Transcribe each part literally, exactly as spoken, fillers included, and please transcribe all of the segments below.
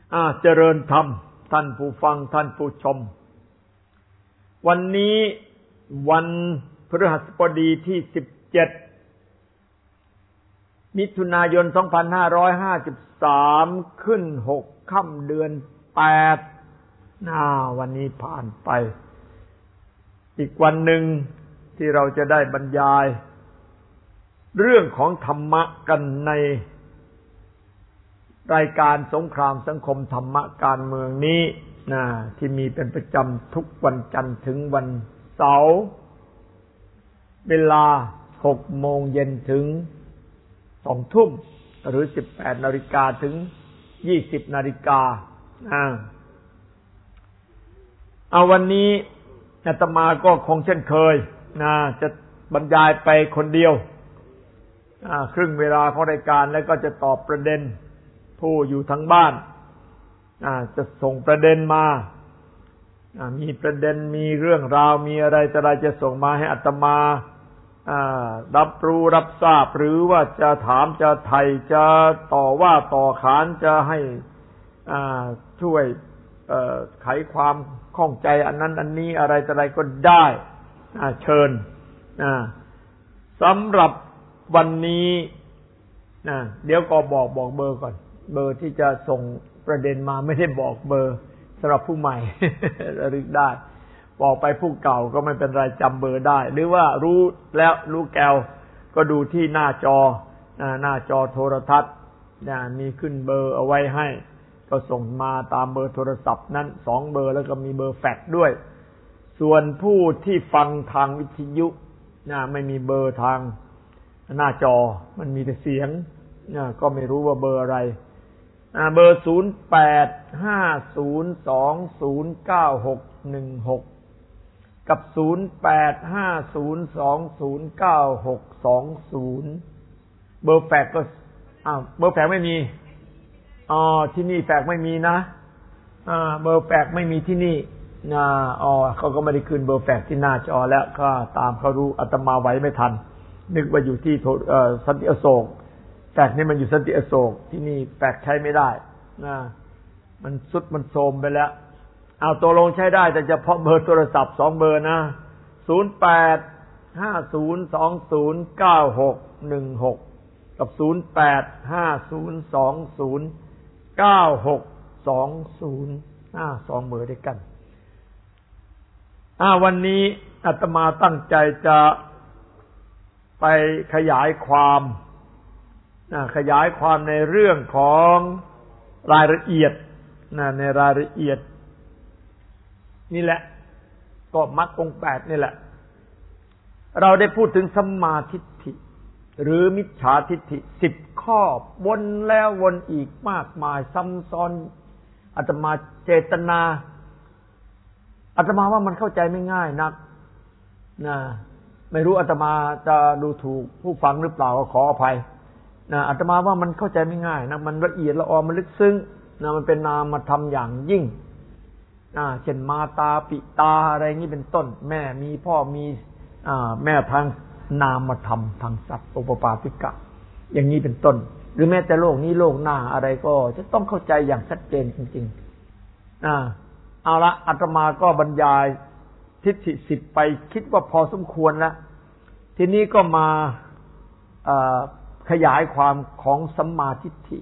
อ่าเจริญธรรมท่านผู้ฟังท่านผู้ชมวันนี้วันพฤหัสบดีที่สิบเจ็ดมิถุนายนสองพันห้าร้อยห้าสิบสามขึ้นหกค่ำเดือนแปดน่าวันนี้ผ่านไปอีกวันหนึ่งที่เราจะได้บรรยายเรื่องของธรรมะกันในรายการสงครามสังคมธรรมะการเมืองนี้นะที่มีเป็นประจำทุกวันจันทร์ถึงวันเสาร์เวลาหกโมงเย็นถึงสองทุ่มหรือสิบแปดนาฬิกาถึงยี่สิบนาฬิกาอ่าเอาวันนี้อาตมาก็คงเช่นเคยนะจะบรรยายไปคนเดียวอ่าครึ่งเวลาของรายการแล้วก็จะตอบประเด็นผู้อยู่ทางบ้านอ่าจะส่งประเด็นมาอ่ามีประเด็นมีเรื่องราวมีอะไรแต่อะไรจะส่งมาให้อาตมาอ่ารับรู้รับทราบหรือว่าจะถามจะไถ่จะต่อว่าต่อขานจะให้อ่าช่วยเอ่อไขความข้องใจอันนั้นอันนี้อะไรแต่อะไรก็ได้อ่าเชิญอ่าสำหรับวันนี้นะเดี๋ยวก็บอกบอกเบอร์ก่อนเบอร์ที่จะส่งประเด็นมาไม่ได้บอกเบอร์สำหรับผู้ใหม่ ระลึกได้บอกไปผู้เก่าก็ไม่เป็นไรจำเบอร์ได้หรือว่ารู้แล้วรู้แก้วก็ดูที่หน้าจอหน้าจอโทรทัศน์มีขึ้นเบอร์เอาไว้ให้ก็ส่งมาตามเบอร์โทรศัพท์นั้นสองเบอร์แล้วก็มีเบอร์แฟกซ์ด้วยส่วนผู้ที่ฟังทางวิทยุไม่มีเบอร์ทางหน้าจอมันมีแต่เสียงก็ไม่รู้ว่าเบอร์อะไรเบอร์ศูนย์ แปด ห้า ศูนย์ สอง ศูนย์ เก้า หก หนึ่ง หกกับศูนย์ แปด ห้า ศูนย์ สอง ศูนย์ เก้า หก สอง ศูนย์เบอร์แฟกซ์ก็อ้าวเบอร์แฟกซ์ไม่มีอ๋อที่นี่แฟกซ์ไม่มีนะอ่าเบอร์แฟกซ์ไม่มีที่นี่อ่าอ๋อเขาก็ไม่ได้ขึ้นเบอร์แฟกซ์ที่หน้าจอแล้วก็ตามเขารู้อาตมาไว้ไม่ทันนึกว่าอยู่ที่เอ่อสันติอโศกแฟกซ์นี่มันอยู่สันติอโศกที่นี่แฟกซ์ใช้ไม่ได้นะมันสุดมันโทรมไปแล้วเอาตัวลงใช้ได้แต่เฉพาะเบอร์โทรศัพท์สองเบอร์นะศูนย์ แปด ห้า ศูนย์ สอง ศูนย์ เก้า หก หนึ่ง หกกับศูนย์ แปด ห้า ศูนย์ สอง ศูนย์ เก้า หก สอง ศูนย์อ่าสองเบอร์ด้วยกันอ่าวันนี้อาตมาตั้งใจจะไปขยายความขยายความในเรื่องของรายละเอียดในรายละเอียดนี่แหละก็มรรคองค์แปดนี่แหละเราได้พูดถึงสัมมาทิฏฐิหรือมิจฉาทิฏฐิสิบข้อวนแล้ววนอีกมากมายซ้ำซ้อนอาตมาเจตนาอาตมาว่ามันเข้าใจไม่ง่ายนักนะไม่รู้อาตมาจะดูถูกผู้ฟังหรือเปล่าก็ขออภัยนะอาตมาว่ามันเข้าใจไม่ง่ายนะมันละเอียดละออมันลึกซึ้งนะมันเป็นนามธรรมอย่างยิ่งอ่าเช่นมาตาปิตาอะไรนี้เป็นต้นแม่มีพ่อมีอ่าแม่ทางนามธรรมทางสัตว์โอปปาติกะอย่างนี้เป็นต้นหรือแม้แต่โลกนี้โลกหน้าอะไรก็จะต้องเข้าใจอย่างชัดเจนจริงๆอ่าเอาละอาตมาก็บรรยายทิฏฐิสิบไปคิดว่าพอสมควรแล้วทีนี้ก็มาอ่าขยายความของสัมมาทิฏฐิ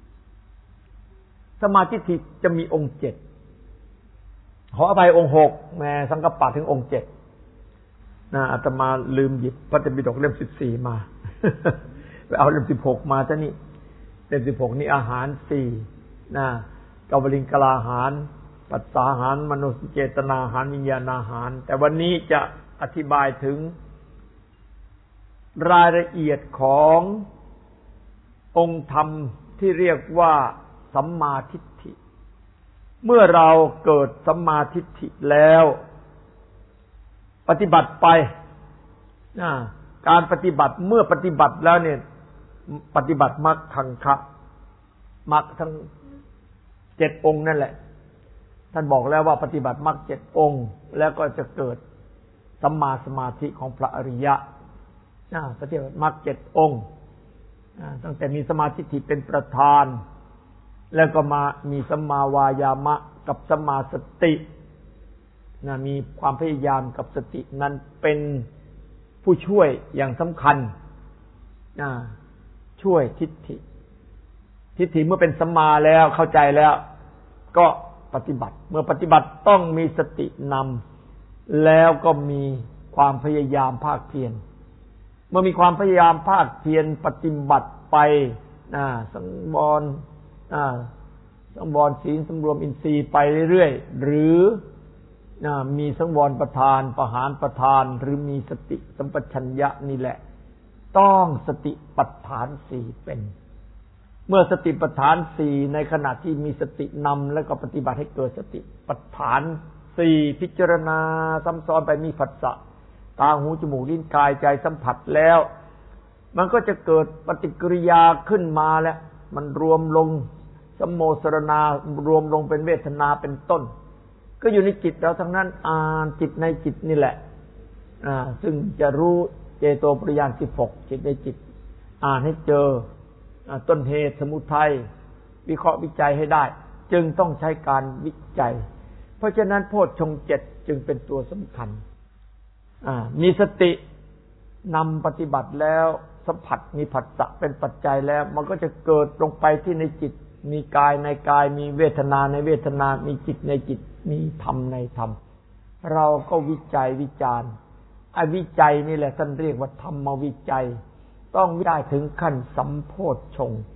สัมมาทิฏฐิจะมีองค์เจ็ดขออภัยองค์หกแม้สังกัปปะถึงองค์เจ็ดนะอาตมาลืมหยิบพระไตรปิฎกเล่มสิบสี่มาไปเอาเล่มสิบหกมาซะนี่เล่มสิบหกนี่อาหารสี่นะกวลิงกลาหารปัสสาหารมโนเจตนาหารวิญญาณอาหารแต่วันนี้จะอธิบายถึงรายละเอียดขององค์ธรรมที่เรียกว่าสัมมาทิฏฐิเมื่อเราเกิดสัมมาทิฏฐิแล้วปฏิบัติไปการปฏิบัติเมื่อปฏิบัติแล้วเนี่ยปฏิบัติมรรคขังคะมรรคทั้งเจ็ดองค์นั่นแหละท่านบอกแล้วว่าปฏิบัติมรรคเจ็ดองค์แล้วก็จะเกิดสัมมาสมาธิของพระอริยะปฏิบัติมรรคเจ็ดองค์ตั้งแต่มีสมาธิเป็นประธานแล้วก็มามีสัมมาวายามะกับสัมมาสตินะมีความพยายามกับสตินั้นเป็นผู้ช่วยอย่างสำคัญนะช่วยทิฏฐิทิฏฐิเมื่อเป็นสัมมาแล้วเข้าใจแล้วก็ปฏิบัติเมื่อปฏิบัติต้องมีสตินำแล้วก็มีความพยายามภาคเพียรเมื่อมีความพยายามภาคเพียรปฏิบัติไปนะสังวรนะสังวรศีลสำรวมอินทรีย์ไปเรื่อยๆหรือนะมีสังวรประทานประหารประทานหรือมีสติสัมปชัญญะนี่แหละต้องสติปัฏฐานสี่เป็นเมื่อสติปัฏฐานสี่ในขณะที่มีสตินำแล้วก็ปฏิบัติให้เกิดสติปัฏฐานสี่พิจารณาซ้ำซ้อนไปมีผัสสะตาหูจมูกลิ้นกายใจสัมผัสแล้วมันก็จะเกิดปฏิกิริยาขึ้นมาแล้วมันรวมลงสัมโมสรณารวมลงเป็นเวทนาเป็นต้นก็อยู่ในจิตเราทั้งนั้นอ่านจิตในจิตนี่แหละอ่าซึ่งจะรู้เจโตปริยานสิบหกจิตในจิตอ่านให้เจอต้นเหตุสมุทัยวิเคราะห์วิจัยให้ได้จึงต้องใช้การวิจัยเพราะฉะนั้นโพชฌงค์เจ็ดจึงเป็นตัวสำคัญมีสตินำปฏิบัติแล้วสัมผัสมีผัสสะเป็นปัจจัยแล้วมันก็จะเกิดลงไปที่ในจิตมีกายในกายมีเวทนาในเวทนามีจิตในจิตมีธรรมในธรรมเราก็วิจัยวิจารณ์ไอ้วิจัยนี่แหละท่านเรียกว่าธรรมวิจัยต้องวิจัยถึงขั้นสัมโพชฌงค์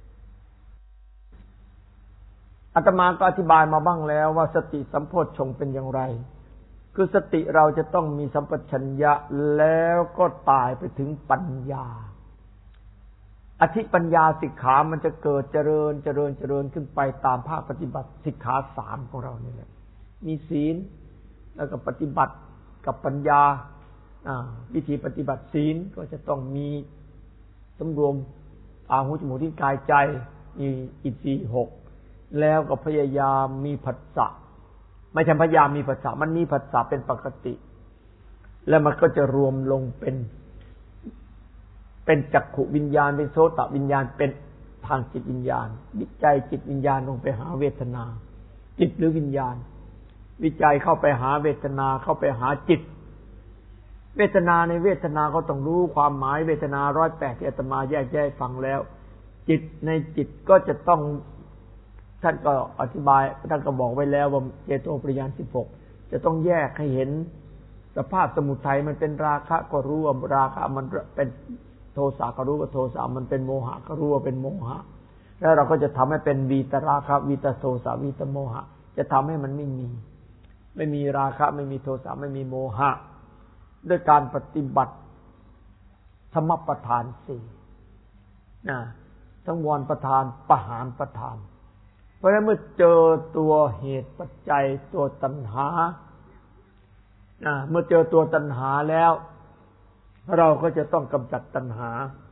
อาตมาก็อธิบายมาบ้างแล้วว่าสติสัมโพชฌงค์เป็นอย่างไรคือสติเราจะต้องมีสัมปชัญญะแล้วก็ตายไปถึงปัญญาอธิปัญญาสิกขามันจะเกิดเจริญเจริญเจริญขึ้นไปตามภาคปฏิบัติสิกขาสามของเรานี่แหละมีศีลแล้วก็ปฏิบัติกับปัญญาวิธีปฏิบัติศีลก็จะต้องมีสำรวมตาหูจมูกลิ้นกายใจมีอินทรีย์หกแล้วก็พยายามมีผัสสะไม่ใช่พยายามมีผัสสะมันมีผัสสะเป็นปกติแล้วมันก็จะรวมลงเป็นเป็นจักขุวิญญาณเป็นโสตวิญญาณเป็นทางจิตวิญญาณวิจัยจิตวิญญาณลงไปหาเวทนาจิตหรือวิญญาณวิจัยเข้าไปหาเวทนาเข้าไปหาจิตเวทนาในเวทนาก็ต้องรู้ความหมายเวทนาร้อยแปดที่อาตมาแยกแยะฟังแล้วจิตในจิตก็จะต้องท่านก็อธิบายท่านก็บอกไว้แล้วว่าเจโตปริยานสิบหกจะต้องแยกให้เห็นสภาพสมุทัยมันเป็นราคะก็รู้ว่าราคะมันเป็นโทสะก็รู้ว่าโทสะมันเป็นโมหะก็รู้ว่าเป็นโมหะแล้วเราก็จะทำให้เป็นวีตราคะวีตโทสะวีตโมหะจะทำให้มันไม่มีไม่มีราคะไม่มีโทสะไม่มีโมหะด้วยการปฏิบัติธรรมประธานสี่นะทั้งวรประธานปหารประธานเพราะฉะนั้นเมื่อเจอตัวเหตุปัจจัยตัวตัณหาเมื่อเจอตัวตัณหาแล้วเราก็จะต้องกำจัดตัณหา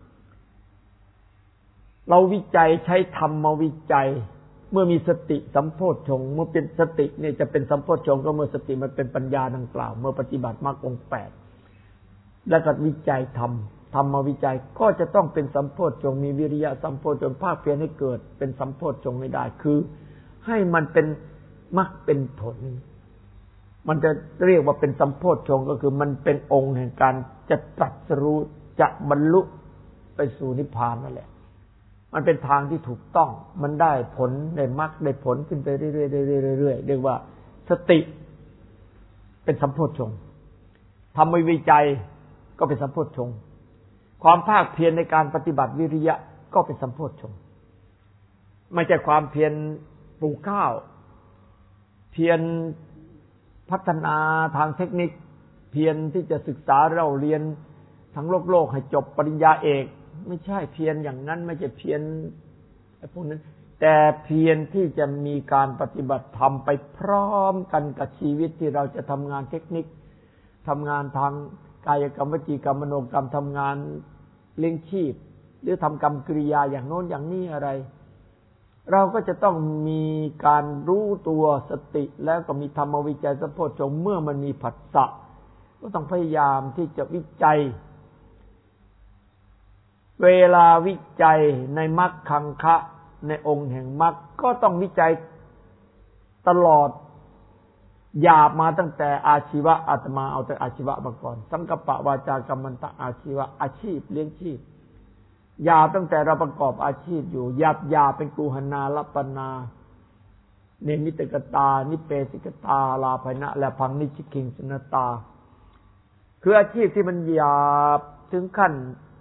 เราวิจัยใช้ธรรมมาวิจัยเมื่อมีสติสัมโพชฌงค์เมื่อเป็นสติเนี่ยจะเป็นสัมโพชฌงค์ก็เมื่อสติมันเป็นปัญญาดังกล่าวเมื่อปฏิบัติมรรคองค์แปดแล้วก็วิจัยธรรมธรรมมาวิจัยก็จะต้องเป็นสัมโพชฌงค์มีวิริยะสัมโพชฌงค์ภาคเพียรให้เกิดเป็นสัมโพชฌงค์ให้ได้คือให้มันเป็นมรรคเป็นผลมันจะเรียกว่าเป็นสัมโพชฌงค์ก็คือมันเป็นองค์แห่งการจะตรัสรู้จะบรรลุไปสู่นิพพานนั่นแหละมันเป็นทางที่ถูกต้องมันได้ผลได้มรรคได้ผลขึ้นไปเรื่อยๆเรื่อยๆเรียกว่าสติเป็นสัมโพชฌงค์ทำวิจัยก็เป็นสัมโพชฌงค์ความภาคเพียรในการปฏิบัติวิริยะก็เป็นสัมโพชฌงค์ไม่ใช่ความเพียรปลูกข้าวเพียรพัฒนาทางเทคนิคเพียรที่จะศึกษาเราเรียนทั้งโลกโลกให้จบปริญญาเอกไม่ใช่เพียรอย่างนั้นไม่ใช่เพียรไอ้พวกนั้นแต่เพียรที่จะมีการปฏิบัติธรรมไปพร้อมกันกับชีวิตที่เราจะทำงานเทคนิคทำงานทางกายกรรมวจีกรรมมโนกรรมทำงานเลี้ยงชีพหรือทำกรรมกิริยาอย่างโน้นอย่างนี้อะไรเราก็จะต้องมีการรู้ตัวสติแล้วก็มีธรรมวิจัยสัมโพชฌงค์เมื่อมันมีผัสสะก็ต้องพยายามที่จะวิจัยเวลาวิจัยในมรรคคังคะในองค์แห่งมรรคก็ต้องวิจัยตลอดหยาบมาตั้งแต่อาชีวะอาตมาเอาแต่อาชีวะมาก่อนสังกัปปะวาจากัมมันตะอาชีวะอาชีพเลี้ยงชีพหยาบตั้งแต่เราประกอบอาชีพอยู่หยาบหยาบเป็นกูหนาลัปปนาเนมิตกตานิเปสิกตาลาภนะและพังนิชิคิงสนตาคืออาชีพที่มันหยาบถึงขั้น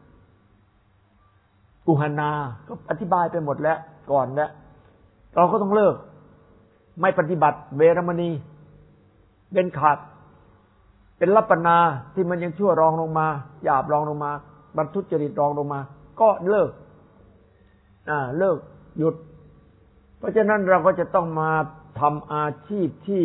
กุหนาก็อธิบายไปหมดแล้วก่อนแล้วเราก็ต้องเลิกไม่ปฏิบัติเวรมณีเป็นขาดเป็นลัปปนาที่มันยังชั่วรองลงมาหยาบรองลงมาบรรทุจริตรองลงมาก็เลิกอ่าเลิกหยุดเพราะฉะนั้นเราก็จะต้องมาทำอาชีพที่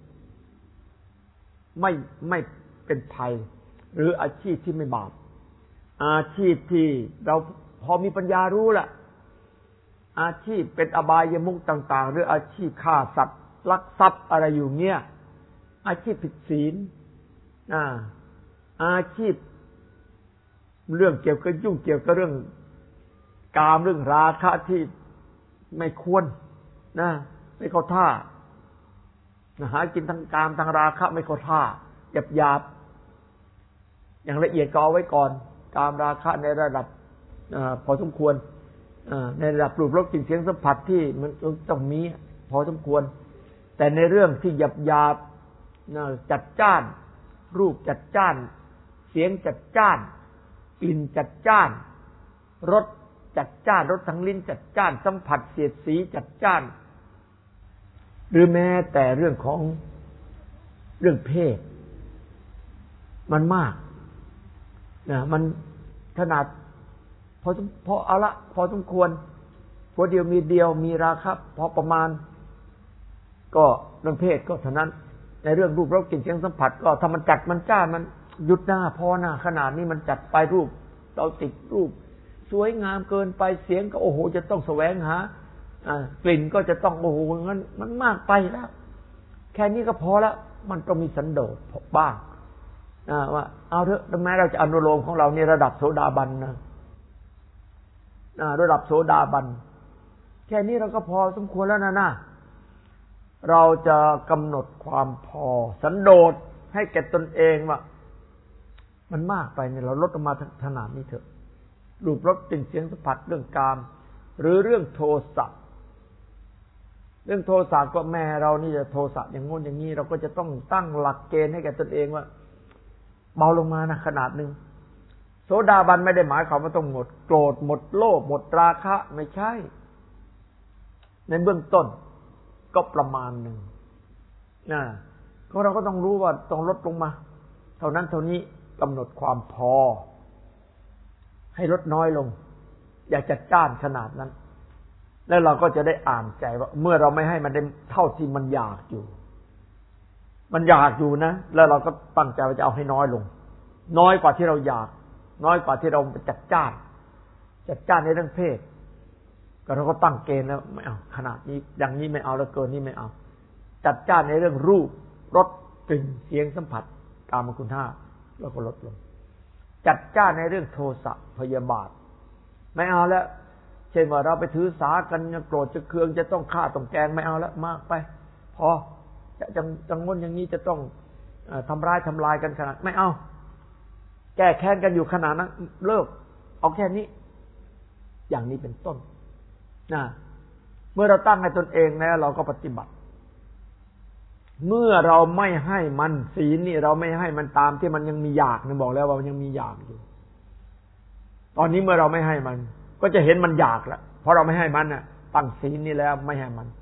ไม่ไม่เป็นภัยหรืออาชีพที่ไม่บาปอาชีพที่เราพอมีปัญญารู้ละอาชีพเป็นอบายมุขต่างๆหรืออาชีพฆ่าสัตว์ลักทรัพย์อะไรอยู่เนี่ยอาชีพผิดศีลอ่าอาชีพเรื่องเกี่ยวกับยุ่งเกี่ยวกับเรื่องกามเรื่องราคะที่ไม่ควรนะไม่เข้าท่าหากินทางกามทางราคะไม่เข้าท่าหยาบหยาบอย่างละเอียดก็เอาไว้ก่อนกามราคะในระดับอพอสมควรในระดับรูปรสกลิ่นเสียงสัมผัสที่มันต้องมีพอสมควรแต่ในเรื่องที่หยาบหยาบจัดจ้านรูปจัดจ้านเสียงจัดจ้านกลิ่นจัดจ้านรสจัดจ้านรสทางลิ้นจัดจ้านสัมผัสเสียดสีจัดจ้านหรือแม้แต่เรื่องของเรื่องเพศมันมากนะมันขนาดพอพอเอาละพอสมควรพอเดียวมีเดียวมีราคะพอประมาณก็เรื่องเพศก็เท่านั้นในเรื่องรูปรสกลิ่นเสียงสัมผัสก็ถ้ามันจัดมันจ้ามันหยุดหน้าพอหน้าขนาดนี้มันจัดไปรูปเราติดรูปสวยงามเกินไปเสียงก็โอ้โหจะต้องแสวงหาอ่ากลิ่นก็จะต้องโอ้โหงั้นมันมากไปแล้วแค่นี้ก็พอแล้วมันต้องมีสันโดษบ้างอ่าว่าเอาเถอะแม้เราจะอนุโลมของเรานี่ระดับโสดาบันนะอ่าระดับโสดาบันแค่นี้เราก็พอสมควรแล้วนะนะเราจะกำหนดความพอสันโดษให้แก่ตนเองว่ามันมากไปเนี่ยเราลดลงมาขนาดนี้เถอะรูปรสกลิ่นเสียงสัมผัสเรื่องกามหรือเรื่องโทสะเรื่องโทสะก็แม่เรานี่จะโทสะอย่างงู้นอย่างนี้เราก็จะต้องตั้งหลักเกณฑ์ให้แก่ตนเองว่าเบาลงมานะขนาดนึงโสดาบันไม่ได้หมายความว่าต้องหมดโกรธหมดโลภหมดราคะไม่ใช่ในเบื้องต้นก็ประมาณหนึ่งนะก็เราก็ต้องรู้ว่าต้องลดลงมาเท่านั้นเท่านี้กำหนดความพอให้ลดน้อยลงอย่าจัดจ้านขนาดนั้นแล้วเราก็จะได้อ่านใจว่าเมื่อเราไม่ให้มันได้เท่าที่มันอยากอยู่มันอยากอยู่นะแล้วเราก็ตั้งใจว่าจะเอาให้น้อยลงน้อยกว่าที่เราอยากน้อยกว่าที่เราจัดจ้านจัดจ้านในเรื่องเพศก็เราก็ตั้งเกณฑ์แล้วไม่เอาขนาดนี้อย่างนี้ไม่เอาแล้วเกินนี้ไม่เอาจัดจ้านในเรื่องรูปรสกลิ่นเสียงสัมผัสกามคุณห้าแล้วก็ลดลงจัดจ้านในเรื่องโทสะพยาบาทไม่เอาแล้วเช่นว่าเราไปถือสากันโกรธจะเคืองจะต้องฆ่าต้องแกล้งไม่เอาแล้วมากไปพอจะจังจังงนอย่างนี้จะต้องทำร้ายทำลายกันขนาดไม่เอาแก้แค้นกันอยู่ขนาดนั้นเลิกเอาแค่นี้อย่างนี้เป็นต้นนะเมื่อเราตั้งให้ตนเองแล้วเราก็ปฏิบัติเมื่อเราไม่ให้มันศีลนี่เราไม่ให้มันตามที่มันยังมีอยากนะบอกแล้วว่ามันยังมีอยากอยู่ตอนนี้เมื่อเราไม่ให้มันก็จะเห็นมันอยากแล้วเพราะเราไม่ให้มันน่ะตั้งศีลนี่แล้วไม่ให้มัน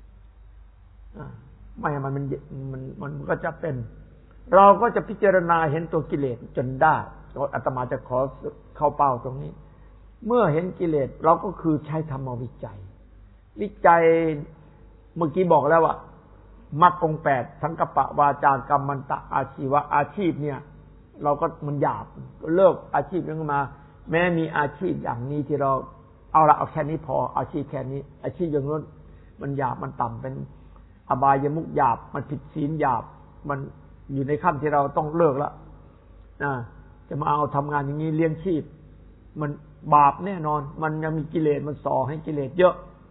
ไม่ให้มันมันมันมันก็จะเป็นเราก็จะพิจารณาเห็นตัวกิเลสจนได้อาตมาจะขอเข้าเป้าตรงนี้เมื่อเห็นกิเลสเราก็คือใช้ธรรมวิจัยวิจัยเมื่อกี้บอกแล้วว่ามรรคองค์แปดสังกัปปะวาจากัมมันตะอาชีวะอาชีพเนี่ยเราก็มันหยาบเลิกอาชีพนั้นมาแม้มีอาชีพอย่างนี้ที่เราเอาละเอาแค่นี้พออาชีพแค่นี้อาชีพอย่างนั้นมันหยาบมันต่ำเป็นอบายมุขหยาบมันผิดศีลหยาบมันอยู่ในขั้นที่เราต้องเลิกแล้วนะจะมาเอาทำงานอย่างนี้เลี้ยงชีพมันบาปแน่นอนมันยังมีกิเลสมันส่อให้กิเลสเยอะ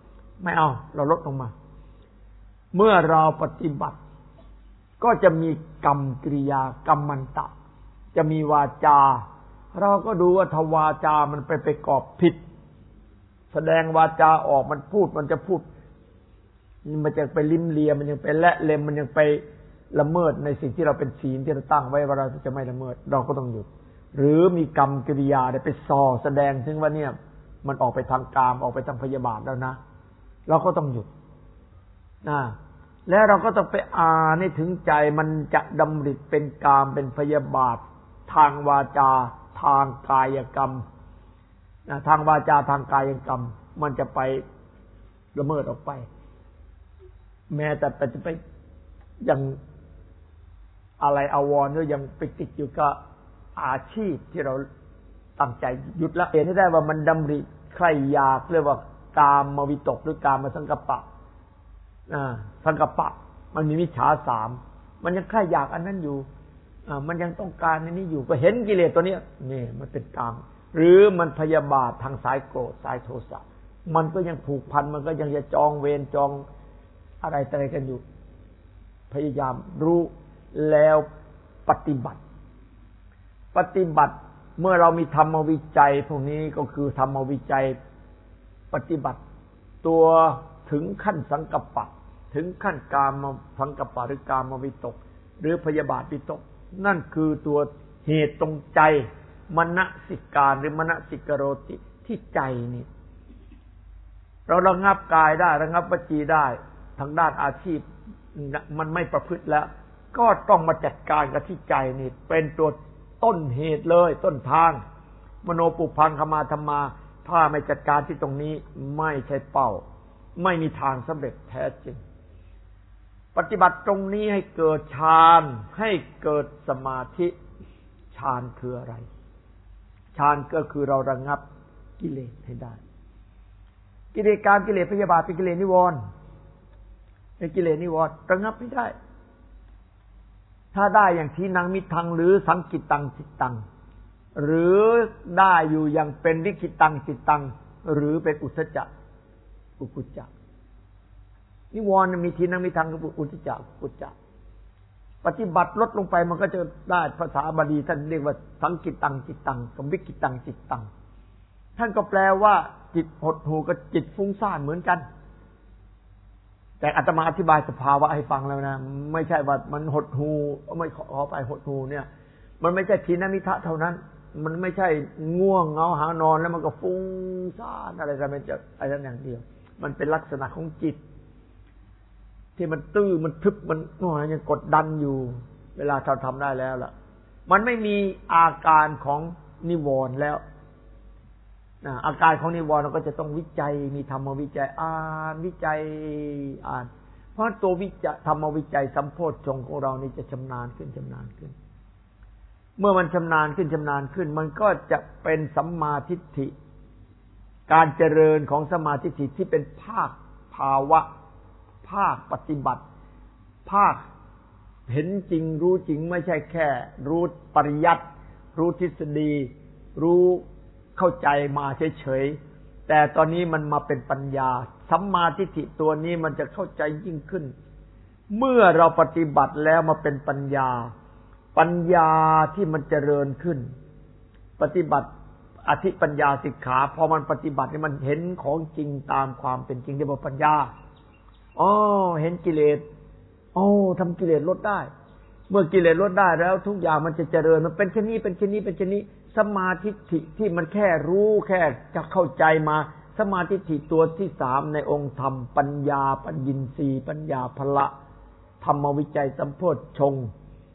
ไม่เอาเราลดลงมาเมื่อเราปฏิบัติก็จะมีกรรมกิริยากรรมันตะจะมีวาจาเราก็ดูว่าทวาจามันไปไปกอบผิดแสดงวาจาออกมันพูดมันจะพูดมันจะไปลิ้มเลียมันยังไปและเล็มมันยังไปละเมิดในสิ่งที่เราเป็นศีลที่เราตั้งไว้ว่าเราจะไม่ละเมิดเราก็ต้องหยุดหรือมีกรรมกิริยาไปส่อแสดงถึงว่าเนี่ยมันออกไปทางกามออกไปทางพยาบาทแล้วนะเราก็ต้องหยุดนะแล้วเราก็ต้องไปอ่านให้ถึงใจมันจะดำริเป็นกามเป็นพยาบาททางวาจาทางกายกรรมนะทางวาจาทางกายกรรมมันจะไปละเมิดออกไปแม้แต่จะไปยังอะไรอาวรณ์หรือยังไปติดอยู่กับอาชีพที่เราตั้งใจหยุดแล้วเห็นให้ได้ว่ามันดำริใคร่อยากเรียกว่ากามวิตกหรือกามสังกัปปะอ่าสังกัปปะมันมีมิจฉาสามมันยังใคร่อยากอันนั้นอยู่อ่ามันยังต้องการในนี้อยู่ก็เห็นกิเลสตัวเนี้ยนี่มันเป็นกามหรือมันพยาบาททางสายโกรธสายโทสะมันก็ยังผูกพันมันก็ยังจะจองเวรจองอะไรอะไรกันอยู่พยายามรู้แล้วปฏิบัติปฏิบัติเมื่อเรามีธรรมวิจัยพวกนี้ก็คือธรรมวิจัยปฏิบัติตัวถึงขั้นสังกัปปะถึงขั้นกามสังกัปปะหรือกามวิตกหรือพยาบาทวิตกนั่นคือตัวเหตุตรงใจมนสิการหรือมนสิกโรติที่ใจนี่เราระงับกายได้ระงับวจีได้ทางด้านอาชีพมันไม่ประพฤติแล้วก็ต้องมาจัดการกับที่ใจนี่เป็นตัวต้นเหตุเลยต้นทางมโนปุพังคมาธรรมาถ้าไม่จัดการที่ตรงนี้ไม่ใช่เป้าไม่มีทางสำเร็จแท้จริงปฏิบัติตรงนี้ให้เกิดฌานให้เกิดสมาธิฌานคืออะไรฌานก็คือเราระงับกิเลสให้ได้กิเลสการกิเลสพยาบาทเป็นกิเลสนิวรณ์เป็นกิเลสนิวรณ์ระงับไม่ได้ถ้าได้อย่างทีนังมิทังหรือสังกิตตังจิตตังหรือได้อยู่อย่างเป็นวิคิตังจิตตังหรือเป็นอุทธัจจะอุกุจจะนิวรณ์มีทีนังมิทังกับอุทธัจจะอุกุจจะปฏิบัติลดลงไปมันก็จะได้ภาษาบาลีท่านเรียกว่าสังกิตตังจิตตังกับวิคิตังจิตตังท่านก็แปลว่าจิตหดหู่กับจิตฟุ้งซ่านเหมือนกันแต่อาตมาอธิบายสภาวะให้ฟังแล้วนะไม่ใช่ว่ามันหดหูไม่ขอไปหดหูเนี่ยมันไม่ใช่ทีนมิทะเท่านั้นมันไม่ใช่ง่วงเหงาหานอนแล้วมันก็ฟุ้งซ่านอะไรกันมันจะอะไรอย่างเดียวมันเป็นลักษณะของจิตที่มันตื้อมันทึบมันโอ้ยยังกดดันอยู่เวลาเราทำได้แล้วล่ะมันไม่มีอาการของนิวรณ์แล้วอาการของนิวรณ์เราก็จะต้องวิจัยมีธรรมวิจัยอ่านวิจัยอ่านเพราะตัววิจัยธรรมวิจัยสัมโพชฌงค์ของเรานี่จะชำนาญขึ้นชำนาญขึ้นเมื่อมันชำนาญขึ้นชำนาญขึ้นมันก็จะเป็นสัมมาทิฏฐิการเจริญของสัมมาทิฏฐิที่เป็นภาคภาวะภาคปฏิบัติภาคเห็นจริงรู้จริงไม่ใช่แค่รู้ปริยัติรู้ทฤษฎีรู้เข้าใจมาเฉยๆแต่ตอนนี้มันมาเป็นปัญญาสัมมาทิฏฐิตัวนี้มันจะเข้าใจยิ่งขึ้นเมื่อเราปฏิบัติแล้วมาเป็นปัญญาปัญญาที่มันเจริญขึ้นปฏิบัติอธิปัญญาสิกขาพอมันปฏิบัตินี่มันเห็นของจริงตามความเป็นจริงเรียกว่าปัญญาอ๋อเห็นกิเลสโอ้ทำกิเลสลดได้เมื่อกิเลสลดได้แล้วทุกอย่างมันจะเจริญมันเป็นเช่นนี้เป็นเช่นนี้เป็นเช่นนี้สมาธิที่มันแค่รู้แค่จะเข้าใจมาสมาธิตัวที่สามในองค์ธรรมปัญญาปัญญินทรีย์ปัญญาพละธรรมวิจัยสัมโพชฌงค์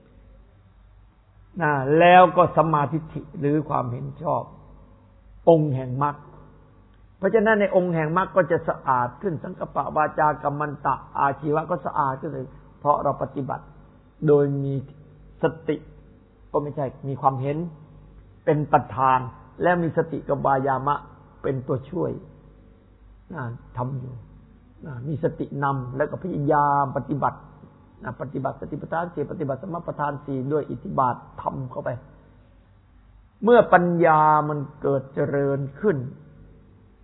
นะแล้วก็สมาธิหรือความเห็นชอบองค์แห่งมรรคเพราะฉะนั้นในองค์แห่งมรรคก็จะสะอาดขึ้นสังกัปปะวาจากัมมันตะอาชีวะก็สะอาดขึ้นเลยเพราะเราปฏิบัติโดยมีสติก็ไม่ใช่มีความเห็นเป็นประธานและมีสติกับวายามะเป็นตัวช่วยทำอยู่มีสตินำแล้วก็พยายามปฏิบัติปฏิบัติสติปัฏฐานสี่ปฏิบัติสมปัฏฐานสี่ด้วยอิทธิบาททำเข้าไปเมื่อปัญญามันเกิดเจริญขึ้น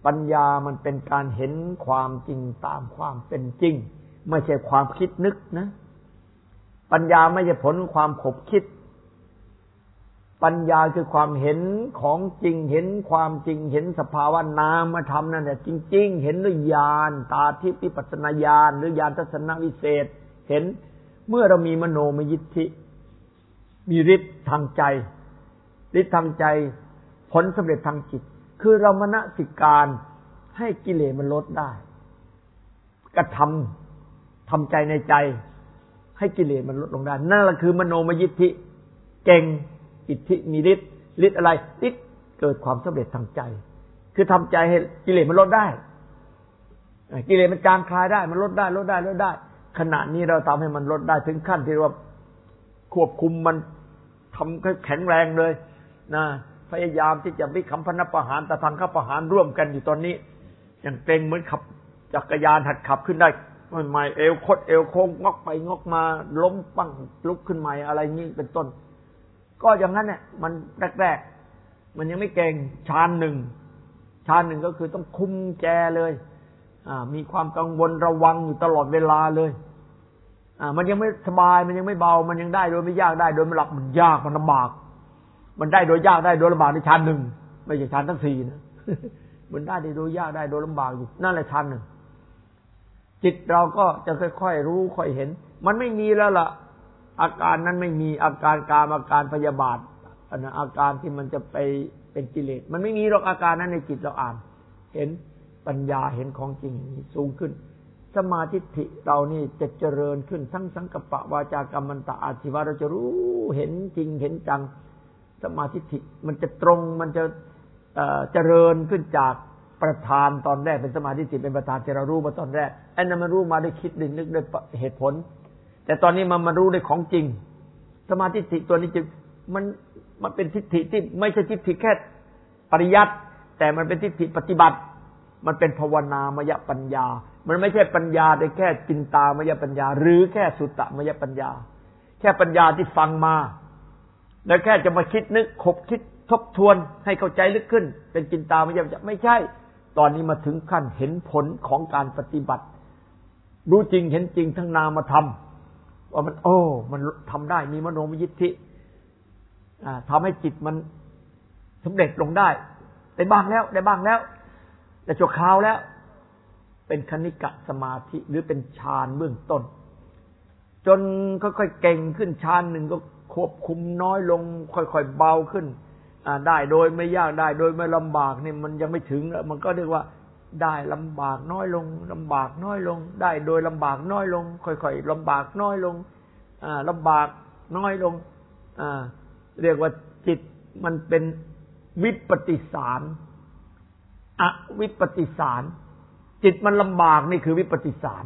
ปัญญามันเป็นการเห็นความจริงตามความเป็นจริงไม่ใช่ความคิดนึกนะปัญญาไม่ใช่ผลของความขบคิดปัญญาคือความเห็นของจริงเห็นความจริงเห็นสภาวะนามธรรมนั่นแหละจริงๆเห็นด้วยญาณตาทิพย์วิปัสสนาญาณหรือญาณทัศนวิเศษเห็นเมื่อเรามีมโนมยิทธิมีฤทธิ์ทางใจฤทธิ์ทางใจผลสำเร็จทางจิตคือเรามนสิการให้กิเลสมันลดได้กระทำทำใจในใจให้กิเลสมันลดลงได้นั่นแหละคือมโนมยิทธิเก่งอิทธิมีฤทธิ์ฤทธิ์อะไรฤทธิ์เกิดความสำเร็จทางใจคือทำใจให้กิเลสมันลดได้กิเลสมันจางคลายได้มันลดได้ลดได้ลดได้ขณะนี้เราทำให้มันลดได้ถึงขั้นที่ว่าควบคุมมันทำให้แข็งแรงเลยนะพยายามที่จะวิคัมพนประหารตะทางขับประหารร่วมกันอยู่ตอนนี้อย่างเกรงเหมือนขับจักรยานหัดขับขึ้นได้ใหม่ๆเอวคดเอวโค้งงอกไปงอกมาล้มปั้งลุกขึ้นใหม่อะไรงี้เป็นต้นก็อย่างนั้นเนี่ยมันแรกๆมันยังไม่เก่งฌานหนึ่งฌานหนึ่งก็คือต้องคุมแจเลยอ่ามีความกังวลระวังอยู่ตลอดเวลาเลยอ่ามันยังไม่สบายมันยังไม่เบามันยังได้โดยไม่ยากได้โดยไม่หลับมันยากมันลำบากมันได้โดยยากได้โดยลำบากในฌานหนึ่งไม่ใช่ฌานทั้งสี่นะ มันได้โดยยากได้โดยลำบากอยู่นั่นแหละฌานหนึ่งจิตเราก็จะค่อยๆรู้ค่อยเห็นมันไม่มีแล้วล่ะอาการนั้นไม่มีอาการกามอาการพยาบาทอาการที่มันจะไปเป็นกิเลสมันไม่มีหรอกอาการนั้นในจิตเราอ่านเห็นปัญญาเห็นของจริงสูงขึ้นสมาธิิเรานี่จะเจริญขึ้นทั้งสังกัปปะวาจากรรมันตะอาชีวะเราจะรู้เห็นจริงเห็นจังสมาธิิมันจะตรงมันจะเจริญขึ้นจากประธานตอนแรกเป็นสมาธิิเป็นประธานที่เรารู้มาตอนแรกไอ้นั้นมันรู้มาด้วยคิดด้วยนึกด้วยเหตุผลแต่ตอนนี้มันมารู้ด้วยของจริงสมาธิิตัวนี้จึงมันมันเป็นทิฏฐิที่ไม่ใช่ทิฏฐิแค่ปริยัติแต่มันเป็นทิฏฐิปฏิบัติมันเป็นภาวนามยปัญญามันไม่ใช่ปัญญาได้แค่จินตามยปัญญาหรือแค่สุตตมยปัญญาแค่ปัญญาที่ฟังมาแล้วแค่จะมาคิดนึกคบคิดทบทวนให้เข้าใจลึกขึ้นเป็นจินตามยปัญญาไม่ใช่ตอนนี้มาถึงขั้นเห็นผลของการปฏิบัติรู้จริงเห็นจริงทั้งนามธรรมว่ามันโอ้มันทำได้มีมโนมยิทธิอ่าทำให้จิตมันสำเร็จลงได้ได้บ้างแล้วได้บ้างแล้วแต่ชั่วคราวแล้วเป็นคณิกะสมาธิหรือเป็นฌานเบื้องต้นจนค่อยๆเก่งขึ้นฌานหนึ่งก็ควบคุมน้อยลงค่อยๆเบาขึ้นอ่าได้โดยไม่ยากได้โดยไม่ลำบากนี่มันยังไม่ถึงมันก็เรียกว่าได้ลำบากน้อยลงลำบากน้อยลงได้โดยลำบากน้อยลงค่อยๆลำบากน้อยลงอ่าลำบากน้อยลงอ่าเรียกว่าจิตมันเป็นวิปฏิสารอวิปฏิสารจิตมันลำบากนี่คือวิปฏิสาร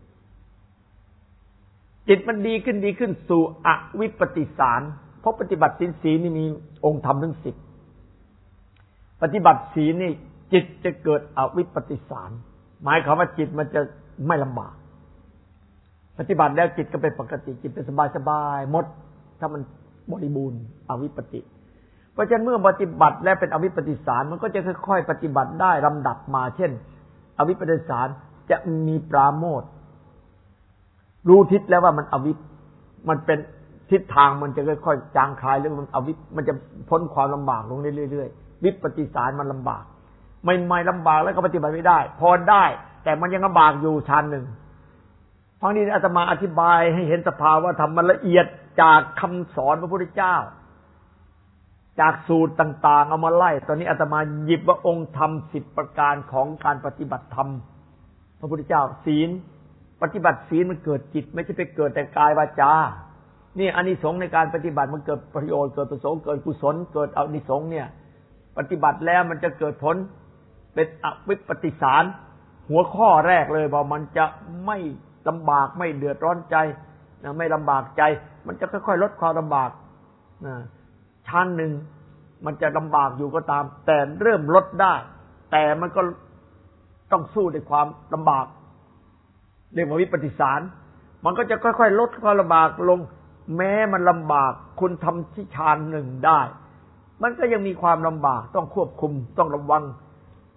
จิตมันดีขึ้นดีขึ้นสู่อวิปฏิสารเพราะปฏิบัติศีลศีลนี่มีองค์ธรรมทั้งสิบปฏิบัติศีลนี่จิตจะเกิดอวิปปิสารหมายความว่าจิตมันจะไม่ลำบากปฏิบัติแล้วจิตก็เป็นปกติจิตเป็นสบายๆหมดถ้ามันบริบูรณ์อวิปปิ เพราะฉะนั้นเมื่อปฏิบัติแล้วเป็นอวิปปิสารมันก็จะค่อยๆปฏิบัติได้ลำดับมาเช่นอวิปปิสารจะมีปราโมทย์รู้ทิศแล้วว่ามันอวิปมันเป็นทิศทางมันจะค่อยๆจางคลายแล้วมันอวิปมันจะพ้นความลำบากลงเรื่อยๆวิปปิสารมันลำบากไม่ไม่ลำบากแล้วก็ปฏิบัติไม่ได้พอได้แต่มันยังลำบากอยู่ชั้นหนึ่งฟังนี้อาตมาอธิบายให้เห็นสภาวะธรรมมันละเอียดจากคำสอนพระพุทธเจ้าจากสูตรต่างๆเอามาไล่ตอนนี้อาตมาหยิบว่าองค์ธรรมสิบประการของการปฏิบัติธรรมพระพุทธเจ้าศีลปฏิบัติศีลมันเกิดจิตไม่ใช่ไปเกิดแต่กายวาจานี่อานิสงส์ในการปฏิบัติมันเกิดประโยชน์เกิดประสงค์เกิดกุศลเกิดอานิสงส์เนี่ยปฏิบัติแล้วมันจะเกิดผลเป็นอวิปปิสารหัวข้อแรกเลยว่ามันจะไม่ลำบากไม่เดือดร้อนใจนะไม่ลำบากใจมันจะค่อยๆลดความลำบากนะชั้นหนึ่งมันจะลำบากอยู่ก็ตามแต่เริ่มลดได้แต่มันก็ต้องสู้ด้วยความลำบากเรียกว่าวิปปิสารมันก็จะค่อยๆลดความลำบากลงแม้มันลำบากคุณทำที่ฌานหนึ่งได้มันก็ยังมีความลำบากต้องควบคุมต้องระวัง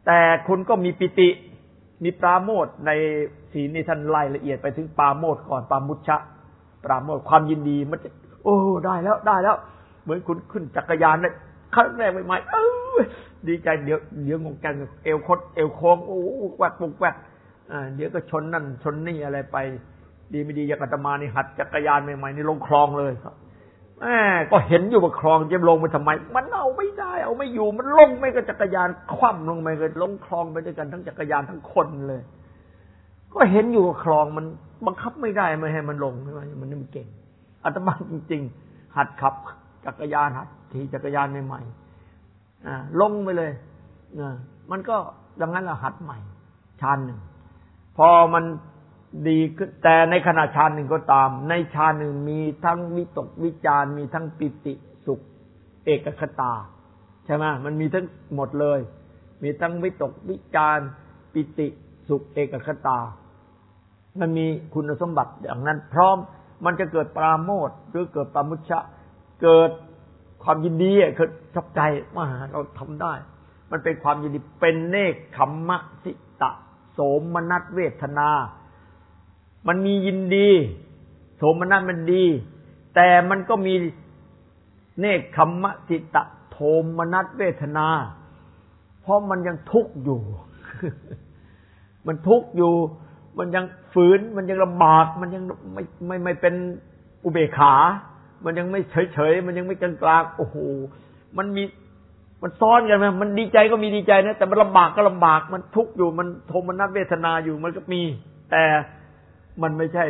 แต่คุณก็มีปิติมีปราโมทย์ในศีลนี่ท่านไล่ละเอียดไปถึงปราโมทย์ก่อนปรามุชชะปราโมทย์ความยินดีมันโอ้ได้แล้วได้แล้วเหมือนคุณขึ้นจักรยานเนี่ยครั้งแรกใหม่ๆเออดีใจเดี๋ยวเดี๋ยวงงกันเอวคดเอวโค้งโอ้แกว่งปุกแกว่งอ่าเดี๋ยวก็ชนนั่นชนนี่อะไรไปดีไม่ดีอย่างอาตมานี่หัดจักรยานใหม่ๆนี่ลงคลองเลยครับแหมก็เห็นอยู่ว่าคลองจะลงไปทำไมมันเอาไม่ได้เอาไม่อยู่มันลงไม่ก็จักรยานคว่ำลงไปก็ลงคลองไปด้วยกันทั้งจักรยานทั้งคนเลยก็เห็นอยู่ว่าคลองมันบังคับไม่ได้ไม่ให้มันลงใช่ไหมมันนี่มันเก่งอาตมาจริงๆหัดขับจักรยานหัดขี่จักรยานใหม่ๆอ่าลงไปเลยนะมันก็ดังนั้นเราหัดใหม่ชาญหนึ่งพอมันดีขึ้นแต่ในขณะฌานหนึ่งก็ตามในฌานหนึ่งมีทั้งวิตกวิจารมีทั้งปิติสุขเอกคตาใช่ไหมมันมีทั้งหมดเลยมีทั้งวิตกวิจารปิติสุขเอกคตามันมีคุณสมบัติอย่างนั้นพร้อมมันจะเกิดปราโมทย์หรือเกิดปรามุชชะเกิดความยินดีเกิดชอบใจว่าเราทำได้มันเป็นความยินดีเป็นเนกขัมมะสิตะโสมนัสเวทนามันมียินดีโสมนัสมันดีแต่มันก็มีเนกขัมมะสิตะโทมนัสเวทนาเพราะมันยังทุกข์อยู่ มันทุกข์อยู่มันยังฝืนมันยังลำบากมันยังไม่ไม่ไม่เป็นอุเบกขามันยังไม่เฉยๆมันยังไม่กลางๆโอ้โหมันมีมันซ้อนกันมั้ยมันดีใจก็มีดีใจนะแต่มันลำบากก็ลำบากมันทุกข์อยู่มันโทมนัสเวทนาอยู่มันก็มีแต่มันไม่ใช่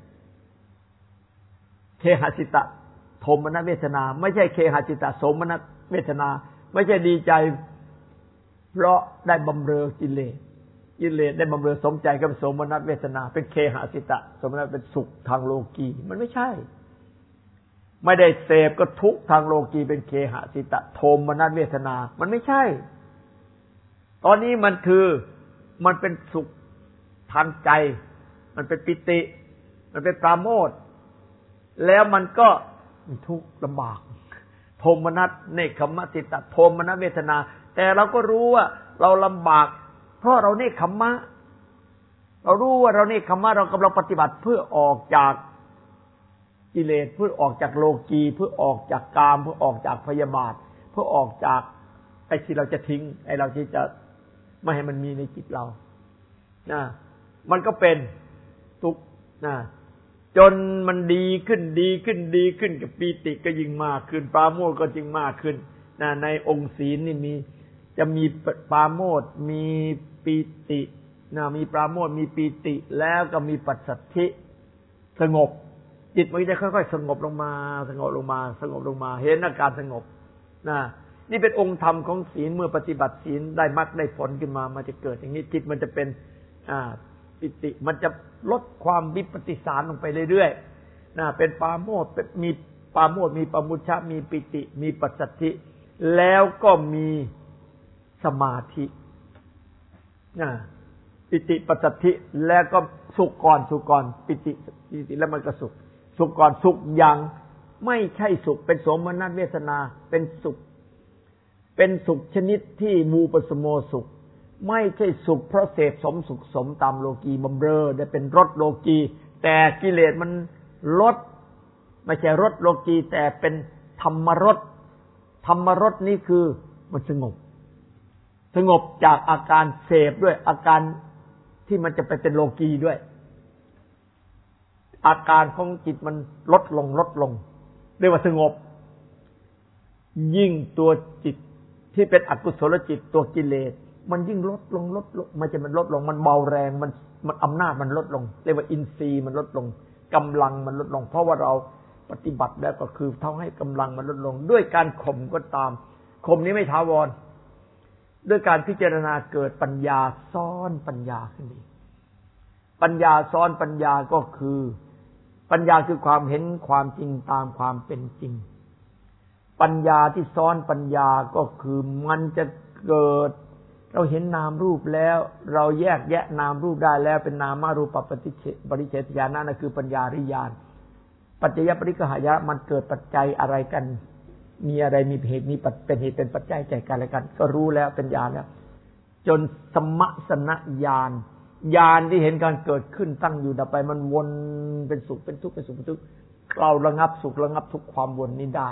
เคหสิตะโทมนัสเวทนาไม่ใช่เคหสิตะโสมนัสเวทนาไม่ใช่ดีใจเพราะได้บำเรอกิเลสกิเลสได้บำเรอสมใจกับโสมนัสเวทนาเป็นเคหสิตะโสมนัสเป็นสุขทางโลกีมันไม่ใช่ไม่ได้เสพก็ทุกข์ทางโลกีเป็นเคหสิตะโทมนัสเวทนามันไม่ใช่ตอนนี้มันคือมันเป็นสุขทางใจมันเป็นปิติมันเป็นปราโมทย์แล้วมันก็ทุกข์ลำบากโทมนัสเนกขัมมะสิตะโทมนัสเวทนาแต่เราก็รู้ว่าเราลำบากเพราะเราเนกขัมมะเรารู้ว่าเราเนกขัมมะเรากำลังปฏิบัติเพื่อออกจากกิเลสเพื่อออกจากโลกีเพื่อออกจากกามเพื่อออกจากพยาบาทเพื่อออกจากไอ้ที่เราจะทิ้งไอ้เราที่จะไม่ให้มันมีในจิตเรานะมันก็เป็นทุกข์นะจนมันดีขึ้นดีขึ้นดีขึ้นกับปีติก็ยิ่งมากขึ้นปราโมทย์ก็ยิ่งมากขึ้นนะในองค์ศีลนี่มีจะมีปราโมทย์มีปีตินะมีปราโมทย์มีปีติแล้วก็มีปัสสัทธิสงบจิตมันจะค่อยๆสงบลงมาสงบลงมาสงบลงมาเห็นอาการสงบนะนี่เป็นองค์ธรรมของศีลเมื่อปฏิบัติศีลได้มรรคได้ผลขึ้นมามันจะเกิดอย่างนี้จิตมันจะเป็นอ่าปิติมันจะลดความวิปฏิสารลงไปเรื่อยๆนะเป็นปราโมทย์มีปราโมทย์มีปมุชฌะมีปิติมีปัสสัทธิแล้วก็มีสมาธินะปิติปัสสัทธิแล้วก็สุขก่อนสุขก่อนปิติปิติแล้วมันก็สุขสุขก่อนสุขอย่างไม่ใช่สุขเป็นโสมนัสเวทนาเป็นสุขเป็นสุขชนิดที่มูปสโมสุขไม่ใช่สุขเพราะเสพสมสุขสมตามโลกีบำเรอได้เป็นรสโลกีแต่กิเลสมันลดไม่ใช่รสโลกีแต่เป็นธรรมรสธรรมรสนี่คือมันสงบสงบจากอาการเสพด้วยอาการที่มันจะไปเป็นโลกีด้วยอาการของจิตมันลดลงลดลงเรียกว่าสงบยิ่งตัวจิตที่เป็นอกุศลจิตตัวกิเลสมันยิ่งลดลงลดลงไม่ใช่มันลดลงมันเบาแรงมันมันอำนาจมันลดลงเรียกว่าอินทรีย์มันลดลงกำลังมันลดลงเพราะว่าเราปฏิบัติแล้วก็คือทำให้กำลังมันลดลงด้วยการข่มก็ตามข่มนี้ไม่ถาวรด้วยการพิจารณาเกิดปัญญาซ้อนปัญญาขึ้นอีกปัญญาซ้อนปัญญาก็คือปัญญาคือความเห็นความจริงตามความเป็นจริงปัญญาที่ซ้อนปัญญาก็คือมันจะเกิดเราเห็นนามรูปแล้วเราแยกแยะนามรูปได้แล้วเป็นนามารูปปฏิเฉปริเฉทญาณนั่นคือปัญญาริญาณปัจจยปริกหายะมันเกิดปัจจัยอะไรกันมีอะไรมีเหตุมีเป็นเหตุเป็นปัจจัยแก่กันและกันก็รู้แล้วเป็นญาณแล้วจนสมสนญาณญาณที่เห็นการเกิดขึ้นตั้งอยู่ดับไปมันวนเป็นสุขเป็นทุกข์เป็นสุขเป็นทุกข์เราระงับสุขระงับทุกความวนนี้ได้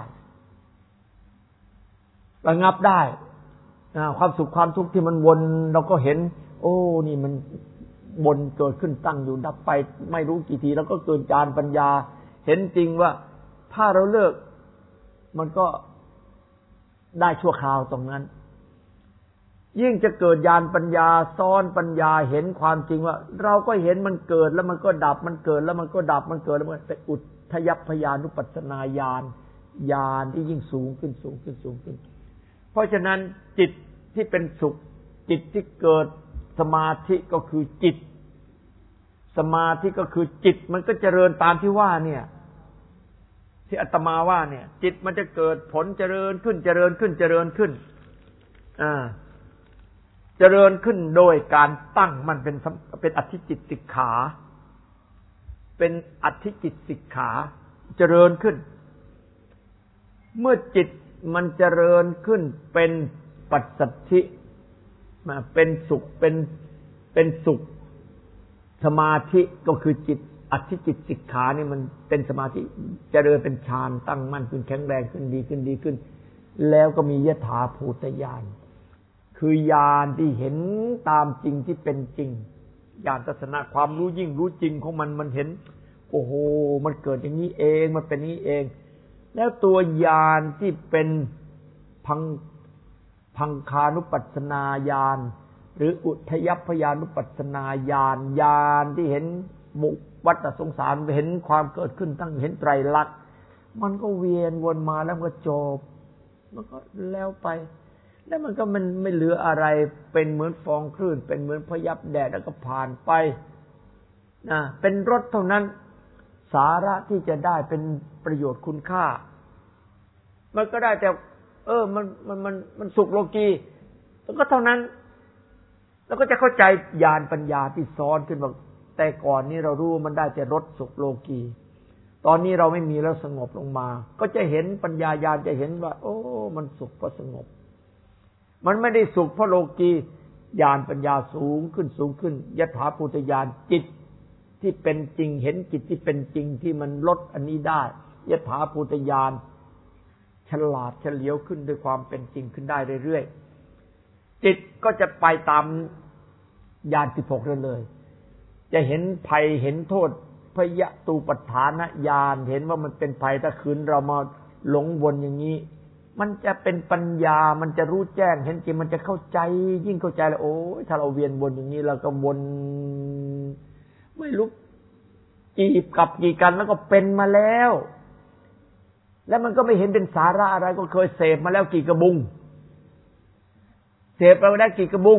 ระงับได้ความสุขความทุกข์ที่มันวนเราก็เห็นโอ้นี่มันวนเกิดขึ้นตั้งอยู่ดับไปไม่รู้กี่ทีแล้วก็เกิดญาณปัญญาเห็นจริงว่าถ้าเราเลิกมันก็ได้ชั่วคราวตรงนั้นยิ่งจะเกิดญาณปัญญาซ้อนปัญญาเห็นความจริงว่าเราก็เห็นมันเกิดแล้วมันก็ดับมันเกิดแล้วมันก็ดับมันเกิดแล้วมันเป็นอุทยัพพยานุปัสสนาญาณญาณที่ยิ่งสูงขึ้นสูงขึ้นสูงขึ้นเพราะฉะนั้นจิตที่เป็นสุขจิตที่เกิดสมาธิก็คือจิตสมาธิก็คือจิตมันก็เจริญตามที่ว่าเนี่ยที่อาตมาว่าเนี่ยจิตมันจะเกิดผลเจริญขึ้นเจริญขึ้นเจริญขึ้นอ่าเจริญขึ้นโดยการตั้งมันเป็นเป็นอธิจิตสิกขาเป็นอธิจิตสิกขาเจริญขึ้นเมื่อจิตมันเจริญขึ้นเป็นปัสสัทธิมาเป็นสุขเป็นเป็นสุขสมาธิก็คือจิตอธิจิตสิกขานี่มันเป็นสมาธิเจริญเป็นฌานตั้งมั่นขึ้นแข็งแรงขึ้นดีขึ้นดีขึ้นแล้วก็มียถาภูตญาณคือญาณที่เห็นตามจริงที่เป็นจริงญาณทัศนะความรู้ยิ่งรู้จริงของมันมันเห็นโอ้โหมันเกิดอย่างนี้เองมันเป็นนี้เองแล้วตัวญาณที่เป็นพังพังคานุปัสสนาญาณหรืออุทยัพพยานุปัสสนาญาณญาณที่เห็นมุวัฏสงสารเห็นความเกิดขึ้นตั้งเห็นไตรลักษณ์มันก็เวียนวนมาแล้วก็จบมันก็แล้วไปแล้วมันก็มันไม่เหลืออะไรเป็นเหมือนฟองคลื่นเป็นเหมือนพยับแดดแล้วก็ผ่านไปนะเป็นรสเท่านั้นสาระที่จะได้เป็นประโยชน์คุณค่ามันก็ได้แต่เออมันมันมันมันสุขโลกีแล้วก็เท่านั้นแล้วก็จะเข้าใจญาณปัญญาที่ซ้อนขึ้นว่าแต่ก่อนนี้เรารู้มันได้แต่รสสุขโลกีตอนนี้เราไม่มีแล้วสงบลงมาก็จะเห็นปัญญาญาณจะเห็นว่าโอ้มันสุขเพราะสงบมันไม่ได้สุขเพราะโลกีญาณปัญญาสูงขึ้นสูงขึ้นยถาภูตญาณจิตที่เป็นจริงเห็นจิตที่เป็นจริงที่มันลดอันนี้ได้ยถาภูตญาณฉลาดเฉลียวขึ้นด้วยความเป็นจริงขึ้นได้เรื่อยๆจิตก็จะไปตามญาณสิบหกเลยจะเห็นภัยเห็นโทษพยตูปัฏฐานญาณเห็นว่ามันเป็นภัยถ้าคืนเรามาหลงวนอย่างนี้มันจะเป็นปัญญามันจะรู้แจ้งเห็นจริงมันจะเข้าใจยิ่งเข้าใจแล้วโอ้ยถ้าเราเวียนวนอย่างนี้เราก็วนไม่รู้จีบกับกี่กันแล้วก็เป็นมาแล้วแล้วมันก็ไม่เห็นเป็นสาระอะไรก็เคยเสพมาแล้วกี่กระบุงเสพไปได้กี่กระบุง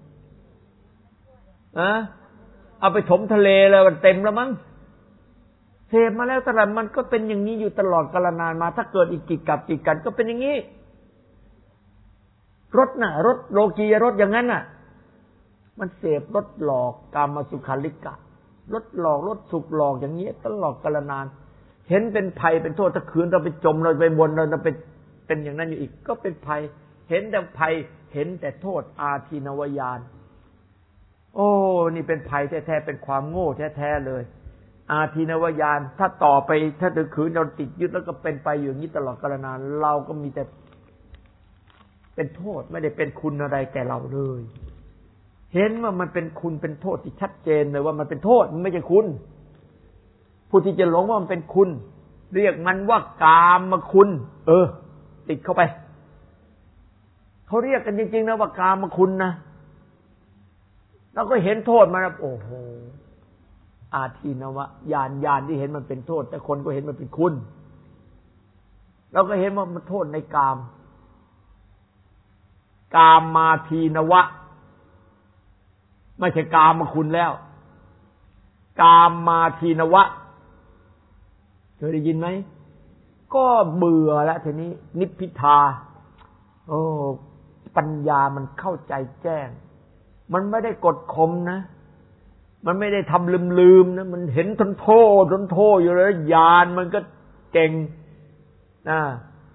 อะเอาไปถมทะเลแล้วมันเต็มแล้วมั้งเสพมาแล้วแต่ละมันก็เป็นอย่างนี้อยู่ตลอดกาลนานมาถ้าเกิดอีกกี่กับกี่กันก็เป็นอย่างนี้รถน่ะรถโลกียรถอย่างนั้นน่ะมันเสพรถหลอกกามสุขาริกะรถหลอกรถสุขหลอกอย่างนี้ตลอดกาลนานเห็นเป็นภัยเป็นโทษถ้าคืนเราไปจมเราไปบนเราจะเป็นเป็นอย่างนั้นอยู่อีกก็เป็นภัยเห็นแต่ภัยเห็นแต่โทษอาทินวญาณโอ้นี่เป็นภัยแท้ๆเป็นความโง่แท้ๆเลยอาทินวญาณถ้าต่อไปถ้าถึงคืนเราติดยึดแล้วก็เป็นไปอย่างนี้ตลอดกาลนานเราก็มีแต่เป็นโทษไม่ได้เป็นคุณอะไรแก่เราเลยเห็นว่ามันเป็นคุณเป็นโทษที่ชัดเจนเลยว่ามันเป็นโทษมันไม่ใช่คุณผู้ที่จะหลงว่ามันเป็นคุณเรียกมันว่ากามคุณเออติดเข้าไปเขาเรียกกันจริงๆนะว่ากามคุณนะเราก็เห็นโทษมาแล้วโอ้โหอาทินวญาณญาณที่เห็นมันเป็นโทษแต่คนก็เห็นมันเป็นคุณเราก็เห็นว่ามันโทษในกามกามมาทีนวะไม่ใช่กามมาคุณแล้วกามมาทีนวะเคยได้ยินไหมก็เบื่อแล้วทีนี้นิพพิทาโอ้ปัญญามันเข้าใจแจ้งมันไม่ได้กดข่มนะมันไม่ได้ทำลืมๆนะมันเห็นทนโทษทนโทษอยู่แล้วญาณมันก็เก่งนะอ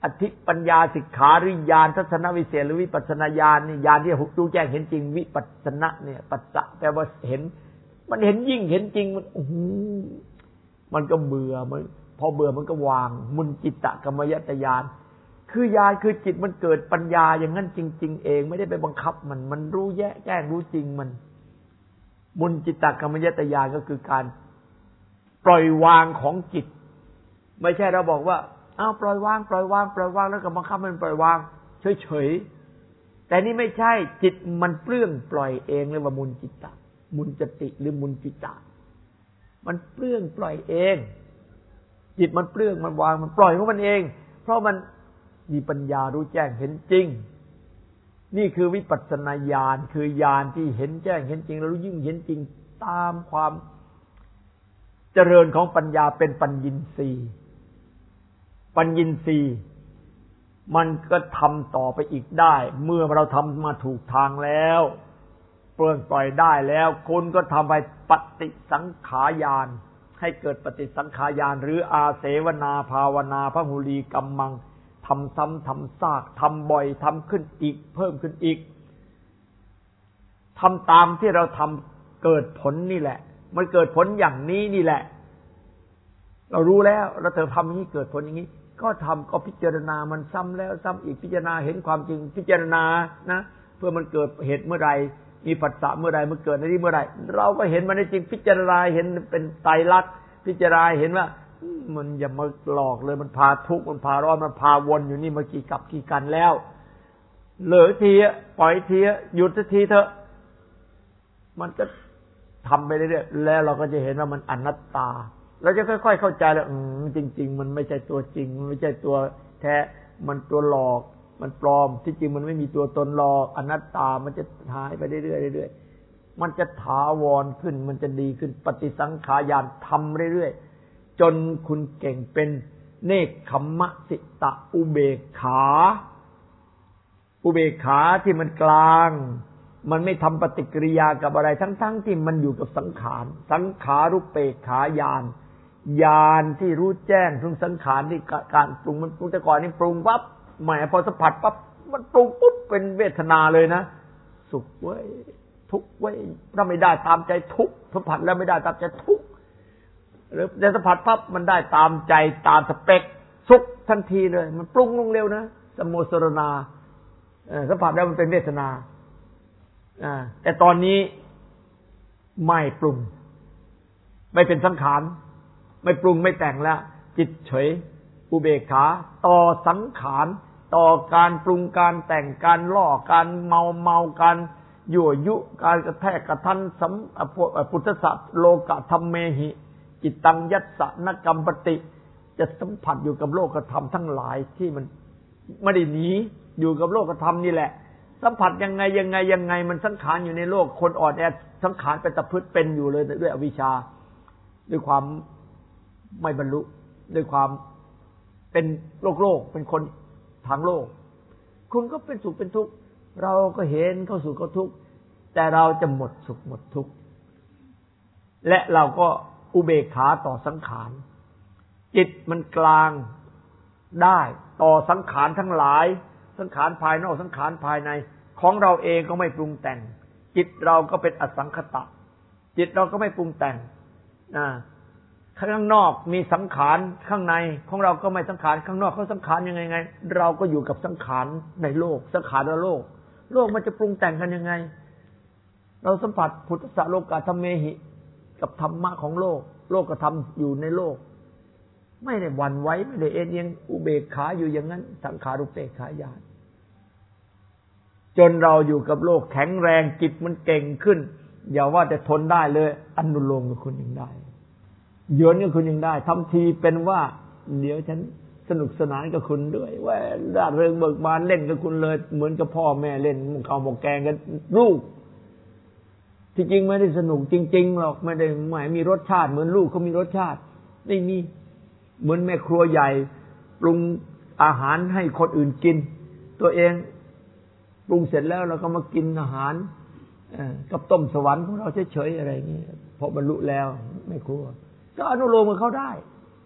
ธิปัญญาสิกขาหรือญาณทัศนวิเศษหรือวิปัสสนาญาณนี่ญาณที่รู้แจ้งเห็นจริงวิปัสสนะเนี่ยปัสสะแปลว่าเห็นมันเห็นยิ่งเห็นจริงมันโอ้โหมันก็เบื่อมันพอเบื่อมันก็วางมุนจิตตกรรมยตญาณคือญาณคือจิตมันเกิดปัญญาอย่างนั้นจริงๆเองไม่ได้ไปบังคับมันมันรู้แยะแจ้งรู้จริงมันมุนจิตตกรรมยตญาณก็คือการปล่อยวางของจิตไม่ใช่เราบอกว่าอ้าวปล่อยวางปล่อยวางปล่อยวางแล้วก็บังคับมันปล่อยวางเฉยๆแต่นี่ไม่ใช่จิตมันเปลื้องปล่อยเองเลยว่ามุนจิตตะมุนจติหรือมุนจิตตะมันเปลื้องปล่อยเองจิตมันเปลื้องมันวางมันปล่อยของมันเองเพราะมันมีปัญญารู้แจ้งเห็นจริงนี่คือวิปัสสนาญาณคือญาณที่เห็นแจ้งเห็นจริงแล้วรู้ยิ่งเห็นจริงตามความเจริญของปัญญาเป็นปัญญินทรีย์ปัญญินทรีย์มันก็ทำต่อไปอีกได้เมื่อเราทำมาถูกทางแล้วเปลื้องปล่อยได้แล้วคุณก็ทำไปปฏิสังขารญาณให้เกิดปฏิสังขารญาณหรืออาเสวนาภาวนาพหุลีกัมมังทำซ้ำทำซากทำบ่อยทำขึ้นอีกเพิ่มขึ้นอีกทำตามที่เราทำเกิดผลนี่แหละมันเกิดผลอย่างนี้นี่แหละเรารู้แล้วเราเธอทำอย่างนี้เกิดผลอย่างนี้ก็ทำก็พิจารณามันซ้ำแล้วซ้ำอีกพิจารณาเห็นความจริงพิจารณานะเพื่อมันเกิดเหตุเมื่อไรมีปัสสะเมื่อไรมันเกิดในที่เมื่อไรเราก็เห็นมันในจริงพิจารณาเห็นเป็นไตรลักษณ์พิจารณาเห็นว่ามันอย่ามาหลอกเลยมันพาทุกข์มันพาร้อนมันพาวนอยู่นี่มากี่กับกี่กันแล้วเหลือทีปล่อยทีหยุดสักทีเถอะมันก็ทำไปเรื่อยๆแล้วเราก็จะเห็นว่ามันอนัตตาเราจะค่อยๆเข้าใจแล้วอืมจริงๆมันไม่ใช่ตัวจริงมันไม่ใช่ตัวแท้มันตัวหลอกมันปลอมที่จริงมันไม่มีตัวตนหลอกอนัตตามันจะหายไปเรื่อยๆเรื่อยๆมันจะถาวรขึ้นมันจะดีขึ้นปฏิสังขารญาณทำเรื่อยๆจนคุณเก่งเป็นเนกขัมมะสิตะอุเบกขาอุเบกขาที่มันกลางมันไม่ทำปฏิกิริยากับอะไรทั้งๆที่มันอยู่กับสังขารสังขารุเปกขาญาณญาณที่รู้แจ้งถึงสังขารที่การปรุงมันปรุงแต่ก่อนนี่ปรุงปั๊บแหมพอสัมผัสปั๊บมันปรุงปุ๊บเป็นเวทนาเลยนะสุขเว้ยทุกข์เว้ยถ้าไม่ได้ตามใจทุกข์สัมผัสแล้วไม่ได้ตามใจทุกข์หรือได้สัมผัสปั๊บมันได้ตามใจตามสเปคสุขทันทีเลยมันปรุงลงเร็วนะสมโมสรณาสัมผัสแล้วมันเป็นเวทนาแต่ตอนนี้ไม่ปรุงไม่เป็นสังขารไม่ปรุงไม่แต่งแล้วจิตเฉยอุเบกขาต่อสังขารต่อการปรุงการแต่งการล่อการเมาเมาการยั่วยุการกระแทกกระทันสัมพุทธสัตโลกธรรมเมหิจิตตังยัสสะนกรรมปติจะสัมผัสอยู่กับโลกธรรมทั้งหลายที่มันไม่ได้หนีอยู่กับโลกธรรมนี่แหละสัมผัสยังไงยังไงยังไงมันสังขารอยู่ในโลกคนอ่อนแอสังขารเป็นตะพึดเป็นอยู่เลยด้วยอวิชชาด้วยความไม่บรรลุด้วยความเป็นโลกโลกเป็นคนทางโลกคุณก็เป็นสุขเป็นทุกข์เราก็เห็นเขาสุขเขาทุกข์แต่เราจะหมดสุขหมดทุกข์และเราก็อุเบกขาต่อสังขารจิตมันกลางได้ต่อสังขารทั้งหลายสังขารภายนอกสังขารภายในของเราเองก็ไม่ปรุงแต่งจิตเราก็เป็นอสังขตะจิตเราก็ไม่ปรุงแต่งนะข้างนอกมีสังขารข้างในของเราก็ไม่สังขารข้างนอกเขาสังขารยังไงไงเราก็อยู่กับสังขารในโลกสังขารในโลกโลกมันจะปรุงแต่งกันยังไงเราสัมผัสพุทธะโลกธรรมเมหิกับธรรมะของโลกโลกก็ทำอยู่ในโลกไม่ได้หวั่นไหวไม่ได้เอ็นเอียงอุเบกขาอยู่อย่างนั้นสังขารุเปกขาญาณจนเราอยู่กับโลกแข็งแรงจิตมันเก่งขึ้นอย่าว่าแต่ทนได้เลยอนุโลมกับคุณยังได้เยือนกับคุณยังได้ทำทีเป็นว่าเดี๋ยวฉันสนุกสนานกับคุณด้วยว่าร่าเริงเบิกบานเล่นกับคุณเลยเหมือนกับพ่อแม่เล่นมุกข้าวหมกแกงกันลูกที่จริงไม่ได้สนุกจริงๆหรอกไม่ได้หมายมีรสชาติเหมือนลูกเขามีรสชาติไม่มีเหมือนแม่ครัวใหญ่ปรุงอาหารให้คนอื่นกินตัวเองปรุงเสร็จแล้วเราก็มากินอาหารกับต้มสวรรค์ของเราเฉยๆอะไรอย่างนี้พอบรรลุแล้วแม่ครัวก็อนุโลมกับเขาได้เพ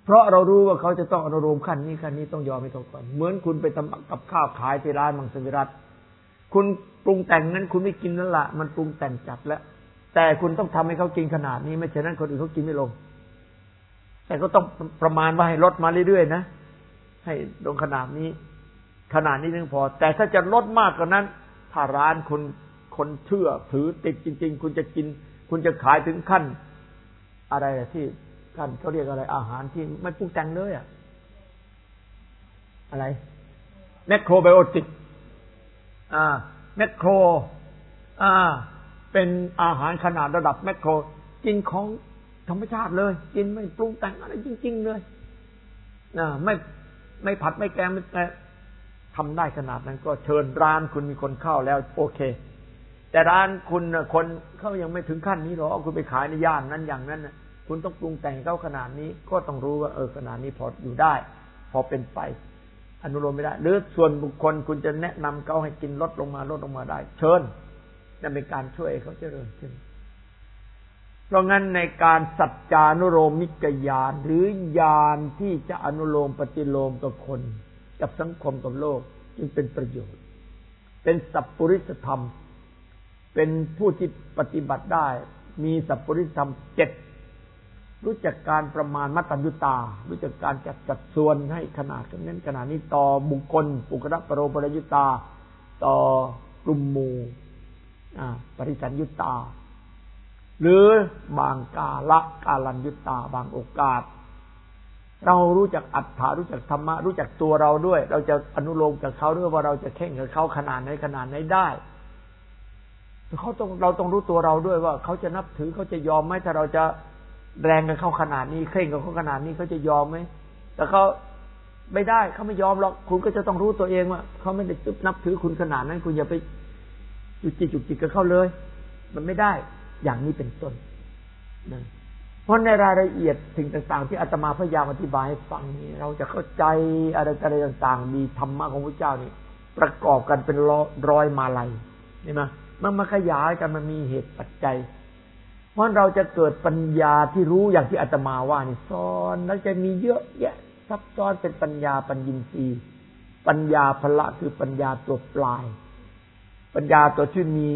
เพราะเรารู้ว่าเขาจะต้องอนุโลมขั้นนี้ขั้นนี้ต้องยอมให้เขาก่อนเหมือนคุณไปทำกับข้าวขายที่ร้านมังสวิรัติคุณปรุงแต่งนั้นคุณไม่กินนั่นแหละมันปรุงแต่งจัดแล้วแต่คุณต้องทำให้เขากินขนาดนี้ไม่เช่นนั้นคนอื่นเขากินไม่ลงแต่ก็ต้องประมาณว่าให้ลดมาเรื่อยๆนะให้ลงขนาดนี้ขนาดนี้นึงพอแต่ถ้าจะลดมากกว่านั้นถ้าร้านคุณคนเชื่อถือติดจริงๆคุณจะกินคุณจะขายถึงขั้นอะไรที่ขั้นเขาเรียกอะไรอาหารที่ไม่ปรุงแต่งเลยอะอะไรแมคโครไบโอติกอ่าแมคโครอ่าเป็นอาหารขนาดระดับแมคโครกินของธรรมชาติเลยกินไม่ปรุงแต่งอะไรจริงๆเลยนะไม่ไม่ผัดไม่แกงไม่แต่ทำได้ขนาดนั้นก็เชิญร้านคุณมีคนเข้าแล้วโอเคแต่ร้านคุณคนเขายังไม่ถึงขั้นนี้หรอกคุณไปขายในย่านนั้นอย่างนั้นนะคุณต้องปรุงแต่งเขาขนาดนี้ก็ต้องรู้ว่าเออขนาดนี้พออยู่ได้พอเป็นไปอนุโลมไม่ได้หรือส่วนบุคคลคุณจะแนะนำเขาให้กินลดลงมาลดลงมาได้เชิญนั่นเป็นการช่วยเขาเจริญขึ้นเพราะงั้นในการสัจจานุโลมิกญาณหรือญาณที่จะอนุโลมปฏิโลมกับคนกับสังคมกับโลกจึงเป็นประโยชน์เป็นสัพพุริสธรรมเป็นผู้ที่ปฏิบัติได้มีสัพพุริสธรรมเจ็ดรู้จักการประมาณมัตตัญญูตารู้จักการจัดจัดส่วนให้ขนาดนั้นขนาดนี้ต่อบุคคลปุคละปโรปริยุตาต่อกลุ่มหมู่ปริสัญยุตาหรือบางกาละกาลัญยุตาบางโอกาสเรารู้จักอัตถารู้จักธรรมะรู้จักตัวเราด้วยเราจะอนุโลมกับเขาด้วยว่าเราจะเข่งกับเขาขนาดไหนขนาดไหนได้เขาต้องเราต้องรู้ตัวเราด้วยว่าเขาจะนับถือเขาจะยอมไหมถ้าเราจะแรงกับเขาขนาดนี้เคร่งกับเขาขนาดนี้เขาจะยอมไหมแต่เขาไม่ได้เขาไม่ยอมหรอกคุณก็จะต้องรู้ตัวเองว่าเขาไม่ได้นับถือคุณขนาดนั้นคุณอย่าไปจุกจิกจุกจิกกับเขาเลยมันไม่ได้อย่างนี้เป็นต้นนะเพราะในรายละเอียดสิ่งต่างๆที่อาตมาพยายามอธิบายให้ฟังนี้เราจะเข้าใจอะไรอะไรต่างๆมีธรรมะของพระเจ้านี่ประกอบกันเป็นร้อยมาลัยเห็นไหมมันมาขยายกันมันมีเหตุปัจจัยเพราะเราจะเกิดปัญญาที่รู้อย่างที่อาตมาว่านี่ซ้อนแล้วจะมีเยอะแยะซับซ้อนเป็นปัญญาปัญญินทรีย์ปัญญาพละคือปัญญาตัวปลายปัญญาตัวที่มี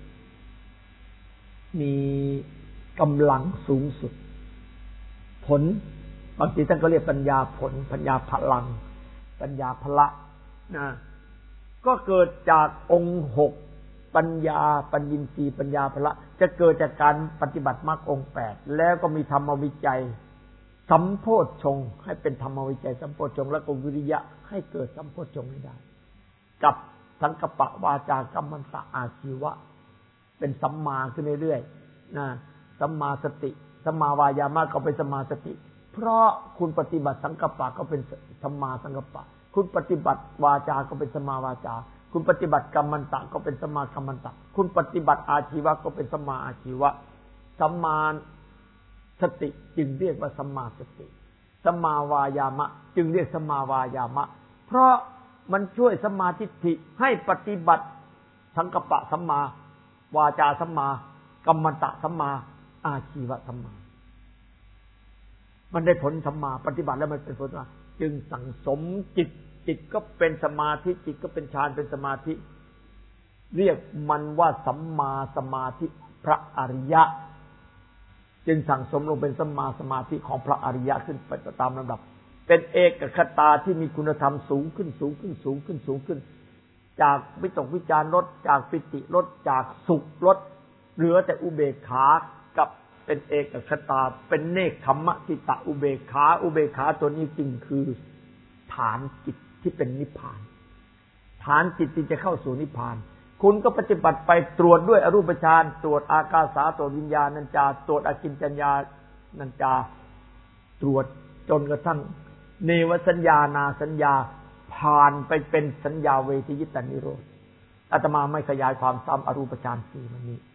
มีกำลังสูงสุดผลบางทีท่านก็เรียกปัญญาผลปัญญาพลังปัญญาพละนะก็เกิดจากองค์หกปัญญาปัญญินทรีย์ปัญญาพละจะเกิดจากการปฏิบัติมรรคองค์แปดแล้วก็มีธรรมวิจัยสัมโพชฌงค์ให้เป็นธรรมวิจัยสัมโพชฌงค์และก็วิริยะให้เกิดสัมโพชฌงค์ให้ได้กับสังกัปปะวาจากัมมันตะอาชีวะเป็นสัมมาขึ้นเรื่อยๆนะสัมมาสติสัมมาวายามะก็เป็นสัมมาสติเพราะคุณปฏิบัติสังกัปปะก็เป็นสัมมาสังกัปปะคุณปฏิบัติวาจาก็เป็นสัมมาวาจาคุณปฏิบัติกัมมันตะก็เป็นสัมมากัมมันตะคุณปฏิบัติอาชีวะก็เป็นสัมมาอาชีวะสัมมาสติจึงเรียกว่าสัมมาสติสัมมาวายามะจึงเรียกสัมมาวายามะเพราะมันช่วยสัมมาทิฏฐิให้ปฏิบัติสังกัปปะสัมมาวาจาสัมมากัมมันตะสัมมาอาชีวะสัมมามันได้ผลสัมมาปฏิบัติแล้วมันเป็นผลว่าจึงสั่งสมจิตจิตก็เป็นสมาธิจิตก็เป็นฌานเป็นสมาธิเรียกมันว่าสัมมาสมาธิพระอริยะจึงสั่งสมลงเป็นสัมมาสมาธิของพระอริยะขึ้นไปตามลำดับเป็นเอกคตาที่มีคุณธรรมสูงขึ้นสูงขึ้นสูงขึ้นสูงขึ้นจากวิตกวิจารลดจากปิติลดจากสุขลดเหลือแต่อุเบกขากับเป็นเอกคตาเป็นเนกขัมมะจิตะอุเบกขาอุเบกขาตัวนี้จริงคือฐานจิตที่เป็นนิพพานฐานจิตที่จะเข้าสู่นิพพานคุณก็ปฏิบัติไปตรวจด้วยอรูปฌานตรวจอากาสาตรวจวิญญาณัญจาตรวจอกิญจัญญานัญจาตรวจจนกระทั่งเนวสัญญานาสัญญาผ่านไปเป็นสัญญาเวทียิตานิโรธอาตมาไม่ขยายความซ้ำอรูปฌานสี่มันนี้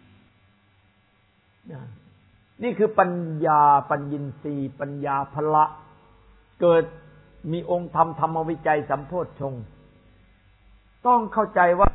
นี่คือปัญญาปัญญินทรีย์ปัญญาพละเกิดมีองค์ธรรมธรรมวิจัยสัมโพชฌงค์ต้องเข้าใจว่า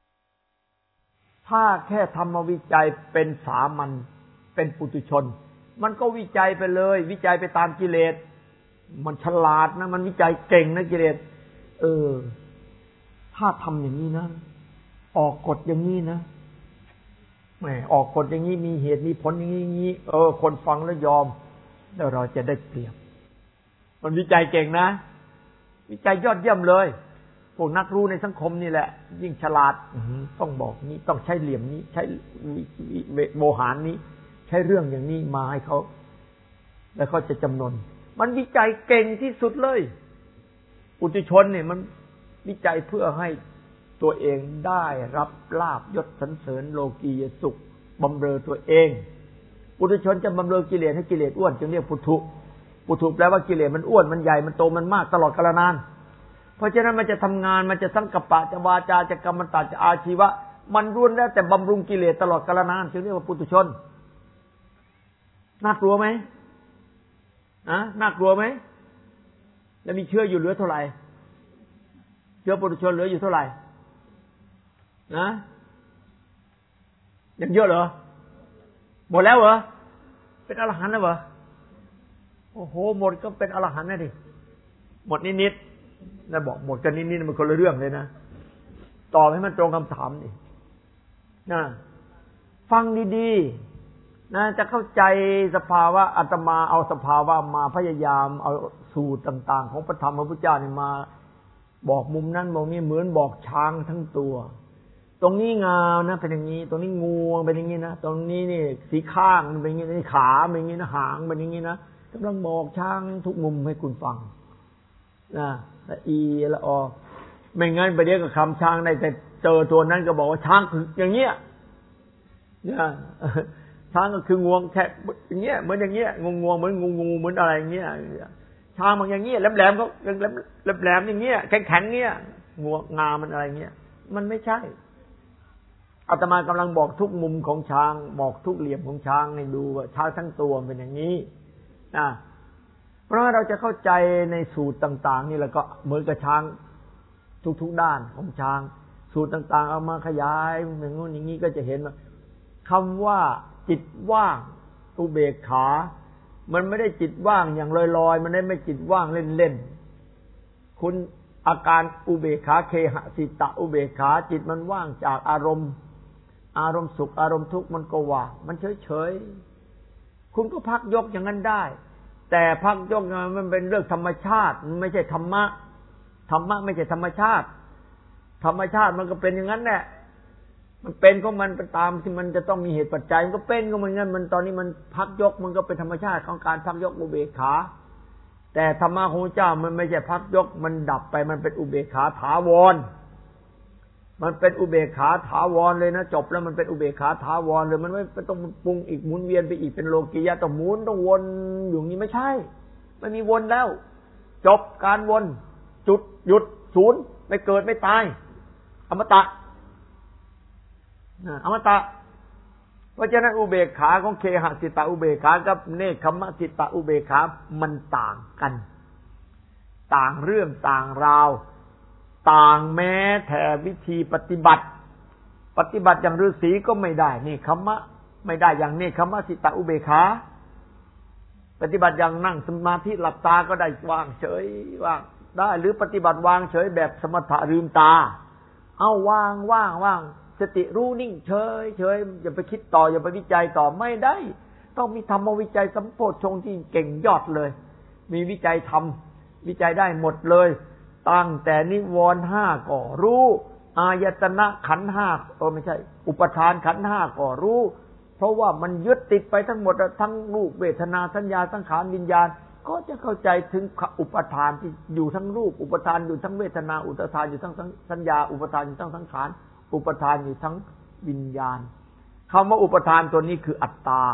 ถ้าแค่ธรรมวิจัยเป็นสามัญเป็นปุถุชนมันก็วิจัยไปเลยวิจัยไปตามกิเลสมันฉลาดนะมันวิจัยเก่งนะกิเลสเออถ้าทำอย่างนี้นะออกกฎอย่างนี้นะแหมออกกฎอย่างนี้มีเหตุมีผลอย่างนี้อย่างนี้เออคนฟังแล้วยอมแล้วเราจะได้เปรียบมันวิจัยเก่งนะวิจัยยอดเยี่ยมเลยพวกนักรู้ในสังคมนี่แหละยิ่งฉลาดต้องบอกนี้ต้องใช้เหลี่ยมนี้ใช้โมหารนี้ใช้เรื่องอย่างนี้มาให้เขาแล้วเขาจะจำนนมันวิจัยเก่งที่สุดเลยปุถุชนเนี่ยมันวิจัยเพื่อให้ตัวเองได้รับลาภยศสรรเสริญโลกียสุขบำเรอตัวเองปุถุชนจะบำเรอกิเลสให้กิเลสอ้วนจึงเรียกปุถุปุถุแปลว่ากิเลสมันอ้วนมันใหญ่มันโตมันมากตลอดกาลนานเพราะฉะนั้นมันจะทำงานมันจะสังกัปปะจะวาจาจะกรรมตะจะอาชีวะมันล้วนแล้วแต่บำรุงกิเลสตลอดกาลนานจึงเรียกว่าปุถุชนน่ากลัวไหมอะน่ากลัวไหมแล้วมีเชื้ออยู่เหลือเท่าไหร่เชื้อปุถุชนเหลืออยู่เท่าไหร่นะยังเยอะเหรอหมดแล้วเหรอเป็นอรหันต์แล้วเหรอโอ้โหหมดก็เป็นอรหันต์นะดิหมดนิดๆนะบอกหมดกันนิดๆมันคนละเรื่องเลยนะตอบให้มันตรงคำถามนี่นะฟังดีๆนะจะเข้าใจสภาวะอาตมาเอาสภาวะมาพยายามเอาสูตรต่างๆของพระธรรมพระพุทธเจ้านี่มาบอกมุมนั้นมองนี้เหมือนบอกช้างทั้งตัวตรงนี้งามนะเป็นอย่างนี้ตรงนี้งวงเป็นอย่างนี้นะตรงนี้นี่สีข้างมันเป็นอย่างนี้นี่ขาเป็นอย่างนี้นะหางเป็นอย่างนี้นะกำลังบอกช้างทุกมุมให้คุณฟังนะละอีละออไม่งั้นไปเดี๋ยวก็คำช้างได้แต่เจอตัวนั้นก็บอกว่าช้างคืออย่างเงี้ยเนี่ยช้างก็คืองวงแค่อย่างเงี้ยเหมือนอย่างเงี้ยงวงงวงเหมือนงูงูเหมือนอะไรอย่างเงี้ยช้างมันอย่างเงี้ยแหลมแหลมก็แหลมแหลมอย่างเงี้ยแข็งแข็งเงี้ยงวงงามันอะไรเงี้ยมันไม่ใช่อาตมากำลังบอกทุกมุมของช้างบอกทุกเหลี่ยมของช้างให้ดูว่าช้างทั้งตัวเป็นอย่างนี้นะเพราะเราจะเข้าใจในสูตรต่างๆนี่แล้วก็เหมือนกับช้างทุกๆด้านของช้างสูตรต่างๆเอามาขยายอย่างนู้นอย่างนี้ก็จะเห็นว่าคำว่าจิตว่างอุเบกขามันไม่ได้จิตว่างอย่างลอยๆมันได้ไม่จิตว่างเล่นๆคุณอาการอุเบกขาเคหสิตะอุเบกขาจิตมันว่างจากอารมณ์อารมณ์สุขอารมณ์ทุกข์มันก็ว่างมันเฉยๆคุณก็พักยกอย่างนั้นได้แต่พักยกมันเป็นเรื่องธรรมชาติมันไม่ใช่ธรรมะธรรมะไม่ใช่ธรรมชาติธรรมชาติมันก็เป็นอย่างนั้นแหละมันเป็นของมันไปตามที่มันจะต้องมีเหตุปัจจัยมันก็เป็นของมันงั้นมันตอนนี้มันพักยกมันก็เป็นธรรมชาติของการพักยกอุเบกขาแต่ธรรมะของพระเจ้ามันไม่ใช่พักยกมันดับไปมันเป็นอุเบกขาถาวรมันเป็นอุเบกขาถาวรเลยนะจบแล้วมันเป็นอุเบกขาถาวรเลยมันไม่ต้องปรุงอีกหมุนเวียนไปอีกเป็นโลกียะต้องหมุนต้องวนอยู่นี้ไม่ใช่ไม่มีวนแล้วจบการวนจุดหยุดศูนย์ไม่เกิดไม่ตายอมตะอมตะเพราะฉะนั้นอุเบกขาของเคหสิตะอุเบกขากับเนคขมสิตะอุเบกขามันต่างกันต่างเรื่องต่างราวต่างแม้แต่วิธีปฏิบัติปฏิบัติอย่างฤาษีก็ไม่ได้นี่คัมมะไม่ได้อย่างเนคขมสิตะอุเบกขาปฏิบัติอย่างนั่งสมาธิหลับตาก็ได้วางเฉยว่างได้หรือปฏิบัติวางเฉยแบบสมถะลืมตาเอาวางว่างว่างสติรู้นิ่งเฉยเฉยอย่าไปคิดต่ออย่าไปวิจัยต่อไม่ได้ต้องมีธรรมวิจัยสัมโพชฌงค์ที่เก่งยอดเลยมีวิจัยธรรมวิจัยได้หมดเลยตั้งแต่นิวรณ์ห้าก็รู้อายตนะขันธ์ห้าเออไม่ใช่อุปทานขันธ์ห้าก็รู้เพราะว่ามันยึดติดไปทั้งหมดทั้งรูปเวทนาสัญญาสังขารวิญญาณก็จะเข้าใจถึงอุปทานที่อยู่ทั้งรูปอุปทานอยู่ทั้งเวทนาอุปทานอยู่ทั้งสัญญาอุปทานอยู่ทั้งสังขารอุปทานอยู่ทั้งวิญญาณคำว่าอุปทานตัวนี้คืออัตตา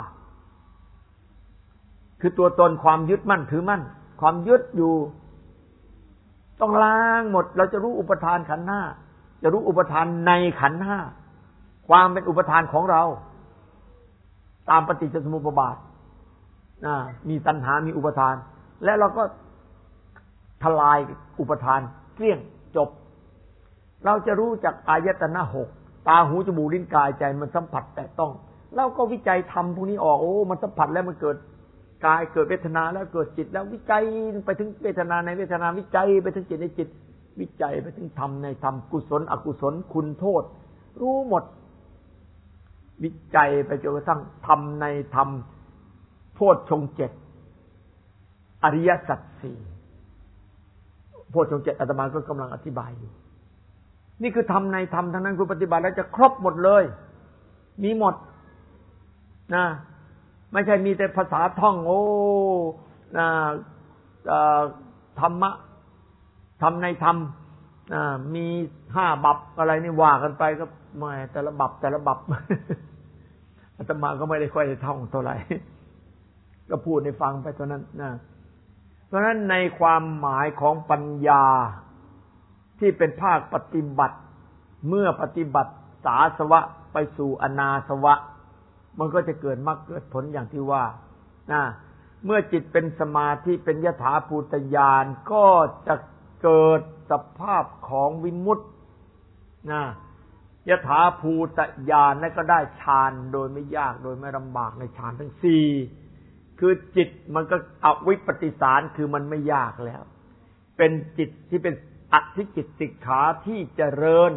คือตัวตนความยึดมั่นถือมั่นความยึดอยู่ต้องล้างหมดเราจะรู้อุปทานขันธ์ห้าจะรู้อุปทานในขันธ์ห้าความเป็นอุปทานของเราตามปฏิจจสมุปบาทมีตัณหามีอุปทานและเราก็ทลายอุปทานเกลี้ยงจบเราจะรู้จักอายตนะหกตาหูจมูกลิ้นกายใจมันสัมผัสแต่ต้องเราก็วิจัยธรรมพวกนี้ออกโอ้มันสัมผัสแล้วมันเกิดกายเกิดเวทนาแล้วเกิดจิตแล้ววิจัยไปถึงเวทนาในเวทนาวิจัยไปถึงจิตในจิตวิจัยไปถึงธรรมในธรรมกุศลอกุศลคุณโทษรู้หมดวิจัยไปจนกระทั่งธรรมในธรรมโพชฌงค์เจ็ดอริยสัจสี่โพชฌงค์เจ็ดอาตมาก็กำลังอธิบายอยู่นี่คือธรรมในธรรมทั้งนั้นคุณปฏิบัติแล้วจะครบหมดเลยมีหมดนะไม่ใช่มีแต่ภาษาท่องโอ้นะธรรมะธรรมในธรรมมีห้าบัพอะไรนี่ว่ากันไปก็ไม่แต่ละบัพแต่ละบัพอาตมาก็ไม่ได้ค่อยได้ท่องเท่าไหร่ก็พูดให้ฟังไปเท่านั้นนะเพราะฉะนั้นในความหมายของปัญญาที่เป็นภาคปฏิบัติเมื่อปฏิบัติสาสวะไปสู่อนาสวะมันก็จะเกิดมรรคเกิดผลอย่างที่ว่านะเมื่อจิตเป็นสมาธิเป็นยถาภูตญาณก็จะเกิดสภาพของวิมุตตินะยถาภูตญาณนั่นก็ได้ฌานโดยไม่ยากโดยไม่ลำบากในฌานทั้งสี่คือจิตมันก็อวิปปิสารคือมันไม่ยากแล้วเป็นจิตที่เป็นอธิจิตสิกขาที่เจริญ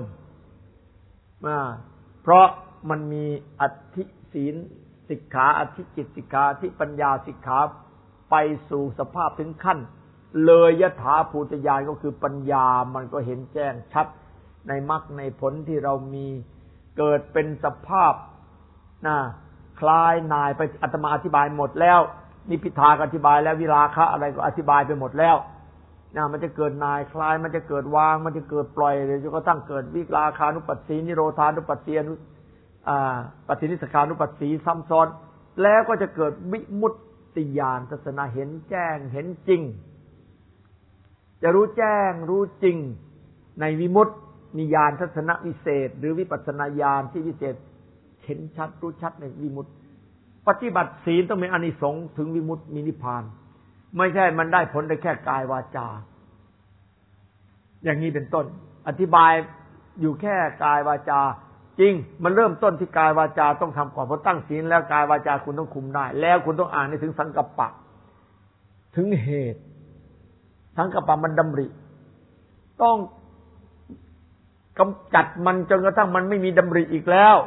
เพราะมันมีอธิศีลสิกขาอธิจิตสิกขาที่ปัญญาสิกขาไปสู่สภาพถึงขั้นเลยยถาภูตญาณก็คือปัญญามันก็เห็นแจ้งชัดในมรรคในผลที่เรามีเกิดเป็นสภาพนะคล้ายนายไปอาตมาอธิบายหมดแล้วนิพพิทาอธิบายแล้ววิราคะอะไรก็อธิบายไปหมดแล้วนะมันจะเกิดนายคลายมันจะเกิดวางมันจะเกิดปล่อยเลยจนกระทั่งเกิดวิราคานุปัสสีนิโรธานุปัสสีอนุอ่าปฏินิสขานุปัสสีซ้ำซ้อนแล้วก็จะเกิดวิมุตติญาณทัศนะเห็นแจ้งเห็นจริงจะรู้แจ้งรู้จริงในวิมุตติมีญาณทัศนะวิเศษหรือวิปัสสนาญาณที่วิเศษเห็นชัดรู้ชัดในวิมุตติปฏิบัติศีลต้องมีอานิสงส์ถึงวิมุตติมีนิพพานไม่ใช่มันได้ผลได้แค่กายวาจาอย่างนี้เป็นต้นอธิบายอยู่แค่กายวาจาจริงมันเริ่มต้นที่กายวาจาต้องทำก่อนพอตั้งศีลแล้วกายวาจาคุณต้องคุมได้แล้วคุณต้องอ่านให้ถึงสังกัปปะถึงเหตุสังกัปปะมันดำริต้องกำจัดมันจนกระทั่งมันไม่มีดำริอีกแล้ว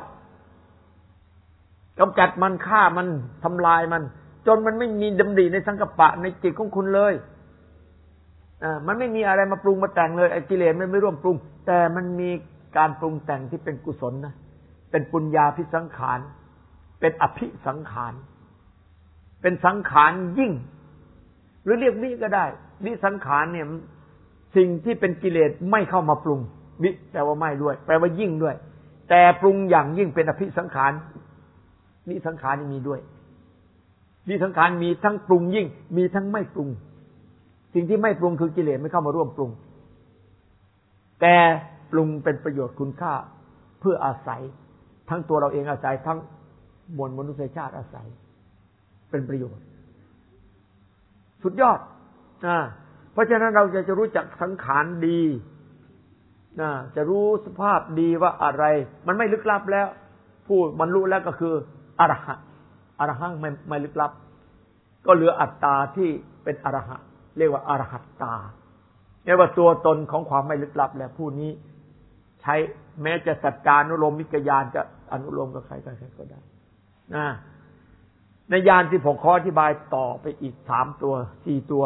กำจัดมันฆ่ามันทำลายมันจนมันไม่มีดำริในสังกัปปะในจิตของคุณเลยอ่ามันไม่มีอะไรมาปรุงมาแต่งเลยไอ้กิเลสมันไม่ร่วมปรุงแต่มันมีการปรุงแต่งที่เป็นกุศลนะเป็นปุญญาภิสังขารเป็นอภิสังขารเป็นสังขารยิ่งหรือเรียกวิก็ได้วิสังขารเนี่ยสิ่งที่เป็นกิเลสไม่เข้ามาปรุงวิแปลว่าไม่ด้วยแปลว่ายิ่งด้วยแต่ปรุงอย่างยิ่งเป็นอภิสังขารวิสังขารนี่มีด้วยวิสังขารมีทั้งปรุงยิ่งมีทั้งไม่ปรุงสิ่งที่ไม่ปรุงคือกิเลสไม่เข้ามาร่วมปรุงแต่ปรุงเป็นประโยชน์คุณค่าเพื่ออาศัยทั้งตัวเราเองอาศัยทั้งมวลมนุษยชาติอาศัยเป็นประโยชน์สุดยอดอ่าเพราะฉะนั้นเราจะจะรู้จักสังขารดีนะจะรู้สภาพดีว่าอะไรมันไม่ลึกลับแล้วผู้บรรลุแล้วก็คืออรหัตอรหังไม่ไม่ลึกลับก็เหลืออัตตาที่เป็นอรหัตเรียกว่าอรหัตตาเรียกว่าตัวตนของความไม่ลึกลับแล้วผู้นี้ใช้แม้จะสัจจานุโลมมิกญาณจะอนุโลมกับใครใครก็ได้นะในญาณที่ผมขออธิบายต่อไปอีกสามตัวสี่ตัว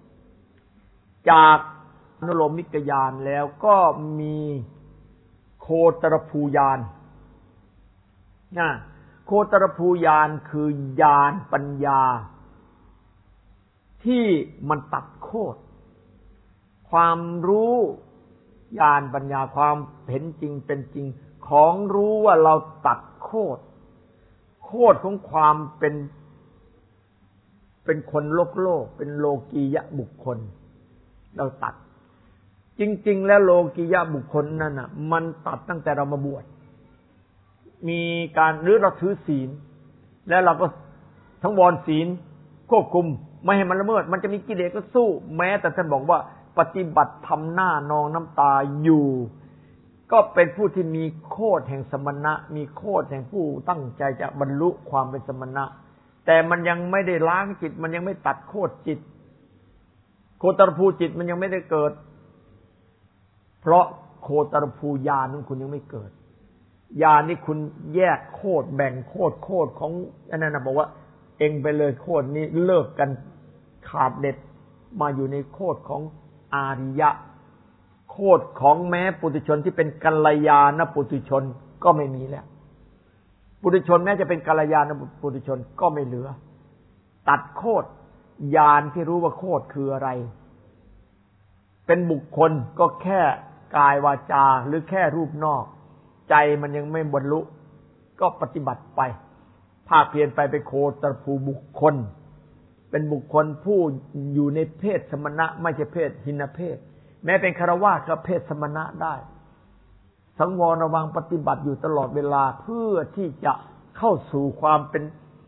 จากอนุโลมมิกญาณแล้วก็มีโคตรภูญาณนะโคตรภูญาณคือญาณปัญญาที่มันตัดโคตรความรู้ญาณปัญญาความเห็นจริงเป็นจริงของรู้ว่าเราตัดโคตรโคตรของความเป็นเป็นคนโลกโลกเป็นโลกียะบุคคลเราตัดจริงๆแล้วโลกียะบุคคลนั่นน่ะมันตัดตั้งแต่เรามาบวชมีการหรือเราถือศีลแล้วเราก็ทั้งวรศีลควบคุมไม่ให้มันละเมิดมันจะมีกิเลสก็สู้แม้แต่ท่านบอกว่าปฏิบัติทำหน้านองน้ำตาอยู่ก็เป็นผู้ที่มีโคตรแห่งสมณะมีโคตรแห่งผู้ตั้งใจจะบรรลุความเป็นสมณะแต่มันยังไม่ได้ล้างจิตมันยังไม่ตัดโคตรจิตโคตรภูจิตมันยังไม่ได้เกิดเพราะโคตรภูญาณนั้นคุณยังไม่เกิดญาณนี่คุณแยกโคตรแบ่งโคตรโคตรของอันนั้นนะบอกว่าเองไปเลยโคตรนี้เลิกกันขาดเด็ดมาอยู่ในโคตรของอาริยะโคตรของแม้ปุถุชนที่เป็นกัลยาณปุถุชนก็ไม่มีแล้วปุถุชนแม้จะเป็นกัลยาณปุถุชนก็ไม่เหลือตัดโคตรญาณที่รู้ว่าโคตรคืออะไรเป็นบุคคลก็แค่กายวาจาหรือแค่รูปนอกใจมันยังไม่บรรลุก็ปฏิบัติไปภาคเพียรไปเป็นโคตรภูบุคคลเป็นบุคคลผู้อยู่ในเพศสมณะไม่ใช่เพศหินเพศแม้เป็นฆราวาสก็เพศสมณะได้สังวรระวังปฏิบัติอยู่ตลอดเวลาเพื่อที่จะเข้าสู่ความเป็น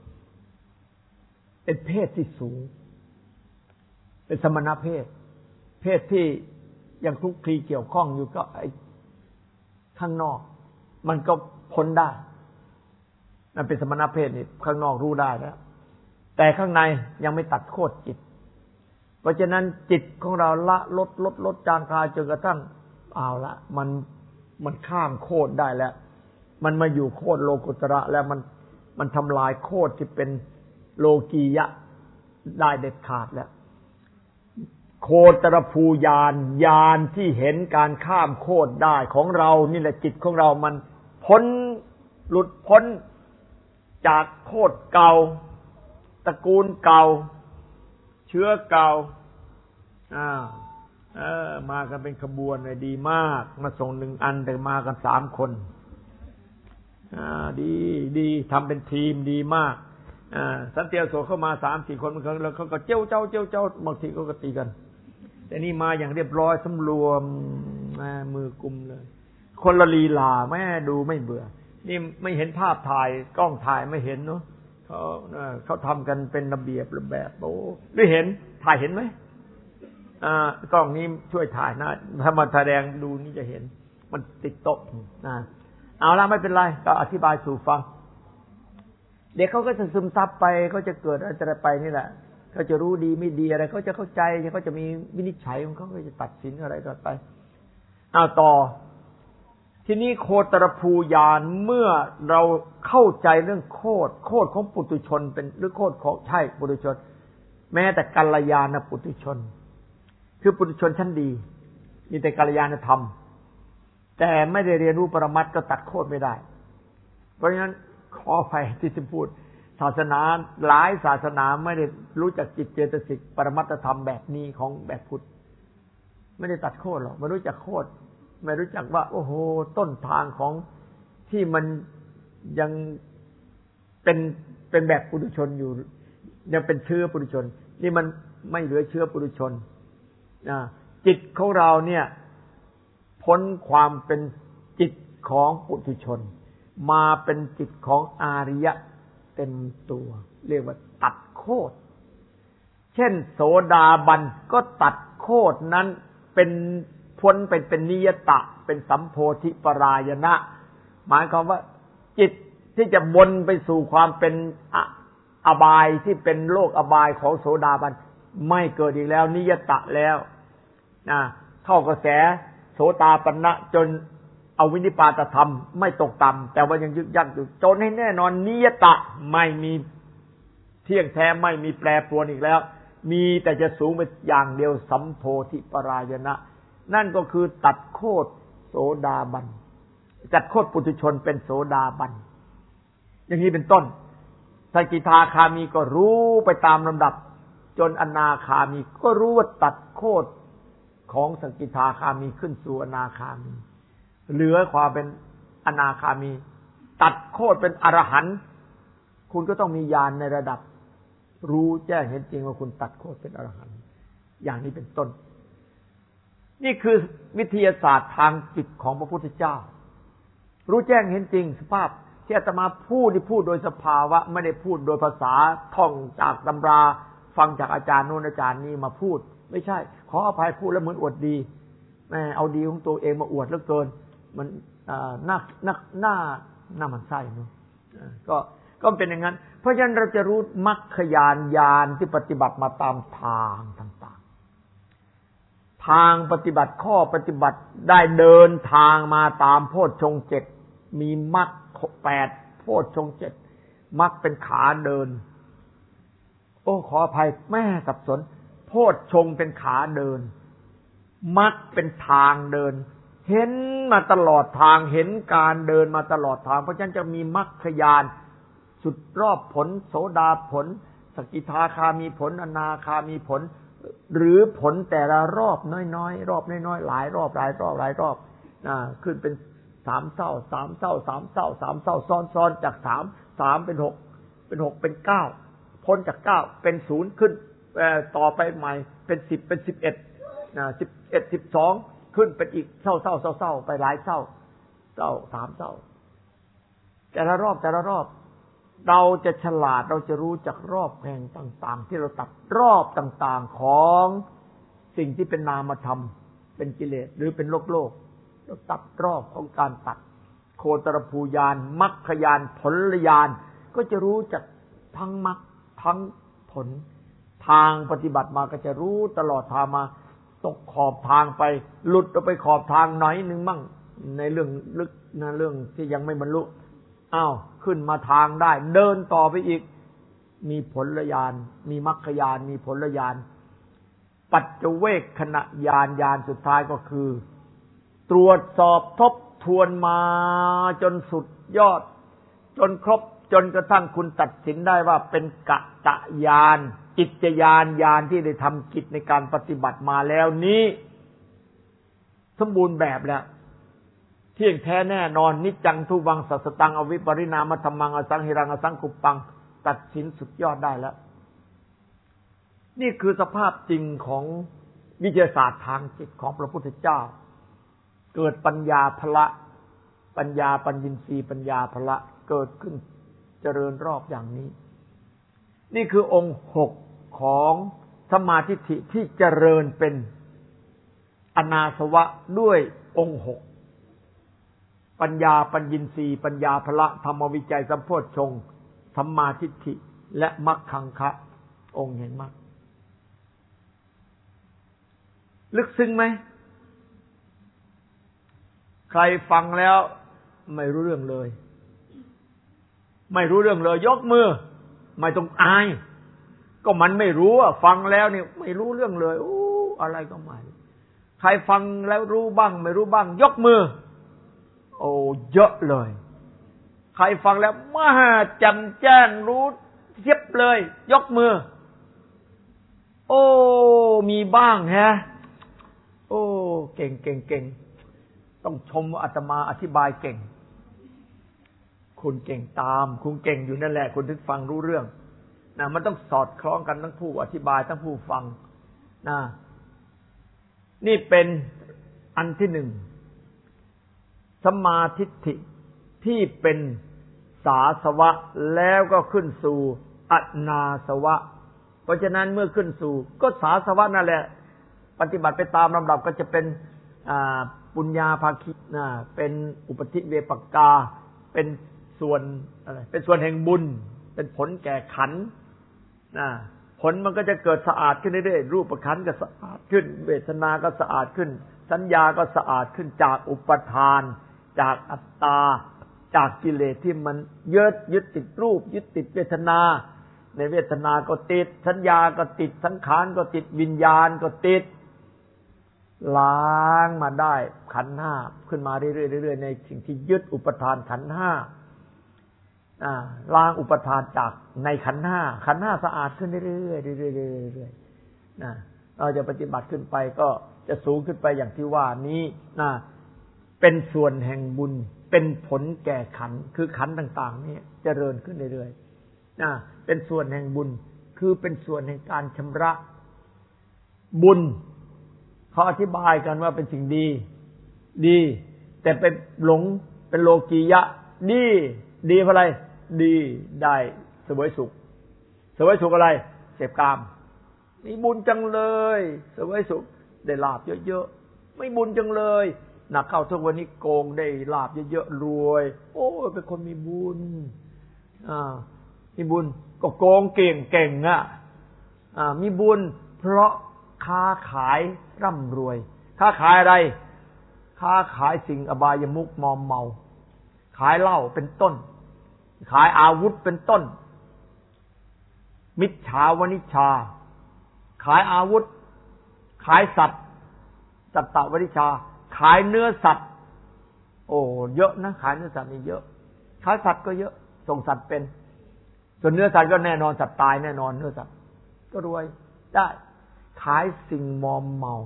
เป็นเพศที่สูงเป็นสมณเพศเพศที่ยังคลุกคลีเกี่ยวข้องอยู่ก็ไอ้ข้างนอกมันก็พ้นได้มันเป็นสมณเพศนี่ข้างนอกรู้ได้แล้วแต่ข้างในยังไม่ตัดโคตรจิตเพราะฉะนั้นจิตของเราละลดลดลดจางคลายจนกระทั่งเอาละมันมันข้ามโคตรได้แล้วมันมาอยู่โคตรโลกุตระแล้วมันมันทำลายโคตรที่เป็นโลกียะได้เด็ดขาดแล้วโคตรภูญาณญาณที่เห็นการข้ามโคตรได้ของเรานี่แหละจิตของเรามันพ้นหลุดพ้นจากโคตรเก่าตระกูลเก่าเชื้อเก่าอ่าเออมากันเป็นขบวนเลยดีมากมาส่งหนึ่งอันแต่มากันสามคนอ่าดีดีทำเป็นทีมดีมากอ่าสันเตียวโสเข้ามาสามสี่คนมันก็แล้วเขาก็เจ้าเจ้าเจ้าเจ้าบางทีก็กตีกันแต่นี่มาอย่างเรียบร้อยสำรวมมือกุมเลยคนละลีลาแม่ดูไม่เบื่อนี่ไม่เห็นภาพถ่ายกล้องถ่ายไม่เห็นเนาะเขาเขาทำกันเป็นระเบียบระแบบโอ้ได้เห็นถ่ายเห็นไหมอ่ากล้องนี้ช่วยถ่ายนะถ้ามันแสดงดูนี่จะเห็นมันติดโต๊ะนะเอาละไม่เป็นไรก็อธิบายสู่ฟังเด็กเขาก็จะซึมซับไปเขาจะเกิดอะไรไปนี่แหละเขาจะรู้ดีไม่ดีอะไรเขาจะเข้าใจเขาจะมีวินิจฉัยของเขาเขาจะตัดสินอะไรต่อไปเอาต่อทีนี้โคตรภูญาณเมื่อเราเข้าใจเรื่องโคตรโคตรของปุถุชนเป็นหรือโคตรของใช่ปุถุชนแม้แต่กัลยาณปุถุชนคือปุถุชนชั้นดีมีแต่กัลยาณธรรมแต่ไม่ได้เรียนรู้ปรมัตถ์ก็ตัดโคตรไม่ได้เพราะฉะนั้นขออภัยที่จะพูดศาสนาหลายศาสนาไม่ได้รู้จักจิตเจตสิกปรมัตถธรรมแบบนี้ของแบบพุทธไม่ได้ตัดโคตรหรอกไม่รู้จักโคตรไม่รู้จักว่าโอ้โหต้นทางของที่มันยังเป็นเป็นแบบปุถุชนอยู่ยังเป็นเชื้อปุถุชนนี่มันไม่เหลือเชื้อปุถุชนนะจิตของเราเนี่ยพ้นความเป็นจิตของปุถุชนมาเป็นจิตของอาริยะเต็มตัวเรียกว่าตัดโคตรเช่นโสดาบันก็ตัดโคตรนั้นเป็นพ้นเป็นเป็นนิยตะเป็นสัมโพธิปรายณะหมายความว่าจิตที่จะวนไปสู่ความเป็นอบายที่เป็นโลกอบายของโสดาบันไม่เกิดอีกแล้วนิยตะแล้วนะเข้ากระแสโสตาปันนะจนเอาวินิปาตธรรมไม่ตกต่ำแต่ว่ายังยึกยักอยู่จนให้แน่นอนนิยตะไม่มีเที่ยงแท้ไม่มีแปรปรวนอีกแล้วมีแต่จะสูงไปอย่างเดียวสัมโพธิปรายณะนั่นก็คือตัดโคตรโสดาบันตัดโคตรปุถุชนเป็นโสดาบันอย่างนี้เป็นต้นสกิทาคามีก็รู้ไปตามลำดับจนอนาคามีก็รู้ว่าตัดโคตรของสกิทาคามีขึ้นสู่อนาคามีเหลือความเป็นอนาคามีตัดโคตรเป็นอรหันต์คุณก็ต้องมีญาณในระดับรู้แจ้งเห็นจริงว่าคุณตัดโคตรเป็นอรหันต์อย่างนี้เป็นต้นนี่คือวิทยาศาสตร์ทางจิตของพระพุทธเจ้ารู้แจ้งเห็นจริงสภาพที่อาตมาพูดที่พูดโดยสภาวะไม่ได้พูดโดยภาษาท่องจากตำราฟังจากอาจารย์โน้นอาจารย์นี้มาพูดไม่ใช่ขออภัยพูดแล้วเหมือนอวดดีแม่เอาดีของตัวเองมาอวดเหลือเกินมันน่าน่าน่าน่ามันไส้เนาะก็ก็เป็นอย่างนั้นเพราะฉะนั้นเราจะรู้มรรคญาณญาณที่ปฏิบัติมาตามทางต่างๆทางปฏิบัติข้อปฏิบัติได้เดินทางมาตามโพชฌงค์เจ็ดมีมรรคแปดโพชฌงค์เจ็ดมรรคเป็นขาเดินโอ้ขออภัยแม่สับสนโพชฌงค์เป็นขาเดินมรรคเป็นทางเดินเห็นมาตลอดทางเห็นการเดินมาตลอดทางเพราะฉะนั้นจะมีมรรคญาณสุดรอบผลโสดาผลสกิทาคามีผลอนาคามีผลหรือผลแต่ละรอบน้อยๆรอบน้อยๆหลายรอบหลายรอบหลายรอบอ่าขึ้นเป็นสามเศร้าสามเศร้าสามเศร้าสามเศร้าซ้อนๆจากสามสามเป็นหกเป็นหกเป็นเก้าพ้นจากเก้าเป็นศูนย์ขึ้นเอ่อต่อไปใหม่เป็นสิบเป็นสิบเอ็ดอ่าสิบเอ็ดสิบสองขึ้นเป็นอีกเศร้าเศร้าเศร้าเศร้าไปหลายเศร้าเศร้าสามเศร้าแต่ละรอบแต่ละรอบเราจะฉลาดเราจะรู้จักรอบแห่งต่างๆที่เราตัดรอบต่างๆของสิ่งที่เป็นนามธรรมเป็นกิเลสหรือเป็นโลกโลกเราตัดรอบของการตัดโคตรภูญาณมรรคญาณผลญาณก็จะรู้จักทั้งมรรคทั้งผลทางปฏิบัติมาก็จะรู้ตลอดทางมาตกขอบทางไปหลุดออกไปขอบทางหน่อยนึงมั่งในเรื่องลึกนะเรื่องที่ยังไม่บรรลุอ้าวขึ้นมาทางได้เดินต่อไปอีกมีผลญาณมีมรรคญาณมีผลญาณปัจเจเวคขณะญาณญาณสุดท้ายก็คือตรวจสอบทบทวนมาจนสุดยอดจนครบจนกระทั่งคุณตัดสินได้ว่าเป็นกะตะญาณกิจญาณญาณที่ได้ทำกิจในการปฏิบัติมาแล้วนี้สมบูรณ์แบบแล้วเที่ยงแท้แน่นอนนิจจังทุวังสัสตังอวิปริณามธรรมังอสังหิรังอสังกุปปังตัดสินสุดยอดได้แล้วนี่คือสภาพจริงของวิทยาศาสตร์ทางจิตของพระพุทธเจ้าเกิดปัญญาพละปัญญาปัญญินทรีย์ปัญญาพละเกิดขึ้นเจริญรอบอย่างนี้นี่คือองค์หกของสมาธิิที่เจริญเป็นอนาสวะด้วยองค์หกปัญญาปัญญินทรีย์ปัญญาพละธรรมวิจัยสัมโพชฌงค์สัมมาทิฏฐิและมรรคังคะองค์เห็นมรรคลึกซึ้งไหมใครฟังแล้วไม่รู้เรื่องเลยไม่รู้เรื่องเลยยกมือไม่ต้องอายก็มันไม่รู้อ่ะฟังแล้วเนี่ยไม่รู้เรื่องเลยโอ้อะไรก็ไม่ใครฟังแล้วรู้บ้างไม่รู้บ้างยกมือโอ้เยอะเลยใครฟังแล้วมหาแจ่มแจ้งรู้เทียบเลยยกมือโอ้มีบ้างฮะโอ้เก่งเก่งเก่งต้องชมอาตมาอธิบายเก่งคุณเก่งตามคุณเก่งอยู่นั่นแหละคุณถึงฟังรู้เรื่องนะมันต้องสอดคล้องกันทั้งผู้อธิบายทั้งผู้ฟังนะนี่เป็นอันที่หนึ่งสัมมาทิฏฐิที่เป็นสาสวะแล้วก็ขึ้นสู่อนาสวะเพราะฉะนั้นเมื่อขึ้นสู่ก็สาสวะนั่นแหละปฏิบัติไปตามลำดับก็จะเป็นปุญญาภาคินะเป็นอุปธิเวปกาเป็นส่วนอะไรเป็นส่วนแห่งบุญเป็นผลแก่ขันธ์นะผลมันก็จะเกิดสะอาดขึ้นเรื่อยๆรูปขันธ์ก็สะอาดขึ้นเวทนาก็สะอาดขึ้นสัญญาก็สะอาดขึ้นจากอุปทานจากอัตตาจากกิเลสที่มันยึดยึดติดรูปยึดติดเวทนาในเวทนาก็ติดสัญญาก็ติดสังขารก็ติดวิญญาณก็ติดล้างมาได้ขันธ์ห้าขึ้นมาเรื่อยๆเรื่อยๆในสิ่งที่ยึดอุปทานขันธ์ห้าอ่าล้างอุปทานจากในขันธ์ห้าขันธ์ห้าสะอาดขึ้นเรื่อยๆเรื่อยๆเรื่อยๆนะเราจะปฏิบัติขึ้นไปก็จะสูงขึ้นไปอย่างที่ว่านี้นะเป็นส่วนแห่งบุญเป็นผลแก่ขันธ์คือขันธ์ต่างๆนี้เจริญขึ้นเรื่อยๆนะเป็นส่วนแห่งบุญคือเป็นส่วนแห่งการชำระบุญเขาอธิบายกันว่าเป็นสิ่งดีดีแต่เป็นหลงเป็นโลกียะดีดีเพราะอะไรดีได้เสวยสุขเสวยสุขอะไรเสพกามมีบุญจังเลยเสวยสุขได้ลาภเยอะๆไม่บุญจังเลยหนักเข้าทุกวันนี้โกงได้ลาภเยอะๆรวยโอ้เป็นคนมีบุญอ่ามีบุญก็โกงเก่งเก่งอ่ะอ่ามีบุญเพราะค้าขายร่ำรวยค้าขายอะไรค้าขายสิ่งอบายมุขมอมเมาขายเหล้าเป็นต้นขายอาวุธเป็นต้นมิจฉาวณิชชาขายอาวุธขายสัตว์สัตตวณิชชาขายเนื้อสัตว์โอ้เยอะนะขายเนื้อสัตว์นี่เยอะขายสัตว์ก็เยอะส่งสัตว์เป็นส่วนเนื้อสัตว์ก็แน่นอนสัตว์ตายแน่นอนเนื้อสัตว์ก็รวยได้ขายสิ่งมอมเมา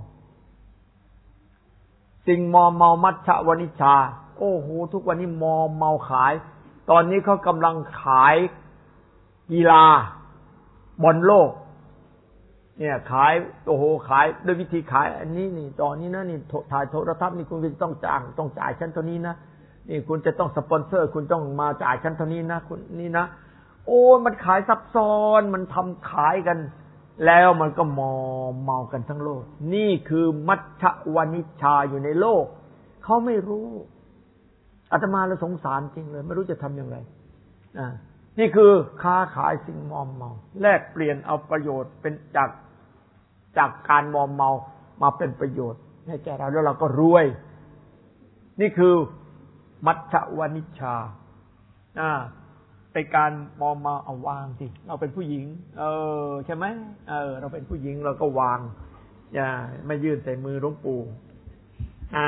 สิ่งมอมเมามัชฌวณิชชาโอ้โหทุกวันนี้มอมเมาขายตอนนี้เขากำลังขายกีฬาบอลโลกเนี่ยขายโอ้โหขายด้วยวิธีขายอันนี้นี่ตอนนี้นะนี่ถ่ายโทรทัศน์นี่คุณต้องจ้างต้องจ่ายฉันเท่านี้นะนี่คุณจะต้องสปอนเซอร์คุณต้องมาจ่ายฉันเท่านี้นะคุณนี่นะโอ้มันขายซับซ้อนมันทำขายกันแล้วมันก็มอมเมากันทั้งโลกนี่คือมัชฌวณิชชาอยู่ในโลกเขาไม่รู้อาตมาเลยสงสารจริงเลยไม่รู้จะทำยังไงอ่านี่คือค้าขายสิ่งมอมเมาแลกเปลี่ยนเอาประโยชน์เป็นจากจากการมอมเมามาเป็นประโยชน์ให้แก่เราแล้วเราก็รวยนี่คือมัชฌวณิชชาอ่าเป็นการมอมเมาเอาวางสิเราเป็นผู้หญิงเออใช่ไหมเออเราเป็นผู้หญิงเราก็วางอย่าไม่ยื่นใส่มือหลวงปู่อ่า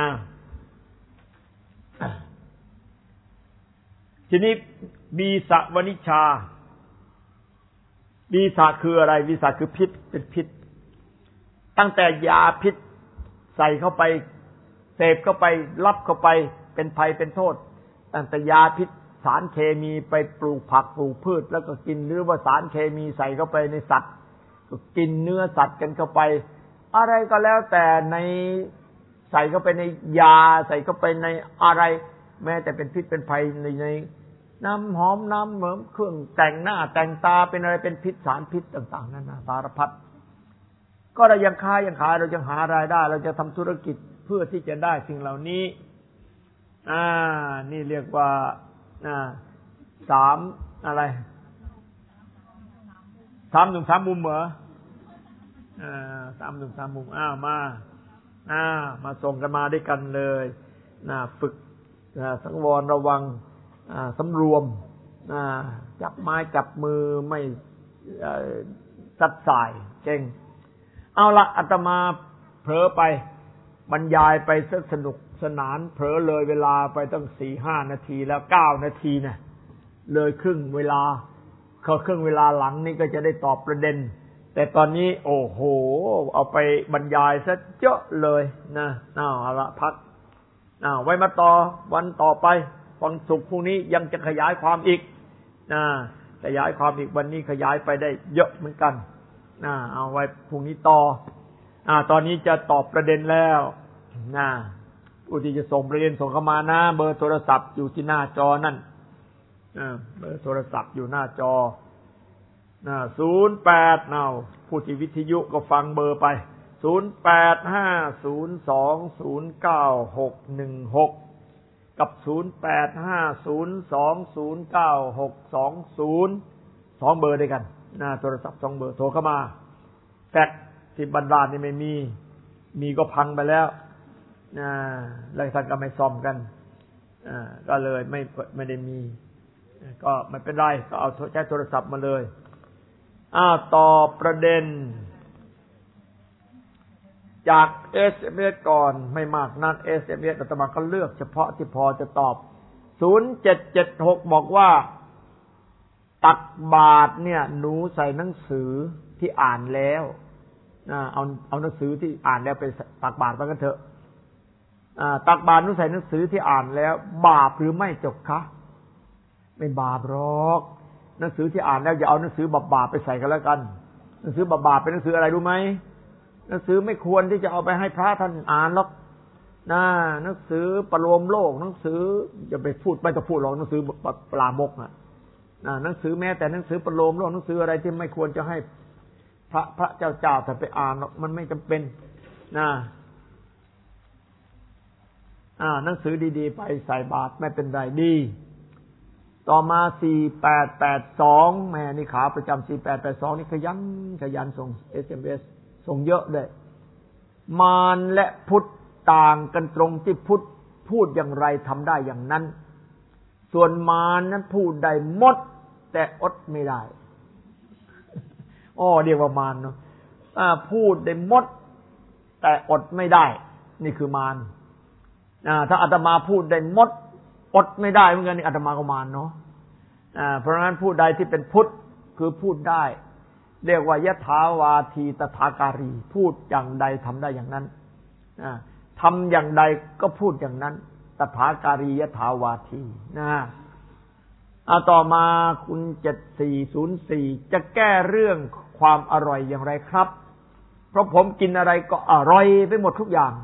ทีนี้บีสวณิชชาบีสะคืออะไรบีสะคือพิษเป็นพิษตั้งแต่ยาพิษใส่เข้าไปเสพเข้าไปรับเข้าไปเป็นภัยเป็นโทษตั้งแต่ยาพิษสารเคมีไปปลูกผักปลูกพืชแล้วก็กินหรือว่าสารเคมีใส่เข้าไปในสัตว์ก็กินเนื้อสัตว์กันเข้าไปอะไรก็แล้วแต่ในใส่เข้าไปในยาใส่เข้าไปในอะไรแม้แต่เป็นพิษเป็นภัยในในน้ำหอมน้ำเหมือนเครื่องแต่งหน้าแต่งตาเป็นอะไรเป็นพิษสารพิษต่างๆนั่นนะสารพัดก็เรายังค้ายังขายเรายังหารายได้เราจะทำธุรกิจเพื่อที่จะได้สิ่งเหล่านี้อ่านี่เรียกว่าอ่าสามอะไรสามหนึ่งสามมุมเหรออ่าสามหนึ่งสามมุมอ้าวมาอ่ามาส่งกันมาด้วยกันเลยนะฝึกสังวรระวังสำรวมจับไม้จับมือไม่ซัดสายเก่งเอาละอาตมาเผลอไปบรรยายไปสนุกสนานเผลอเลยเวลาไปตั้งสี่ห้านาทีแล้วเก้านาทีนะเลยครึ่งเวลาเขาครึ่งเวลาหลังนี้ก็จะได้ตอบประเด็นแต่ตอนนี้โอ้โหเอาไปบรรยายซะเยอะเลยนะเอาละพักอ่าไว้มาต่อวันต่อไปวันศุกร์พรุ่งนี้ยังจะขยายความอีกนะขยายความอีกวันนี้ขยายไปได้เยอะเหมือนกันนะเอาไว้พรุ่งนี้ต่ออ่าตอนนี้จะตอบประเด็นแล้วนะผู้ที่จะส่งประเด็นส่งเข้ามานะเบอร์โทรศัพท์อยู่ที่หน้าจอนั่นอ่าเบอร์โทรศัพท์อยู่หน้าจอนะศูนย์แปดเนาผู้ที่วิทยุก็ฟังเบอร์ไปศูนย์แปดห้าศูนย์สองศูนย์เก้าหกหนึ่งหกกับศูนย์แปดห้าศูนย์สองศูนย์เก้าหกสองศูนย์สองเบอร์ด้วยกันนะโทรศัพท์สองเบอร์โทรเข้ามาแฟกซ์ที่บรรดานี่ไม่มีมีก็พังไปแล้วนะแล้วท่านก็ไม่ซ่อมกันอ่าก็เลยไม่ไม่ได้มีก็ไม่เป็นไรก็เอาใช้โทรศัพท์มาเลยอ้าวต่อประเด็นจาก เอส เอ็ม เอส ก่อนไม่มากนัก เอส เอ็ม เอส อาตมาก็เลือกเฉพาะที่พอจะตอบศูนย์เจ็ดเจ็ดหกบอกว่าตักบาตรเนี่ยหนูใส่หนังสือที่อ่านแล้วนะเอาเอาหนังสือที่อ่านแล้วไปตักบาตรไปกันเถอะอ่าตักบาตรหนูใส่หนังสือที่อ่านแล้วบาปหรือไม่จบคะไม่บาปหรอกหนังสือที่อ่านแล้วอย่าเอาหนังสือบาปๆไปใส่กันแล้วกันหนังสือบาปๆเป็นหนังสืออะไรรู้ไหมหนังสือไม่ควรที่จะเอาไปให้พระท่านอ่านหรอกนะหนังสือประโลมโลกหนังสืออย่าไปพูดไม่ต้องพูดหรอกหนังสือปลามกอ่ะนะหนังสือแม้แต่หนังสือประโลมโลกหนังสืออะไรที่ไม่ควรจะให้พระพระเจ้าเจ้าท่านไปอ่านหรอกมันไม่จำเป็นนะอ่าหนังสือดีๆไปใส่บาตรไม่เป็นไรดีต่อมาสี่แปดแปดสองแม่นี่ขาประจำสี่แปดแปดสองนี่ขยันขยันส่ง เอส เอ็ม เอส ส่งเยอะด้วยมารและพุทธต่างกันตรงที่พุทธพูดอย่างไรทำได้อย่างนั้นส่วนมารนั้นพูดได้หมดแต่อดไม่ได้อ้อเรียกว่ามารเนาะพูดได้หมดแต่อดไม่ได้นี่คือมารถ้าอาตมาพูดได้หมดอดไม่ได้เหมือนกันนี่อาตมาก็มารเนาะเพราะฉะนั้นผู้ใดที่เป็นพุทธคือพูดได้เรียกว่ายถาวาทีตถาการีพูดอย่างใดทำได้อย่างนั้นทำอย่างใดก็พูดอย่างนั้นตถาการียถาวาทีนะเอาต่อมาคุณเจ็ดสี่ศูนย์สี่จะแก้เรื่องความอร่อยอย่างไรครับเพราะผมกินอะไรก็อร่อยไปหมดทุกอย่าง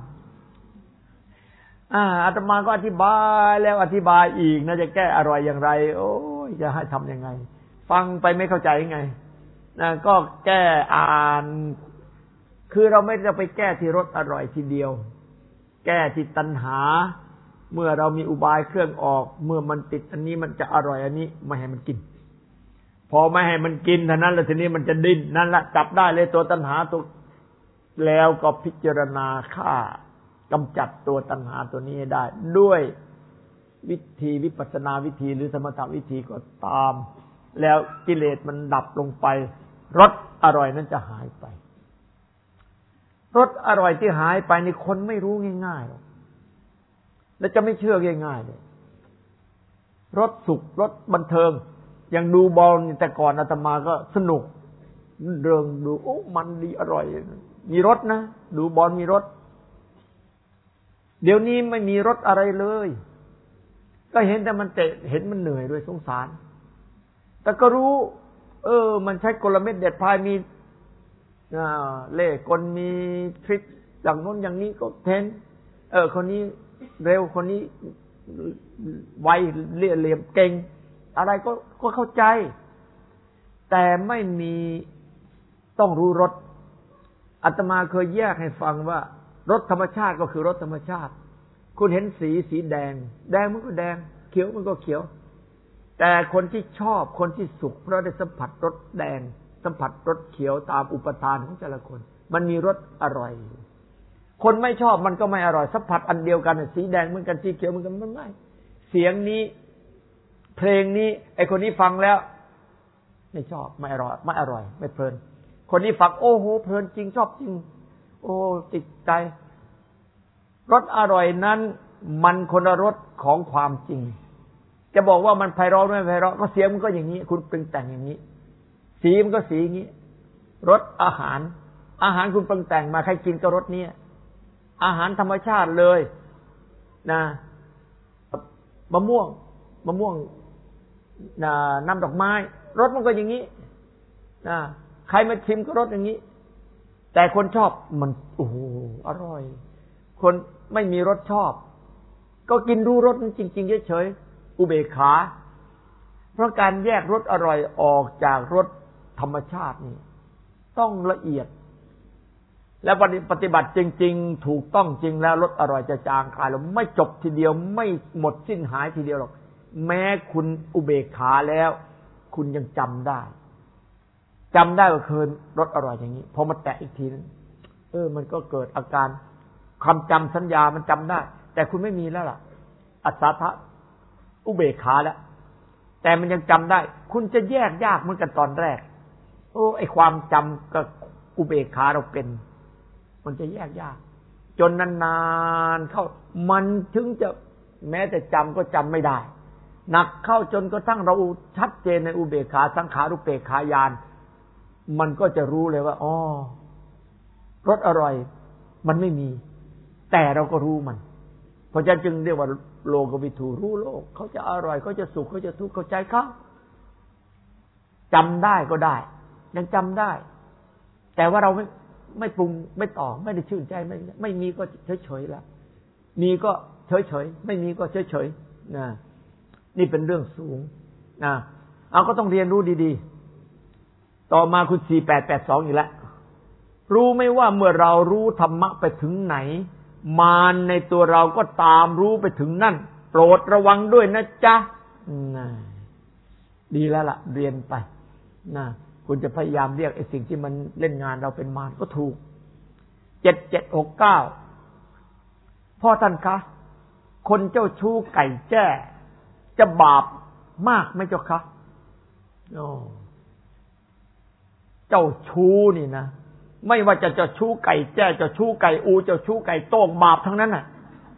อ่าอาตมาก็อธิบายแล้วอธิบายอีกนะจะแก้อร่อยอย่างไรโอ้ยจะให้ทำยังไงฟังไปไม่เข้าใจยังไงนะก็แก้อ่านคือเราไม่จะไปแก้ที่รสอร่อยทีเดียวแก้ที่ตัณหาเมื่อเรามีอุบายเครื่องออกเมื่อมันติดอันนี้มันจะอร่อยอันนี้ไม่ให้มันกินพอไม่ให้มันกินเท่านั้นแล้วทีนี้มันจะดิ้นนั่นละจับได้เลยตัวตัณหาตัวแล้วก็พิจารณาฆ่ากำจัดตัวตัณหาตัวนี้ให้ได้ด้วยวิธีวิปัสสนาวิธีหรือสมถะวิธีก็ตามแล้วกิเลสมันดับลงไปรสอร่อยนั้นจะหายไปรสอร่อยที่หายไปนี่คนไม่รู้ง่ายๆหรอกและจะไม่เชื่อง่ายๆเลยรสสุขรสบันเทิงอย่างดูบอลแต่ก่อนอาตมาก็สนุกเริงดูโอ้มันดีอร่อยมีรสนะดูบอลมีรสเดี๋ยวนี้ไม่มีรสอะไรเลยก็เห็นแต่มันเตะเห็นมันเหนื่อยด้วยสงสารแต่ก็รู้เออมันใช้กลเม็ดเด็ดพายมีอ่าเล่กลมีทริคอย่างโน้นอย่างนี้ก็เห็นเออคนนี้เร็วคนนี้ไวเลี่ยเหลี่ยมเก่งอะไรก็ก็เข้าใจแต่ไม่มีต้องรู้รสอาตมาเคยแยกให้ฟังว่ารสธรรมชาติก็คือรสธรรมชาติคุณเห็นสีสีแดงแดงมันก็แดงเขียวมันก็เขียวแต่คนที่ชอบคนที่สุขเพราะได้สัมผัสรสแดงสัมผัสรสเขียวตามอุปทานของแต่ละคนมันมีรสอร่อยคนไม่ชอบมันก็ไม่อร่อยสัมผัสอันเดียวกันสีแดงเหมือนกันสีเขียวเหมือนกันมันไม่เสียงนี้เพลงนี้ไอ้คนนี้ฟังแล้วไม่ชอบไม่อร่อยไม่อร่อยไม่เพลินคนนี้ฟังโอ้โหเพลินจริงชอบจริงโอ้ติดใจรสอร่อยนั้นมันคนละรสของความจริงจะบอกว่ามันไพเราะไม่ไพเราะก็เสียงมันก็อย่างนี้คุณปรุงแต่งอย่างนี้สีมันก็สีอย่างนี้รสอาหารอาหารคุณปรุงแต่งมาใครกินก็รสนี้อาหารธรรมชาติเลยนะมะม่วงมะม่วงนะน้ำดอกไม้รสมันก็อย่างนี้นะใครมาชิมก็รสอย่างนี้แต่คนชอบมันโอ้โหอร่อยคนไม่มีรสชอบก็กินรู้รสนั้นจริงๆเฉยๆอุเบกขาเพราะการแยกรสอร่อยออกจากรสธรรมชาตินี่ต้องละเอียดและปฏิบัติจริงๆถูกต้องจริงแล้วรสอร่อยจะจางคลายแล้วไม่จบทีเดียวไม่หมดสิ้นหายทีเดียวหรอกแม้คุณอุเบกขาแล้วคุณยังจำได้จำได้ว่าเคยรสอร่อยอย่างนี้พอมาแตะอีกทีนึงเออมันก็เกิดอาการความจำสัญญามันจำได้แต่คุณไม่มีแล้วล่ะอัศสาทะอุเบกขาแล้วแต่มันยังจำได้คุณจะแยกยากเหมือนกันตอนแรกโอ้ไอความจำกับอุเบกขาเราเป็นมันจะแยกยากจนนานๆเข้ามันถึงจะแม้แต่จำก็จำไม่ได้หนักเข้าจนกระทั่งเราชัดเจนในอุเบกขาสังขารุปเปกขายานมันก็จะรู้เลยว่าอ๋อรสอร่อยมันไม่มีแต่เราก็รู้มันเพราะฉะนั้นจึงเรียกว่าโลกวิถูรู้โลกเขาจะอร่อยเขาจะสุขเขาจะทุกข์เข้าใจเขาจำได้ก็ได้ยังจำได้แต่ว่าเราไม่ไม่ปรุงไม่ต่อไม่ได้ชื่นใจไม่ไม่มีก็เฉยๆแล้วมีก็เฉยๆไม่มีก็เฉยๆนะนี่เป็นเรื่องสูงนะเอาก็ต้องเรียนรู้ดีๆต่อมาคุณสี่แปดแปดสองอีกแล้วรู้ไหมว่าเมื่อเรารู้ธรรมะไปถึงไหนมารในตัวเราก็ตามรู้ไปถึงนั่นโปรดระวังด้วยนะจ๊ะดีแล้วล่ะเรียนไปนะคุณจะพยายามเรียกไอ้สิ่งที่มันเล่นงานเราเป็นมารก็ถูกเจ็ดเจ็ดหกเก้าพ่อท่านคะคนเจ้าชู้ไก่แจ้จะบาปมากไหมเจ้าคะโอ้เจ้าชู้นี่นะไม่ว่าจะเจ้าชู้ไก่แจ้เจ้าชู้ไก่อูเจ้าชู้ไก่โต้งบาปทั้งนั้นน่ะ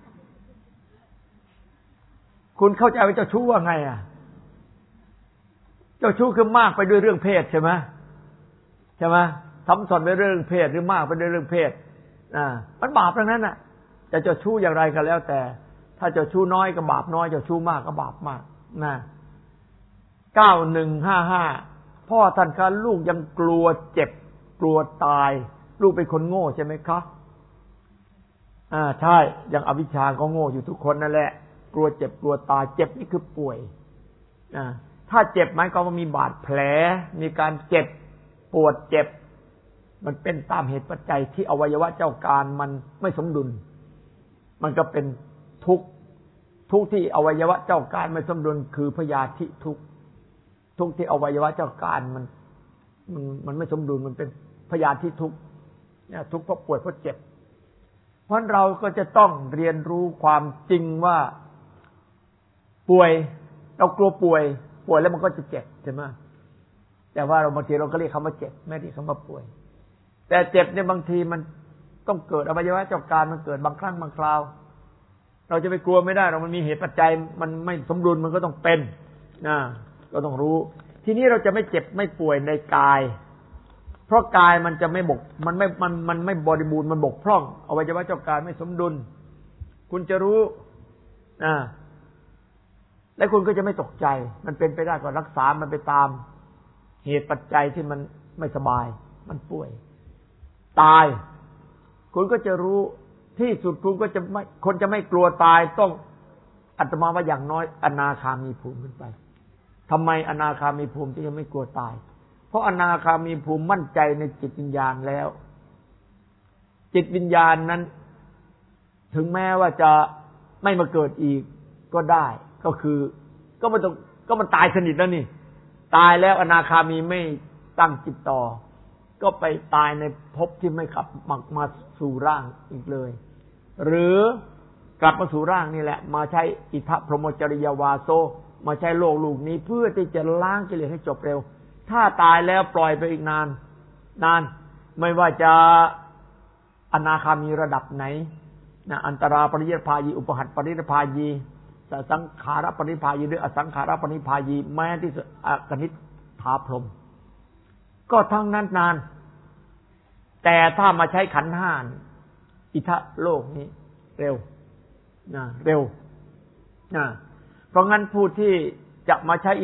คุณเข้าใจว่าเจ้าชู้ว่าไงอ่ะเจ้าชู้คือมากไปด้วยเรื่องเพศใช่ไหมใช่ไหมทำสอนไปเรื่องเพศหรือมากไปด้วยเรื่องเพศอ่ามันบาปทั้งนั้นน่ะจะเจ้าชู้อย่างไรก็แล้วแต่ถ้าเจ้าชู้น้อยก็บาปน้อยเจ้าชู้มากก็บาปมากนะเก้าหนึ่งห้าห้าพ่อท่านคะลูกยังกลัวเจ็บกลัวตายลูกเป็นคนโง่ใช่ไหมคะอ่าใช่ยังอวิชชาก็โง่อยู่ทุกคนนั่นแหละกลัวเจ็บกลัวตายเจ็บนี่คือป่วยอ่าถ้าเจ็บหมายความว่ามีบาดแผลมีการเจ็บปวดเจ็บมันเป็นตามเหตุปัจจัยที่อวัยวะเจ้าการมันไม่สมดุลมันก็เป็นทุกข์ทุกข์ที่อวัยวะเจ้าการไม่สมดุลคือพยาธิทุกข์ทุกข์ที่อวัยวะเจ้าการมันมันมันไม่สมดุลมันเป็นพยาธิทุกข์เนี่ยทุกข์เพราะป่วยเพราะเจ็บเพราะเราก็จะต้องเรียนรู้ความจริงว่าป่วยเรากลัวป่วยป่วยแล้วมันก็จะเจ็บใช่ไหมแต่ว่าเราบางทีเราก็เรียกคำว่าเจ็บไม่เรียกคำว่าป่วยแต่เจ็บเนี่ยบางทีมันต้องเกิดอวัยวะเจ้าการมันเกิดบางครั้งบางคราวเราจะไปกลัวไม่ได้เรามันมีเหตุปัจจัยมันไม่สมดุลมันก็ต้องเป็นนะก็ต้องรู้ทีนี้เราจะไม่เจ็บไม่ป่วยในกายเพราะกายมันจะไม่บกมันไม่มันมันไม่บริบูรณ์มันบกพร่องอวัยวะเจ้าการไม่สมดุลคุณจะรู้นะและคุณก็จะไม่ตกใจมันเป็นไปได้ก็รักษามันไปตามเหตุปัจจัยที่มันไม่สบายมันป่วยตายคุณก็จะรู้ที่สุดคุณก็จะไม่คนจะไม่กลัวตายต้องอาตมาว่าอย่างน้อยอนาคามีภูมิขึ้นไปทำไมอนาคามีภูมิที่ยังไม่กลัวตายเพราะอนาคามีภูมิมั่นใจในจิตวิญญาณแล้วจิตวิญญาณนั้นถึงแม้ว่าจะไม่มาเกิดอีกก็ได้ก็คือก็มันต้องก็มันตายสนิทแล้วนี่ตายแล้วอนาคามีไม่ตั้งจิตต่อก็ไปตายในภพที่ไม่กลับมามาสู่ร่างอีกเลยหรือกลับมาสู่ร่างนี่แหละมาใช้อิทธพรหมจริยวาโซมาใช้โลกลูกนี้เพื่อที่จะล้างกิเลสให้จบเร็วถ้าตายแล้วปล่อยไปอีกนานนานไม่ว่าจะอนาคามีระดับไหนนะอันตราปริยพายีอุปหัตปริยพายีสังขารปริพายีหรืออสังขารปริพายีแม้ที่สุดอกนิษฐาพรหมก็ทั้งนั้นนานแต่ถ้ามาใช้ขันธ์ห้าอิทธโลกนี้เร็วนะเร็วนะเพราะงั้นผู้ที่จะมาใช้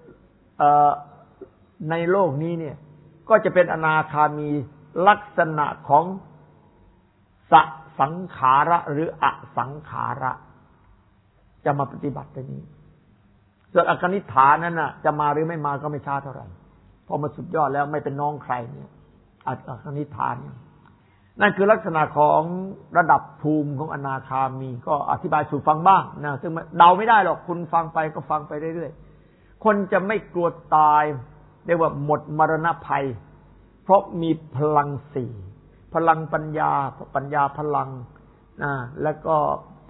ในโลกนี้เนี่ยก็จะเป็นอนาคามีลักษณะของสสังขาระหรืออสังขาระจะมาปฏิบัติตรงนี้ส่วนอกนิษฐานั้นน่ะจะมาหรือไม่มาก็ไม่ช้าเท่าไหร่พอมาสุดยอดแล้วไม่เป็นน้องใครเนี่ยอกนิษฐานนั่นคือลักษณะของระดับภูมิของอนาคามีก็อธิบายสู่ฟังบ้างนะซึ่งเดาไม่ได้หรอกคุณฟังไปก็ฟังไปเรื่อยๆคนจะไม่กลัวตายเรียกว่าหมดมรณะภัยเพราะมีพลังสี่พลังปัญญาปัญญาพลังนะแล้วก็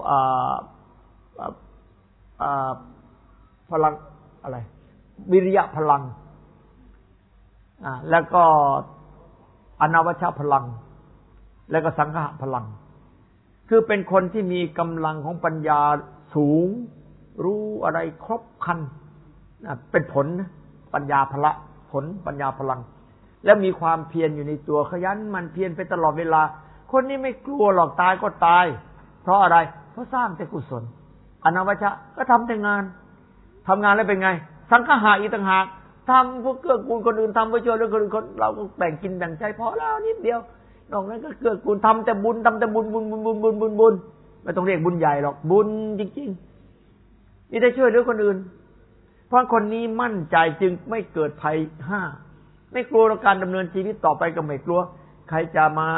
พลังอะไรวิริยะพลังอ่าแล้วก็อนาวชพลังแล้วก็สังฆะพลังคือเป็นคนที่มีกำลังของปัญญาสูงรู้อะไรครบครันเป็นผลปัญญาพละผลปัญญาพลังแล้วมีความเพียรอยู่ในตัวขยันมันเพียรไปตลอดเวลาคนนี้ไม่กลัวหรอกตายก็ตายเพราะอะไรเพราะสร้างแต่กุศลอนาวชะก็ทำแต่งานทำงานแล้วเป็นไงสังฆะอีกต่างหากทำเพื่อเกื้อกูลคนอื่นทำเพื่อช่วยเหลือคนอื่นเราก็แบ่งกินแบ่งใช้พอแล้วนิดเดียวนอกนั้นก็เกื้อกูลทำแต่บุญทำแต่บุญบุญบุญบุญบุญบุญบุญไม่ต้องเรียกบุญใหญ่หรอกบุญจริงๆนี่ได้ช่วยเหลือคนอื่นเพราะคนนี้มั่นใจจึงไม่เกิดภัยห้าไม่กลัวการดำเนินชีวิตต่อไปก็ไม่กลัวใครจะมา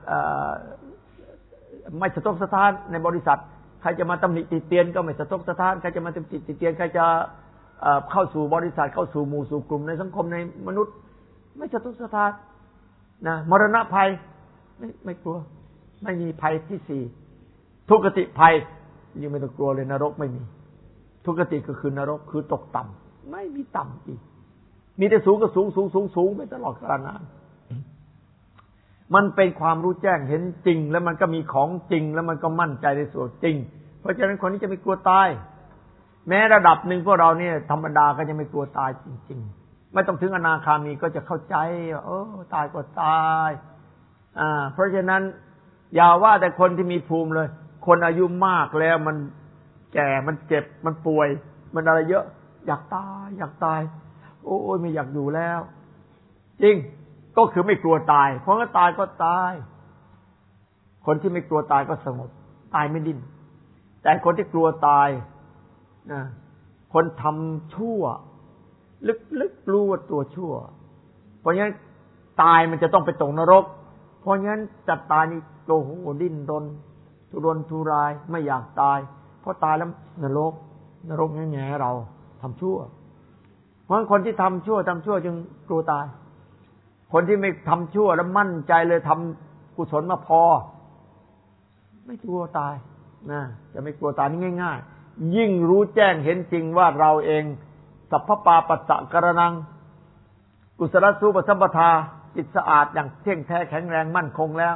ไม่สะทกสะท้านในบริษัทใครจะมาตำหนิติเตียนก็ไม่สะทกสะท้านใครจะมาตำหนิติเตียนใครจะเข้าสู่บริษัทเข้าสู่หมู่สู่กลุ่มในสังคมในมนุษย์ไม่จะทุกข์สถานนะมรณะภัยไม่ไม่กลัวไม่มีภัยที่สี่ทุกขติภัยยังไม่ต้องกลัวเลยนรกไม่มีทุกขติก็คือนรกคือตกต่ำไม่มีต่ำอีกมีแต่สูงก็สูงสูงสูงสูงไปตลอดกาลนานมันเป็นความรู้แจ้งเห็นจริงแล้วมันก็มีของจริงแล้วมันก็มั่นใจในส่วนจริงเพราะฉะนั้นคนนี้จะไม่กลัวตายแม้ระดับหนึ่งพวกเราเนี่ยธรรมดาก็จะไม่กลัวตายจริงๆไม่ต้องถึงอนาคามีก็จะเข้าใจว่าเออตายก็ตายอ่าเพราะฉะนั้นอย่าว่าแต่คนที่มีภูมิเลยคนอายุมากแล้วมันแก่มันเจ็บมันป่วยมันอะไรเยอะอยากตายอยากตายโอ้ยไม่อยากอยู่แล้วจริงก็คือไม่กลัวตายเพราะว่าตายก็ตายคนที่ไม่กลัวตายก็สงบตายไม่ดิ้นแต่คนที่กลัวตายนะคนทำชั่วลึกๆรู้ว่าตัวชั่วเพราะงั้นตายมันจะต้องไปตกนรกเพราะงั้นจะตายนี่โอ้โหดิ้นรนทุรนทุรายไม่อยากตายเพราะตายแล้วนรกนรกแง่ๆเราทำชั่วเพราะคนที่ทำชั่วทำชั่วจึงกลัวตายคนที่ไม่ทำชั่วแล้วมั่นใจเลยทำกุศลมาพอไม่กลัวตายนะจะไม่กลัวตายนี่ง่ายๆยิ่งรู้แจ้งเห็นจริงว่าเราเองสัพพปาปัสสะกรณังกุศลสูปสัมปทาจิตสะอาดอย่างเที่ยงแท้แข็งแรงมั่นคงแล้ว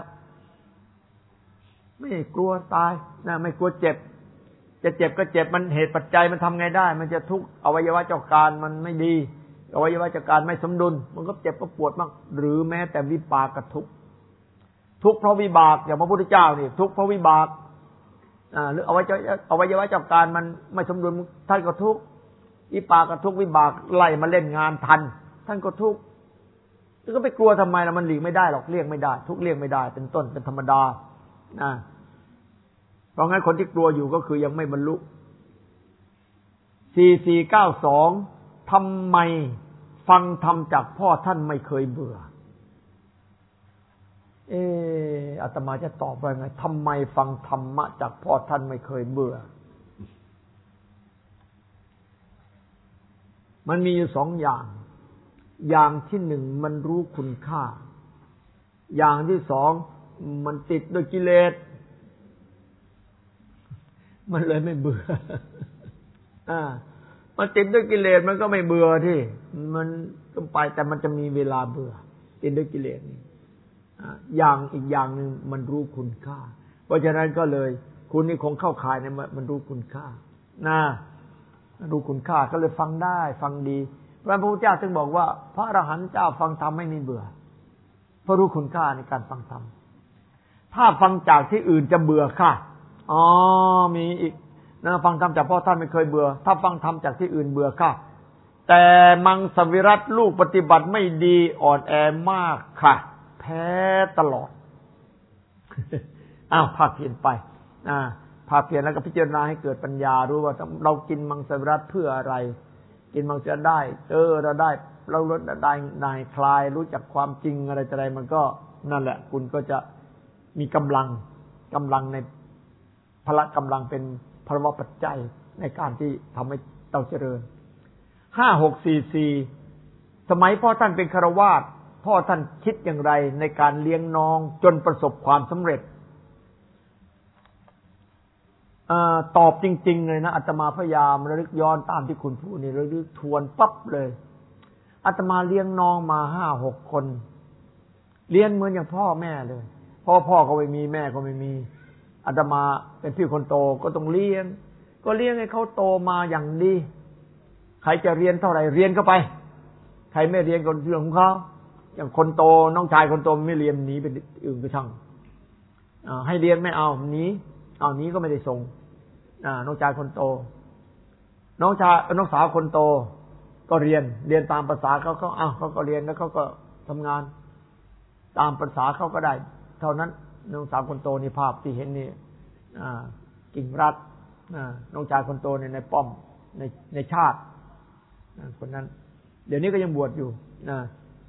ไม่กลัวตายนะไม่กลัวเจ็บจะเจ็บก็เจ็บมันเหตุปัจจัยมันทำไงได้มันจะทุกข์อวัยวะเจ้าการมันไม่ดีอวัยวะเจ้าการไม่สมดุลมันก็เจ็บก็ปวดมากหรือแม้แต่วิปากทุกข์ทุกข์เพราะวิบากอย่างพระพุทธเจ้านี่ทุกข์เพราะวิบากอ่าหรืออวัยวะอวัยวะเจ้าการมันไม่สมดุลท่านก็ทุกข์วิปากทุกข์วิบากไล่มาเล่นงานทันท่านก็ทุกข์แล้วก็ไปกลัวทำไมล่ะมันหลีกไม่ได้หรอกเลี่ยงไม่ได้ทุกเลี่ยงไม่ได้เป็นต้นเป็นธรรมดานะเพราะงั้นคนที่กลัวอยู่ก็คือยังไม่บรรลุสี่สี่เก้าสองทำไมฟังธรรมจากพ่อท่านไม่เคยเบื่อเอออาตมาจะตอบว่าไงทำไมฟังธรรมะจากพ่อท่านไม่เคยเบื่อมันมีอยู่สองอย่างอย่างที่หนึ่งมันรู้คุณค่าอย่างที่สองมันติดด้วยกิเลสมันเลยไม่เบื่ออ่ามันติดด้วยกิเลสมันก็ไม่เบื่อที่มันก็ไปแต่มันจะมีเวลาเบื่อติดด้วยกิเลสนี่อย่างอีกอย่างหนึ่งมันรู้คุณค่าเพราะฉะนั้นก็เลยคุณนี่คงเข้าข่ายในมันรู้คุณค่านะรู้คุณค่าก็เลยฟังได้ฟังดีพระพุทธเจ้าจึงบอกว่าพระอรหันต์เจ้าฟังธรรมไม่มีเบื่อเพราะรู้คุณค่าในการฟังธรรมถ้าฟังจากที่อื่นจะเบื่อค่ะอ๋อมีอีกนะฟังธรรมจากพ่อท่านไม่เคยเบื่อถ้าฟังธรรมจากที่อื่นเบื่อค่ะแต่มังสวิรัติลูกปฏิบัติไม่ดีอ่อนแอมากค่ะแพ้ตลอดอ้าวภาคเพียรไปอ่าภาคเพียรแล้วก็พิจารณาให้เกิดปัญญารู้ว่าเรากินมังสวิรัติเพื่ออะไรกินมังสวิรัติได้เออเราได้เราลดได้นายคลายรู้จักความจริงอะไรอะไรมันก็นั่นแหละคุณก็จะมีกำลังกำลังในพละกำลังเป็นภาวะปัจจัยในการที่ทำให้เราเจริญห้าหกสี่สี่สมัยพ่อท่านเป็นฆราวาสพ่อท่านคิดอย่างไรในการเลี้ยงน้องจนประสบความสำเร็จอตอบจริงๆเลยนะอาตมาพยายามระลึกย้อนตามที่คุณพูดนี่ระลึกทวนปั๊บเลยอาตมาเลี้ยงน้องมาห้าหกคนเลี้ยงเหมือนอย่างพ่อแม่เลยพ่อพ่อก็ไม่มีแม่ก็ไม่มีอาตมาเป็นพี่คนโตก็ต้องเลี้ยงก็เลี้ยงให้เขาโตมาอย่างดีใครจะเรียนเท่าไหร่เรียนเข้าไปใครไม่เรียนก็เรื่องของเขาอย่างคนโตน้องชายคนโตไม่เรียนหนีไปอื่นก็ช่างให้เรียนไม่เอาหนีเอาหนีก็ไม่ได้ส่งน้องชายคนโตน้องชายน้องสาวคนโตก็เรียนเรียนตามภาษาเขาเขาอ้าวเขาก็เรียนแล้วเขาก็ทำงานตามภาษาเขาก็ได้เท่านั้นน้องสาวคนโตนี่ภาพที่เห็นนี่กิ่งรัฐน้องชายคนโตเนี่ยในป้อมในในชาติคนนั้นเดี๋ยวนี้ก็ยังบวชอยู่นะ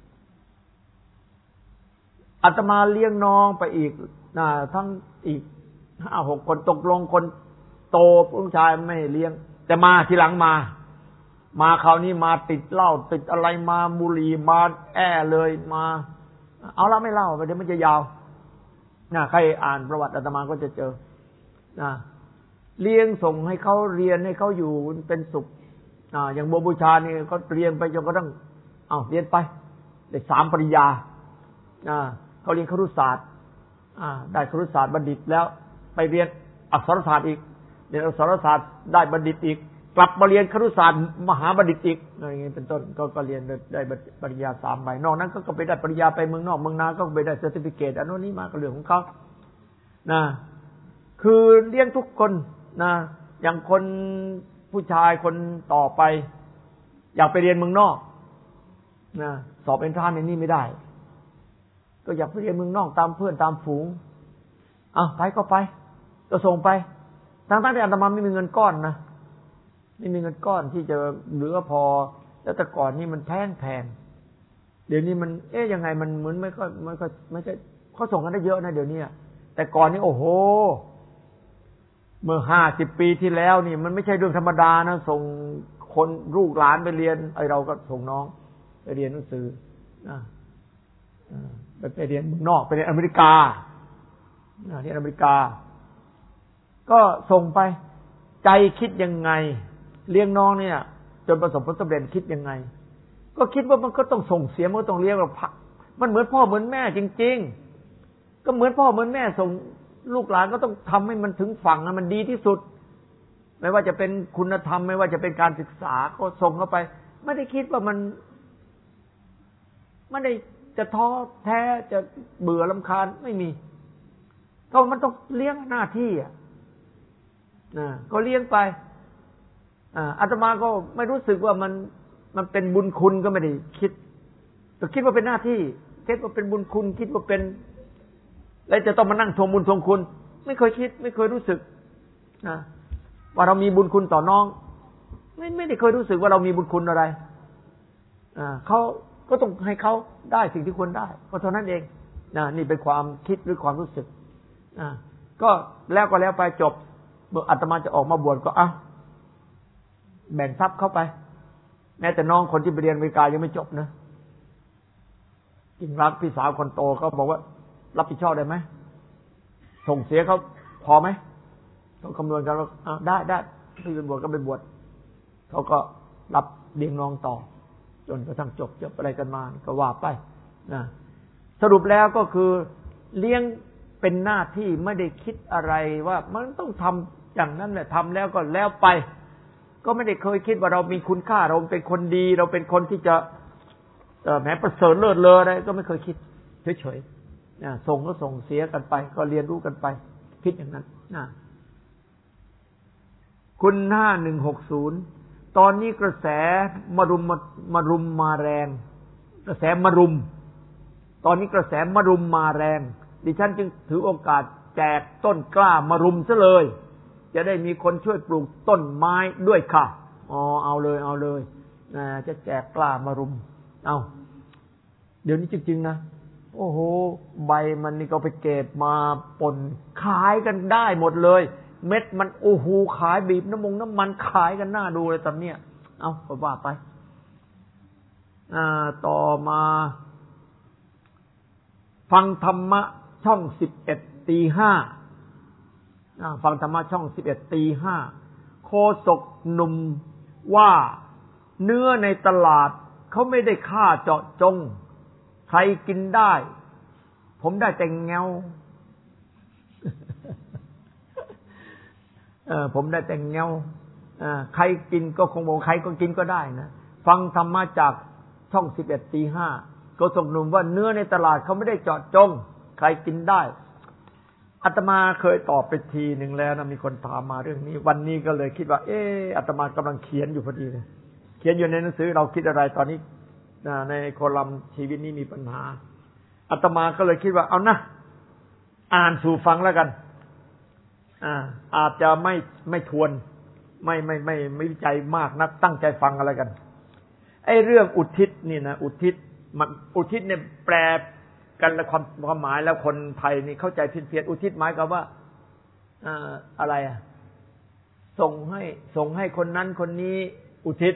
อาตมาเลี้ยงน้องไปอีกนะทั้งอีกห้าหกคนตกลงคนโตผู้ชายไม่เลี้ยงแต่มาทีหลังมามาคราวนี้มาติดเหล้าติดอะไรมาบุหรี่มาแอ่เลยมาเอาละไม่เล่าไปเดี๋ยวมันจะยาวนะใครอ่านประวัติอาตมาก็จะเจอนะเลี้ยงส่งให้เขาเรียนให้เขาอยู่เป็นสุขอ่าอย่างบัวบูชานี่เขาเรียนไปจนกระทั่งเอ้าเรียนไปได้สามปริญญาอ่าเขาเรียนครุศาสตร์อ่าได้ครุศาสตร์บัณฑิตแล้วไปเรียนอักษรศาสตร์อีกเรียนอักษรศาสตร์ได้บัณฑิตอีกกลับมาเรียนครุศาสตร์มหาบัณฑิตอีกอะไรอย่างนี้เป็นต้นก็ก็เรียนได้ปริญญาสามใบนอกนั้นก็ไปได้ปริญญาไปเมืองนอกเมืองนาก็ไปได้เซอร์ติฟิเคตอันนู้นนี้มาก็เรื่องของเขานะคือเลี้ยงทุกคนนะอย่างคนผู้ชายคนต่อไปอยากไปเรียนเมืองนอกนะสอบเอนทรานซ์ในนี่ไม่ได้ก็อยากไปเรียนเมืองนอกตามเพื่อนตามฝูงอ่ะไปก็ไปก็ส่งไปทั้งๆที่อาตมาไม่มีเงินก้อนนะไม่มีเงินก้อนที่จะเหลือพอแล้วแต่ก่อนนี่มันแพงแพงเดี๋ยวนี้มันเอ๊ยยังไงมันเหมือนไม่ค่อยไม่ค่อยไม่ใช่เขาส่งกันได้เยอะนะเดี๋ยวนี้แต่ก่อนนี่โอ้โหเมื่อห้าสิบปีที่แล้วนี่มันไม่ใช่เรื่องธรรมดานะส่งคนลูกหลานไปเรียนไอเราก็ส่งน้องไปเรียนหนังสือนะไปไปเรียนเมืองนอกไปเรียนอเมริกาเรียนอเมริกาก็ส่งไปใจคิดยังไงเลี้ยงน้องเนี่ยจนประสบผลสำเร็จคิดยังไงก็คิดว่ามันก็ต้องส่งเสียมันก็ต้องเลี้ยงเรามันเหมือนพ่อเหมือนแม่จริงๆก็เหมือนพ่อเหมือนแม่ส่งลูกหลานก็ต้องทำให้มันถึงฝั่งให้มันดีที่สุดไม่ว่าจะเป็นคุณธรรมไม่ว่าจะเป็นการศึกษาก็ส่งเข้าไปไม่ได้คิดว่ามันไม่ได้จะท้อแท้จะเบื่อรำคาญไม่มีก็มันต้องเลี้ยงหน้าที่อ่ะนะก็เลี้ยงไปอ่าอาตมาก็ไม่รู้สึกว่ามันมันเป็นบุญคุณก็ไม่ได้คิดแต่คิดว่าเป็นหน้าที่คิดว่าเป็นบุญคุณคิดว่าเป็นแล้วจะต้องมานั่งทวงบุญทวงคุณไม่เคยคิดไม่เคยรู้สึกนะว่าเรามีบุญคุณต่อน้องไม่ไม่ได้เคยรู้สึกว่าเรามีบุญคุณอะไรอ่าเขาก็ต้องให้เขาได้สิ่งที่ควรได้ก็เท่านั้นเองนะนี่เป็นความคิดหรือความรู้สึกอ่าก็แล้วก็แล้วไปจบเมื่ออาตมาจะออกมาบวชก็อ่ะแบ่งทรัพย์เข้าไปแม้แต่น้องคนที่ไปเรียนอเมริกายังไม่จบนะจริงรักพี่สาวคนโตเขาบอกว่ารับผิดชอบได้ไหมส่งเสียเขาพอไหมเขาคำนวณกันว่าได้ได้พี่เป็นบวชก็เป็นบวชเขาก็รับเลี้ยงน้องต่อจนกระทั่งจบจบอะไรกันมาก็ว่าไปนะสรุปแล้วก็คือเลี้ยงเป็นหน้าที่ไม่ได้คิดอะไรว่ามันต้องทำอย่างนั้นแหละทำแล้วก็แล้วไปก็ไม่ได้เคยคิดว่าเรามีคุณค่าเราเป็นคนดีเราเป็นคนที่จะแหมประเสริฐเลิศเลออะไรก็ไม่เคยคิดเฉยๆนะส่งก็ส่งเสียกันไปก็เรียนรู้กันไปคิดอย่างนั้นนะคุณห้าหนึ่งหกศูนย์ตอนนี้กระแสมารุมมารุมมาแรงกระแสมารุมตอนนี้กระแสมารุมมาแรงดิฉันจึงถือโอกาสแจกต้นกล้ามารุมซะเลยจะได้มีคนช่วยปลูกต้นไม้ด้วยค่ะอ๋อเอาเลยเอาเลยนะจะแจกกล้ามารุมเอาเดี๋ยวนี้จริงๆนะโอ้โหใบมันนี่ก็ไปเก็บมาป่นขายกันได้หมดเลยเม็ดมันโอ้โหขายบีบน้ำมงน้ำมันขายกันหน้าดูเลยตอนเนี้ยเอาก็ว่าไปอ่าต่อมาฟังธรรมะช่องสิบเอ็ดตีห้าฟังธรรมะช่องสิบเอ็ดตีห้าโฆษกหนุ่มว่าเนื้อในตลาดเขาไม่ได้ฆ่าเจาะจงใครกินได้ผมได้แต่เงาเออผมได้แต่เงาอ่าใครกินก็คงบอกใครก็กินก็ได้นะฟังธรรมะจากช่องสิบเอ็ดตีห้าโฆษกหนุ่มว่าเนื้อในตลาดเขาไม่ได้เจาะจงใครกินได้อาตมาเคยตอบไปทีหนึ่งแล้วนะมีคนถามมาเรื่องนี้วันนี้ก็เลยคิดว่าเอออาตมากำลังเขียนอยู่พอดีเลยเขียนอยู่ในหนังสือเราคิดอะไรตอนนี้ในคอลัมน์ชีวิตนี้มีปัญหาอาตมาก็เลยคิดว่าเอานะอ่านสู่ฟังแล้วกันอ่าอาจจะไม่ไม่ทวนไม่ไม่ไม่ไม่วิจัยมากนักตั้งใจฟังอะไรกันไอ้เรื่องอุทิศนี่นะอุทิศมันอุทิศเนี่ยแปลกันและความความหมายแล้วคนไทยนี่เข้าใจผิดเพี้ยนอุทิศหมายกับว่าอ่าอะไรอ่ะส่งให้ส่งให้คนนั้นคนนี้อุทิศ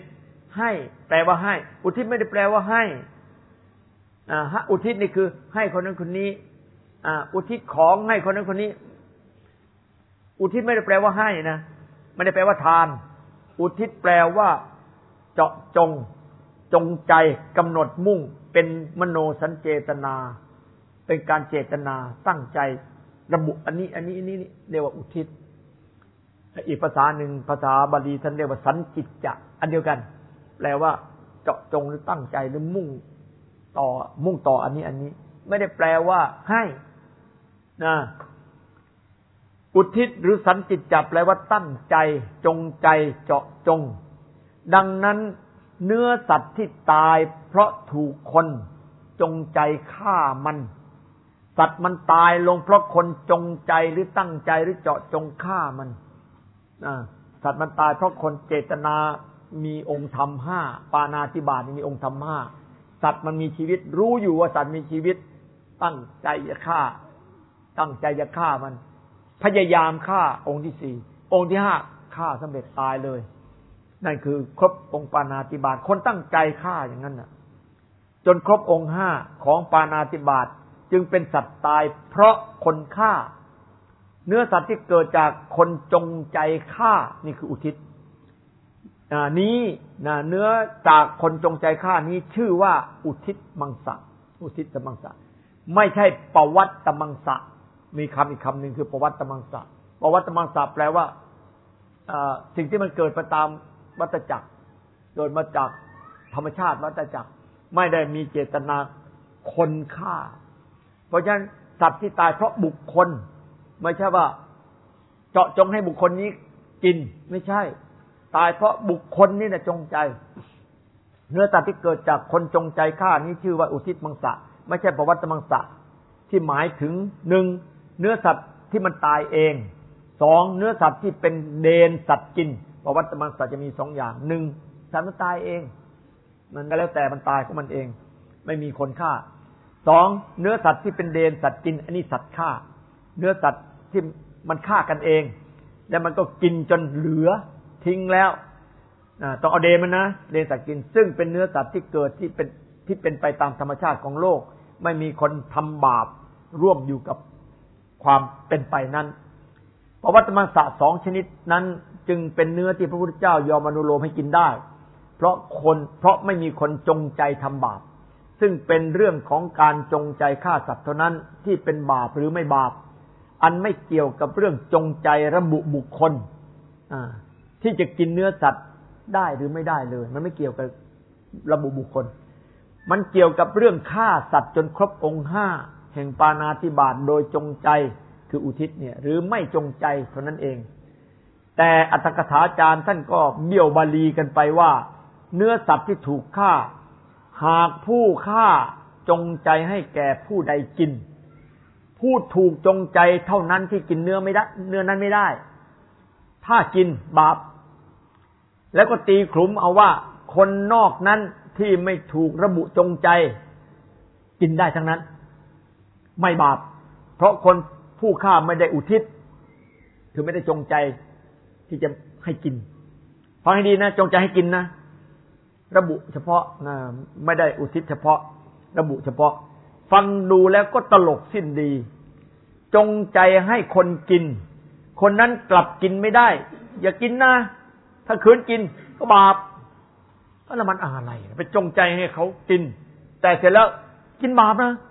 ให้แปลว่าให้อุทิศไม่ได้แปลว่าให้อ่าอุทิศนี่คือให้คนนั้นคนนี้อ่าอุทิศของให้คนนั้นคนนี้อุทิศไม่ได้แปลว่าให้นะไม่ได้แปลว่าทานอุทิศแปลว่าเจาะจงจงใจกำหนดมุ่งเป็นมโนสัญเจตนาเป็นการเจตนาตั้งใจระบุอันนี้อันนี้อันนี้เรียกว่าอุทิศอีกภาษาหนึ่งภาษาบาลีท่านเรียกว่าสัญจิตจะอันเดียวกันแปลว่าเจาะจงหรือตั้งใจหรือมุ่งต่อมุ่งต่ออันนี้อันนี้ไม่ได้แปลว่าให้นะอุทิศหรือสัญจิตจะแปลว่าตั้งใจจงใจเจาะจงดังนั้นเนื้อสัตว์ที่ตายเพราะถูกคนจงใจฆ่ามันสัตว์มันตายลงเพราะคนจงใจหรือตั้งใจหรือเจาะจงฆ่ามันสัตว์มันตายเพราะคนเจตนามีองค์ธรรมห้าปาณาติบาตมีองค์ธรรมห้าสัตว์มันมีชีวิตรู้อยู่ว่าสัตว์มีชีวิตตั้งใจจะฆ่าตั้งใจจะฆ่ามันพยายามฆ่าองค์ที่สี่องค์ที่ห้าฆ่าสำเร็จตายเลยนั่นคือครบองค์ปาณาติบาตคนตั้งใจฆ่าอย่างนั้นน่ะจนครบองค์ห้าของปาณาติบาตจึงเป็นสัตว์ตายเพราะคนฆ่าเนื้อสัตว์ที่เกิดจากคนจงใจฆ่านี่คืออุทิศนี้นะเนื้อจากคนจงใจฆ่านี้ชื่อว่าอุทิศมังสะอุทิศมังสะไม่ใช่ปวัตตมังสะมีคำอีกคำหนึ่งคือปวัตตมังสะปวัตตมังสะแปลว่าสิ่งที่มันเกิดไปตามวัฏจักรโดยมาจากธรรมชาติวัฏจักรไม่ได้มีเจตนาคนฆ่าเพราะฉะนั้นสัตว์ที่ตายเพราะบุคคลไม่ใช่ว่าเจาะจงให้บุคคลนี้กินไม่ใช่ตายเพราะบุคคลนี่นะจงใจเนื้อสัตว์ที่เกิดจากคนจงใจฆ่านี้ชื่อว่าอุทิศมังสะไม่ใช่ปวัตตมังสะที่หมายถึงหนึ่งเนื้อสัตว์ที่มันตายเองสองเนื้อสัตว์ที่เป็นเดนสัตว์กินปวัตตมังสะจะมีสองอย่างหนึ่งสัตว์มันตายเองมันก็แล้วแต่มันตายของมันเองไม่มีคนฆ่าสองเนื้อสัตว์ที่เป็นเดนสัตว์กินอันนี้สัตว์ฆ่าเนื้อสัตว์ที่มันฆ่ากันเองแล้วมันก็กินจนเหลือทิ้งแล้วต้องเอาเดนมันนะเดนสัตว์กินซึ่งเป็นเนื้อสัตว์ที่เกิดที่เป็นที่เป็นไปตามธรรมชาติของโลกไม่มีคนทำบาปร่วมอยู่กับความเป็นไปนั้นปวัตตมังสะสองชนิดนั้นจึงเป็นเนื้อที่พระพุทธเจ้ายอมอนุโลมให้กินได้เพราะคนเพราะไม่มีคนจงใจทำบาปซึ่งเป็นเรื่องของการจงใจฆ่าสัตว์เท่านั้นที่เป็นบาปหรือไม่บาปอันไม่เกี่ยวกับเรื่องจงใจระบุบุคคลที่จะกินเนื้อสัตว์ได้หรือไม่ได้เลยมันไม่เกี่ยวกับระบุบุคคลมันเกี่ยวกับเรื่องฆ่าสัตว์จนครบองค์ห้าแห่งปาณาติบาตโดยจงใจคืออุทิศเนี่ยหรือไม่จงใจเท่านั้นเองแต่อัตถกถาจารย์ท่านก็เบี้ยวบาลีกันไปว่าเนื้อสัตว์ที่ถูกฆ่าหากผู้ฆ่าจงใจให้แก่ผู้ใดกินผู้ถูกจงใจเท่านั้นที่กินเนื้อไม่ได้เนื้อนั้นไม่ได้ถ้ากินบาปแล้วก็ตีขลุ่มเอาว่าคนนอกนั้นที่ไม่ถูกระบุจงใจกินได้ทั้งนั้นไม่บาปเพราะคนผู้ฆ่าไม่ได้อุทิศคือไม่ได้จงใจที่จะให้กินฟังให้ดีนะจงใจให้กินนะระบุเฉพาะนะไม่ได้อุทิศเฉพาะระบุเฉพาะฟังดูแล้วก็ตลกสิ้นดีจงใจให้คนกินคนนั้นกลับกินไม่ได้อย่ากินนะถ้าคืนกินก็บาปแล้วมันอะไรไปจงใจให้เขากินแต่เสร็จแล้วกินบาปนะ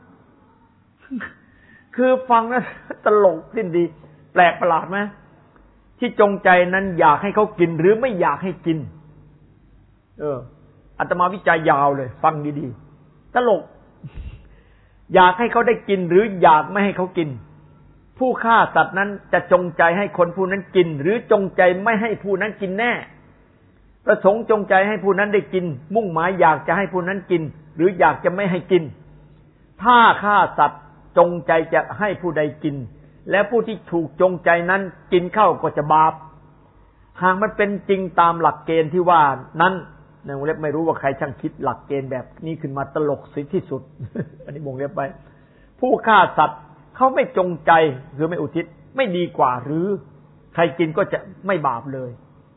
คือฟังแล้วตลกสิ้นดีแปลกประหลาดไหมที่จงใจนั้นอยากให้เขากินหรือไม่อยากให้กินเอออาตมาวิจัยยาวเลยฟังดีๆตลกอยากให้เขาได้กินหรืออยากไม่ให้เขากินผู้ฆ่าสัตว์นั้นจะจงใจให้คนผู้นั้นกินหรือจงใจไม่ให้ผู้นั้นกินแน่ประสงค์จงใจให้ผู้นั้นได้กินมุ่งหมายอยากจะให้ผู้นั้นกินหรืออยากจะไม่ให้กินถ้าฆ่าสัตว์จงใจจะให้ผู้ใดกินและผู้ที่ถูกจงใจนั้นกินเข้าก็จะบาปหากมันเป็นจริงตามหลักเกณฑ์ที่ว่านั้นในวงเล็บไม่รู้ว่าใครช่างคิดหลักเกณฑ์แบบนี้ขึ้นมาตลกสิที่สุด อันนี้วงเล็บไปผู้ฆ่าสัตว์เขาไม่จงใจหรือไม่อุทิศไม่ดีกว่าหรือใครกินก็จะไม่บาปเลย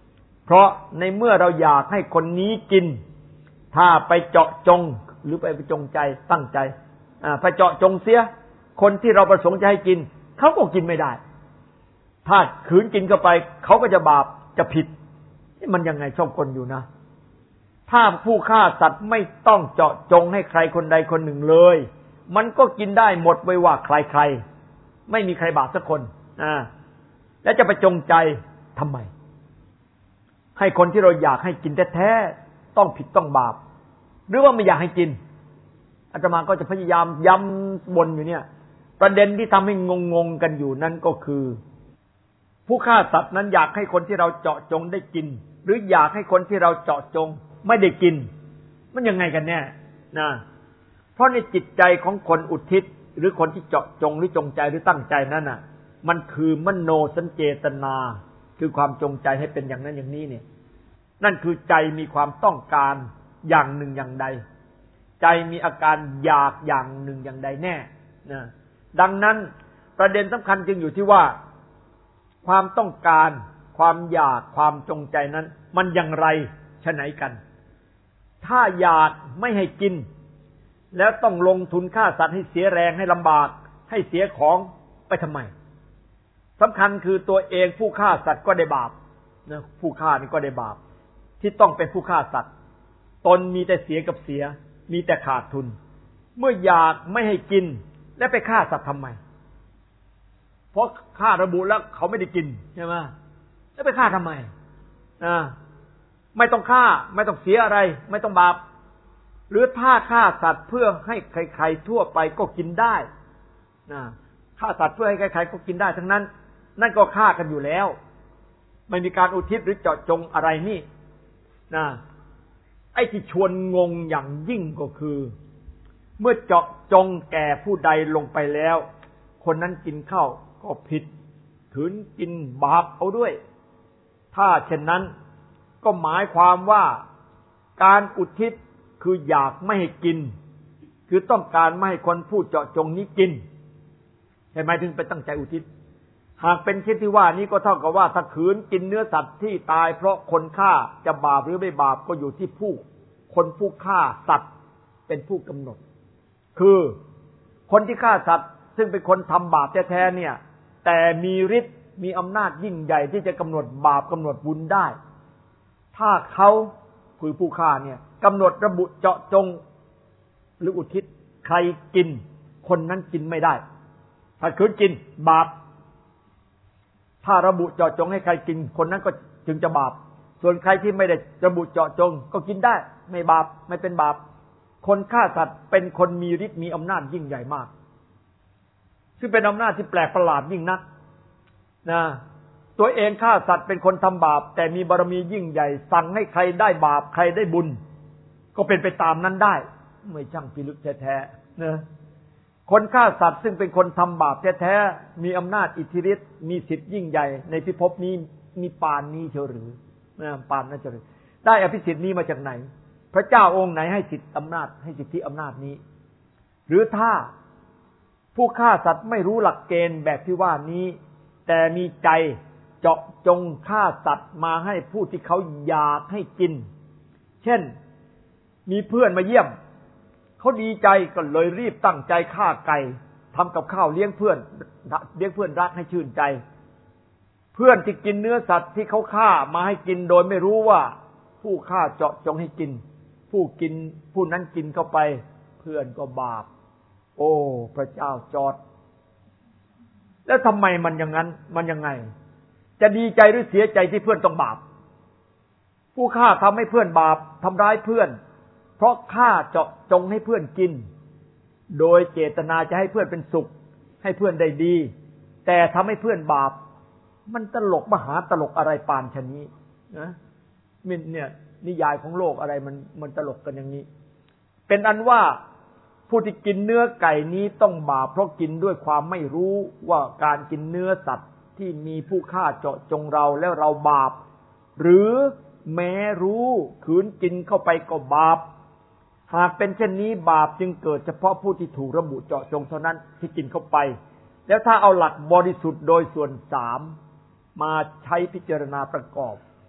เพราะในเมื่อเราอยากให้คนนี้กินถ้าไปเจาะจงหรือไปไปจงใจตั้งใจอ่าไปเจาะจงเสียคนที่เราประสงค์จะให้กินเขาก็กินไม่ได้ถ้าขืนกินเข้าไปเขาก็จะบาปจะผิดนี่มันยังไงชอบคนอยู่นะถ้าผู้ฆ่าสัตว์ไม่ต้องเจาะจงให้ใครคนใดคนหนึ่งเลยมันก็กินได้หมดไม่ว่าใครๆไม่มีใครบาปสักคนอ่าแล้วจะไปจงใจทำไมให้คนที่เราอยากให้กินแท้ๆต้องผิดต้องบาปหรือว่าไม่อยากให้กินอาตมาก็จะพยายามย้ำวนอยู่เนี่ยประเด็นที่ทำให้งงๆกันอยู่นั่นก็คือผู้ฆ่าสัตว์นั้นอยากให้คนที่เราเจาะจงได้กินหรืออยากให้คนที่เราเจาะจงไม่ได้กินมันยังไงกันแน่นะเพราะในจิตใจของคนอุทิศหรือคนที่เจาะจงหรือจงใจหรือตั้งใจนั้นน่ะมันคือมโนสัญเจตนาคือความจงใจให้เป็นอย่างนั้นอย่างนี้เนี่ยนั่นคือใจมีความต้องการอย่างหนึ่งอย่างใดใจมีอาการอยากอย่างหนึ่งอย่างใดแน่นะดังนั้นประเด็นสำคัญจึงอยู่ที่ว่าความต้องการความอยากความจงใจนั้นมันอย่างไรฉะไหนกันถ้าอยากไม่ให้กินแล้วต้องลงทุนฆ่าสัตว์ให้เสียแรงให้ลำบากให้เสียของไปทำไมสำคัญคือตัวเองผู้ฆ่าสัตว์ก็ได้บาปนะผู้ฆ่านี่ก็ได้บาปที่ต้องเป็นผู้ฆ่าสัตว์ตนมีแต่เสียกับเสียมีแต่ขาดทุนเมื่ออยากไม่ให้กินแล้วไปฆ่าสัตว์ทำไมเพราะฆ่าระบุแล้วเขาไม่ได้กินใช่ไหมแล้วไปฆ่าทำไมอ่าไม่ต้องฆ่าไม่ต้องเสียอะไรไม่ต้องบาปหรือถ้าฆ่าสัตว์เพื่อให้ใครๆทั่วไปก็กินได้นะฆ่าสัตว์เพื่อให้ใครๆก็กินได้ทั้งนั้นนั่นก็ฆ่ากันอยู่แล้วไม่มีการอุทิศหรือเจาะจงอะไรนี่นะไอ้ที่ชวนงงอย่างยิ่งก็คือเมื่อเจาะจงแก่ผู้ใดลงไปแล้วคนนั้นกินข้าวก็ผิดถืนกินบาปเอาด้วยถ้าเช่นนั้นก็หมายความว่าการอุทิศคืออยากไม่ให้กินคือต้องการไม่ให้คนผู้เจาะจงนี้กินใช่ไหมถึงไปตั้งใจอุทิศหากเป็นเช่นที่ว่านี้ก็เท่ากับว่าถ้าขืนกินเนื้อสัตว์ที่ตายเพราะคนฆ่าจะบาปหรือไม่บาปก็อยู่ที่ผู้คนผู้ฆ่าสัตว์เป็นผู้กำหนดคือคนที่ฆ่าสัตว์ซึ่งเป็นคนทำบาปแท้ๆเนี่ยแต่มีฤทธิ์มีอำนาจยิ่งใหญ่ที่จะกำหนดบาปกำหนดบุญได้ถ้าเขาคือผู้ฆ่าเนี่ยกำหนดระบุเจาะจงหรืออุทิศใครกินคนนั้นกินไม่ได้ถ้าขืนกินบาปถ้าระบุเจาะจงให้ใครกินคนนั้นก็จึงจะบาปส่วนใครที่ไม่ได้ระบุเจาะจงก็กินได้ไม่บาปไม่เป็นบาปคนฆ่าสัตว์เป็นคนมีฤทธิ์มีอำนาจยิ่งใหญ่มากซึ่งเป็นอำนาจที่แปลกประหลาดยิ่งนักนะตัวเองฆ่าสัตว์เป็นคนทำบาปแต่มีบารมียิ่งใหญ่สั่งให้ใครได้บาปใครได้บุญก็เป็นไปตามนั้นได้ไม่ช่างพิลึกแท้ๆนะคนฆ่าสัตว์ซึ่งเป็นคนทำบาปแท้ๆมีอำนาจอิทธิฤทธิ์มีสิทธิ์ยิ่งใหญ่ในพิภพนี้มีปานนี้เชียวหรือนะปานนั้นเชียวหรือได้อภิสิทธิ์นี้มาจากไหนพระเจ้าองค์ไหนให้สิทธิอำนาจให้สิทธิอำนาจนี้หรือถ้าผู้ฆ่าสัตว์ไม่รู้หลักเกณฑ์แบบที่ว่านี้แต่มีใจเจาะจงฆ่าสัตว์มาให้ผู้ที่เขาอยากให้กินเช่นมีเพื่อนมาเยี่ยมเขาดีใจก็เลยรีบตั้งใจฆ่าไก่ทำกับข้าวเลี้ยงเพื่อนเลี้ยงเพื่อนรักให้ชื่นใจเพื่อนที่กินเนื้อสัตว์ที่เขาฆ่ามาให้กินโดยไม่รู้ว่าผู้ฆ่าเจาะจงให้กินผู้กินผู้นั้นกินเข้าไปเพื่อนก็บาปโอ้พระเจ้าจอดแล้วทำไมมันอย่างนั้นมันยังไงจะดีใจหรือเสียใจที่เพื่อนต้องบาปผู้ฆ่าทำให้เพื่อนบาปทำร้ายเพื่อนเพราะฆ่าเจาะจงให้เพื่อนกินโดยเจตนาจะให้เพื่อนเป็นสุขให้เพื่อนได้ดีแต่ทำให้เพื่อนบาปมันตลกมหาตลกอะไรปานชะนี้นะมินเนี่ยนิยายของโลกอะไรมันมันตลกกันอย่างนี้เป็นอันว่าผู้ที่กินเนื้อไก่นี้ต้องบาปเพราะกินด้วยความไม่รู้ว่าการกินเนื้อสัตว์ที่มีผู้ฆ่าเจาะจงเราแล้วเราบาปหรือแม้รู้ขืนกินเข้าไปก็บาปหากเป็นเช่นนี้บาปจึงเกิดเฉพาะผู้ที่ถูกระบุเจาะจงเท่านั้นที่กินเข้าไปแล้วถ้าเอาหลักบริสุทธิ์โดยส่วนสามมาใช้พิจารณาประกอบ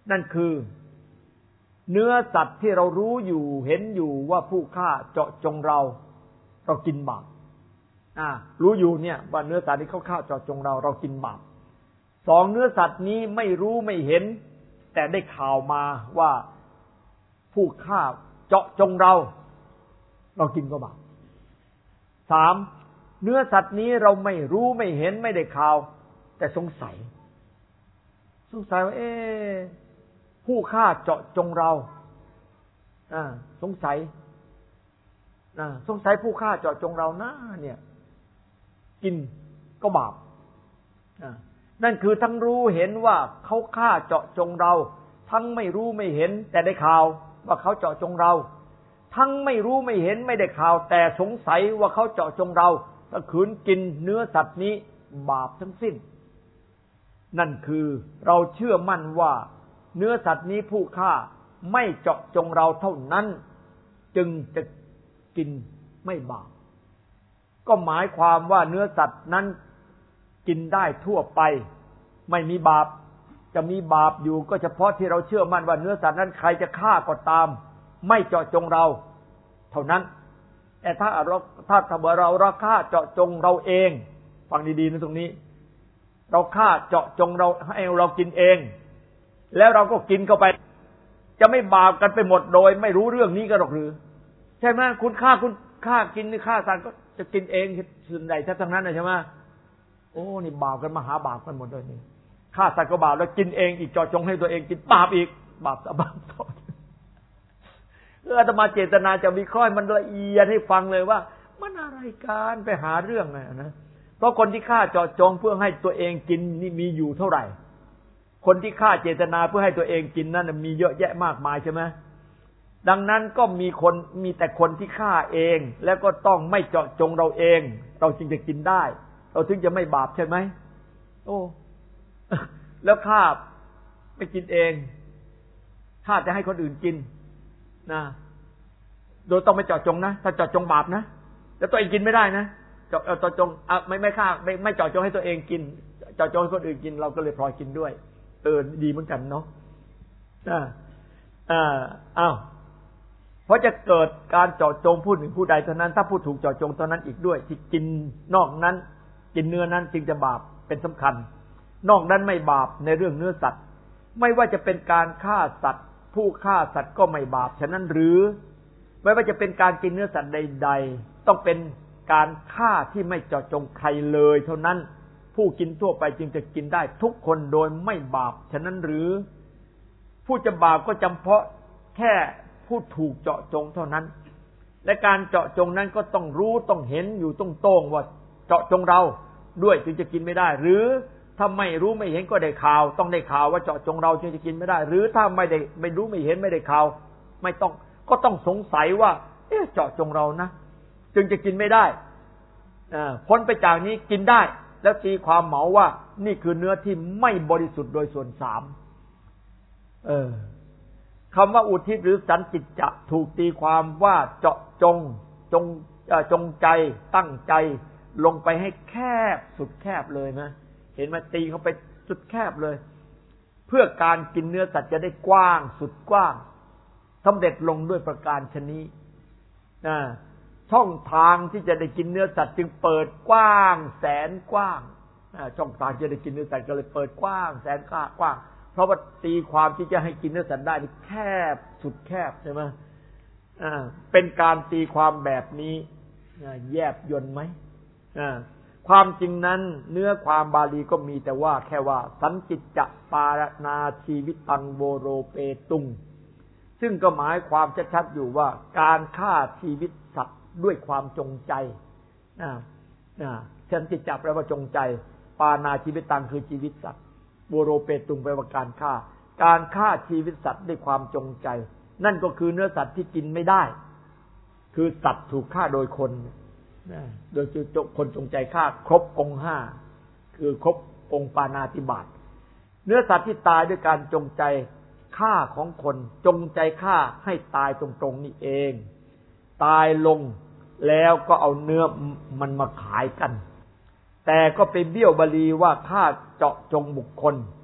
นั่นคือเนื้อสัตว์ที่เรารู้อยู่เห็นอยู่ว่าผู้ฆ่าเจาะจงเราเรากินบาปอ่ารู้อยู่เนี่ยว่าเนื้อสัตว์นี้เขาฆ่าเจาะจงเราเรากินบาปสองเนื้อสัตว์นี้ไม่รู้ไม่เห็นแต่ได้ข่าวมาว่าผู้ฆ่าเจาะจงเราเรากินก็บาปสามเนื้อสัตว์นี้เราไม่รู้ไม่เห็นไม่ได้ข่าวแต่สงสัยสงสัยว่าเอ๊ะผู้ฆ่าเจาะจงเราอ่าสงสัยอ่าสงสัยผู้ฆ่าเจาะจงเรานะเนี่ยกินก็บาปอ่านั่นคือทั้งรู้เห็นว่าเขาฆ่าเจาะจงเราทั้งไม่รู้ไม่เห็นแต่ได้ข่าวว่าเขาเจาะจงเราทั้งไม่รู้ไม่เห็นไม่ได้ข่าวแต่สงสัยว่าเขาเจาะจงเราถ้าขืนกินเนื้อสัตว์นี้บาปทั้งสิ้นนั่นคือเราเชื่อมั่นว่าเนื้อสัตว์นี้ผู้ฆ่าไม่เจาะจงเราเท่านั้นจึงจะกินไม่บาปก็หมายความว่าเนื้อสัตว์นั้นกินได้ทั่วไปไม่มีบาปจะมีบาปอยู่ก็เฉพาะที่เราเชื่อมั่นว่าเนื้อสัตว์นั้นใครจะฆ่าก็ตามไม่เจาะจงเราเท่านั้นแต่ถ้าเราถ้าถ้าเราเราฆ่าเจาะจงเราเองฟังดีๆนะตรงนี้เราฆ่าเจาะจงเราให้เรากินเองแล้วเราก็กินเข้าไปจะไม่บาปกันไปหมดโดยไม่รู้เรื่องนี้กันหรอกหรือใช่ไหมคุณฆ่าคุณฆ่ากินหรือฆ่าสัตว์ก็จะกินเองส่วนใดทั้งนั้นนะใช่ไหมโอ้นี่บาปกันมหาบาปกันหมดเลยนี่ฆ่าสัตว์ก็บาปแล้วกินเองอีกเจาะจงให้ตัวเองกินบาปอีกบาปบาปต่อเอออาตมาเจตนาจะวิเคราะห์มันละเอียดให้ฟังเลยว่ามันอะไรการไปหาเรื่องนะนะเพราะคนที่ฆ่าเจาะจงเพื่อให้ตัวเองกินนี่มีอยู่เท่าไหร่คนที่ฆ่าเจตนาเพื่อให้ตัวเองกินนั่นมีเยอะแยะมากมายใช่ไหมดังนั้นก็มีคนมีแต่คนที่ฆ่าเองแล้วก็ต้องไม่เจาะจงเราเองเราจึงจะกินได้เราถึงจะไม่บาปใช่ไหมโอ้แล้วฆ่าไม่กินเองฆ่าจะให้คนอื่นกินนะโดยต้องไม่เจาะจงนะถ้าเจาะจงบาปนะแล้วตัวเองกินไม่ได้นะเจาะเจาะจงอ่ะไม่ไม่ฆ่าไม่ไม่เจาะจงให้ตัวเองกินเจาะจงให้คนอื่นกินเราก็เลยพลอยกินด้วยเออดีเหมือนกันเนาะอ่าอ่าอ้าวเพราะจะเกิดการเจาะจงผู้หนึ่งผู้ใดเท่านั้นถ้าผู้ถูกเจาะจงเท่านั้นอีกด้วยที่กินนอกนั้นกินเนื้อนั้นจึงจะบาปเป็นสำคัญนอกนั้นไม่บาปในเรื่องเนื้อสัตว์ไม่ว่าจะเป็นการฆ่าสัตว์ผู้ฆ่าสัตว์ก็ไม่บาปฉะนั้นหรือไม่ว่าจะเป็นการกินเนื้อสัตว์ใดๆต้องเป็นการฆ่าที่ไม่เจาะจงใครเลยเท่านั้นผู้กินทั่วไปจึงจะกินได้ทุกคนโดยไม่บาปฉะนั้นหรือผู้จะบาปก็จำเพาะแค่ผู้ถูกเจาะจงเท่านั้นและการเจาะจงนั้นก็ต้องรู้ต้องเห็นอยู่ตรงๆว่าเจาะจงเราด้วยจึงจะกินไม่ได้หรือถ้าไม่รู้ไม่เห็นก็ได้ข่าวต้องได้ข่าวว่าเจาะจงเราจึงจะกินไม่ได้หรือถ้าไม่ได้ไม่รู้ไม่เห็นไม่ได้ข่าวไม่ต้องก็ต้องสงสัยว่าเอ๊ะเจาะจงเรานะจึงจะกินไม่ได้อ่าพ้นไปจากนี้กินได้แล้วตีความเหมาว่านี่คือเนื้อที่ไม่บริสุทธิ์โดยส่วนสามเออคำว่าอุทิศหรือสันจิตจะถูกตีความว่าเจาะจงจงจงใจตั้งใจลงไปให้แคบสุดแคบเลยนะเห็นไหมตีเขาไปสุดแคบเลยเพื่อการกินเนื้อสัตว์จะได้กว้างสุดกว้างสำเร็จลงด้วยประการชนี้นะช่องทางที่จะได้กินเนื้อสัตว์จึงเปิดกว้างแสนกว้างช่องทางจะได้กินเนื้อสัตว์ก็เลยเปิดกว้างแสนกว้างเพราะว่าตีความที่จะให้กินเนื้อสัตว์ได้นี่แคบสุดแคบใช่ไหมอ่าเป็นการตีความแบบนี้แยบยลไหมอ่าความจริงนั้นเนื้อความบาลีก็มีแต่ว่าแค่ว่าสันจิตจะปานาชีวิตังโวโรเปตุงซึ่งก็หมายความชัดๆอยู่ว่าการฆ่าชีวิตสัตว์ด้วยความจงใจอ่าอ่าสันจิตจะแปลว่าจงใจปานาชีวิตังคือชีวิตสัตว์โวโรเปตุงแปลว่าการฆ่าการฆ่าชีวิตสัตว์ด้วยความจงใจนั่นก็คือเนื้อสัตว์ที่กินไม่ได้คือสัตว์ถูกฆ่าโดยคนโดยคนจงใจฆ่าครบองค์ห้าคือครบองค์ปาณาติบาตเนื้อสัตว์ที่ตายด้วยการจงใจฆ่าของคนจงใจฆ่าให้ตายตรงๆนี่เองตายลงแล้วก็เอาเนื้อมันมาขายกันแต่ก็ไปเบี้ยวบาลีว่าฆ่าเจาะจงบุคคล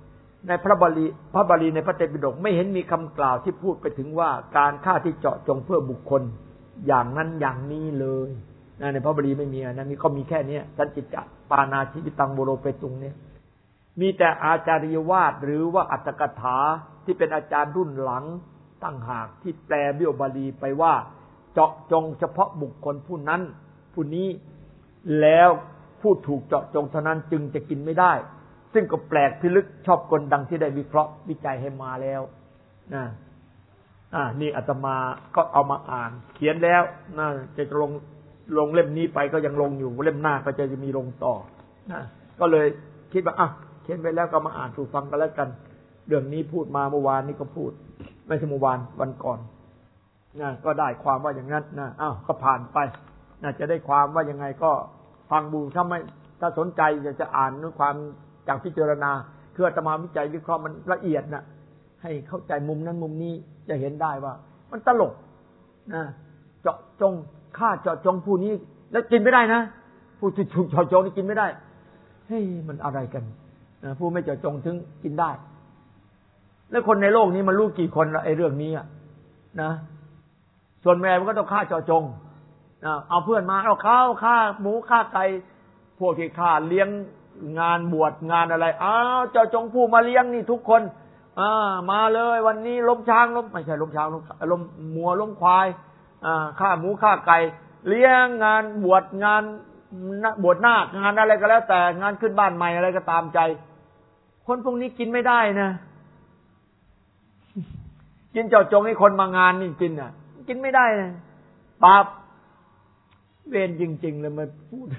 ในพระบาลีพระบาลีในพระไตรปิฎกไม่เห็นมีคำกล่าวที่พูดไปถึงว่าการฆ่าที่เจาะจงเพื่อบุคคลอย่างนั้นอย่างนี้เลยนะในพระบาลีไม่มีนะมีก็มีแค่นี้สัจจิตะปานาธิปิตังโบโรเปตุงเนี่ยมีแต่อาจาริยวาทหรือว่าอัตถกถาที่เป็นอาจารย์รุ่นหลังตั้งหากที่แปลเบี้ยวบาลีไปว่าเจาะจงเฉพาะบุคคลผู้นั้นผู้นี้แล้วผู้ถูกเจาะจงเท่านั้นจึงจะกินไม่ได้ซึ่งก็แปลกพิลึกชอบกลดังที่ได้วิเคราะห์วิจัยให้มาแล้วนะอ่านี่อาตมาก็เอามาอ่านเขียนแล้วนะจะลงลงเล่มนี้ไปก็ยังลงอยู่เล่มหน้าก็จะมีลงต่อนะก็เลยคิดว่าอ่ะเขียนไปแล้วก็มาอ่านสู่ฟังกันแล้วกันเรื่องนี้พูดมาเมื่อวานนี้ก็พูดไม่ใช่เมื่อวานวันก่อนนะก็ได้ความว่าอย่างนั้นนะอ้าวก็ผ่านไปนะจะได้ความว่ายังไงก็ฟังดูถ้าไม่ถ้าสนใจจะจะอ่านด้วยความจากพิจารณาคืออาตมาวิจัยวิเคราะห์มันละเอียดนะให้เข้าใจมุมนั้นมุมนี้จะเห็นได้ว่ามันตลกนะเจาะจงฆ่าเจาะจงผู้นี้แล้วกินไม่ได้นะผู้ที่ถูกเจาะจงนี่กินไม่ได้เฮ้ยมันอะไรกันนะผู้ไม่เจาะจงถึงกินได้แล้วคนในโลกนี้มันรู้กี่คนไอ้เรื่องนี้อ่ะนะส่วนแม่มันก็ต้องฆ่าเจาะจงนะเอาเพื่อนมาเอาข้าวฆ่าหมูฆ่าไก่พวกที่ฆ่าเลี้ยงงานบวชงานอะไรอ้าวเจ้าจงผู้มาเลี้ยงนี่ทุกคนอ่ามาเลยวันนี้ล้มช้างล้มไม่ใช่ล้มช้างล้มล้มมัวล้มควายอ่าฆ่าหมูฆ่าไก่เลี้ยงงานบวชงานบวชนาคงานอะไรก็แล้วแต่งานขึ้นบ้านใหม่อะไรก็ตามใจคนพวกนี้กินไม่ได้นะกินเจ้าจงให้คนมางานนี่กินอ่ะกินไม่ได้นะปาปเวรจริงๆเลยมาพูด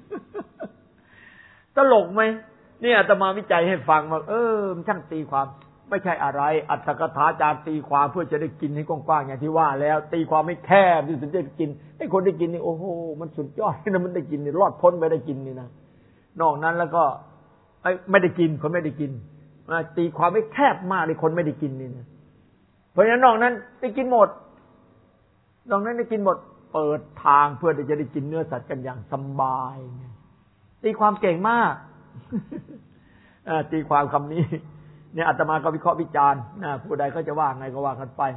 ตลกไหมนี่อาตมาวิจัยให้ฟังว่าเออมันช่างตีความไม่ใช่อะไรอัตถกถาจารย์ตีความเพื่อจะได้กินให้กว้างๆอย่างที่ว่าแล้วตีความไม่แคบที่สุดจะกินไอ้คนได้กินนี่โอ้โหมันสุดยอดนะมันได้กินนี่รอดพ้นไปได้กินนี่นะนอกนั้นแล้วก็ไม่ได้กินคนไม่ได้กินตีความไม่แคบมากเลยคนไม่ได้กินนี่นะเพราะฉะนั้นนอกนั้นได้กินหมดนอกนั้นได้กินหมดเปิดทางเพื่อที่จะได้กินเนื้อสัตว์กันอย่างสบายตีความเก่งมากตีความคำนี้เนี่ยอาตมาก็วิเคราะห์วิจารณ์ผู้ใดเขาจะว่าไงก็ว่ากันไป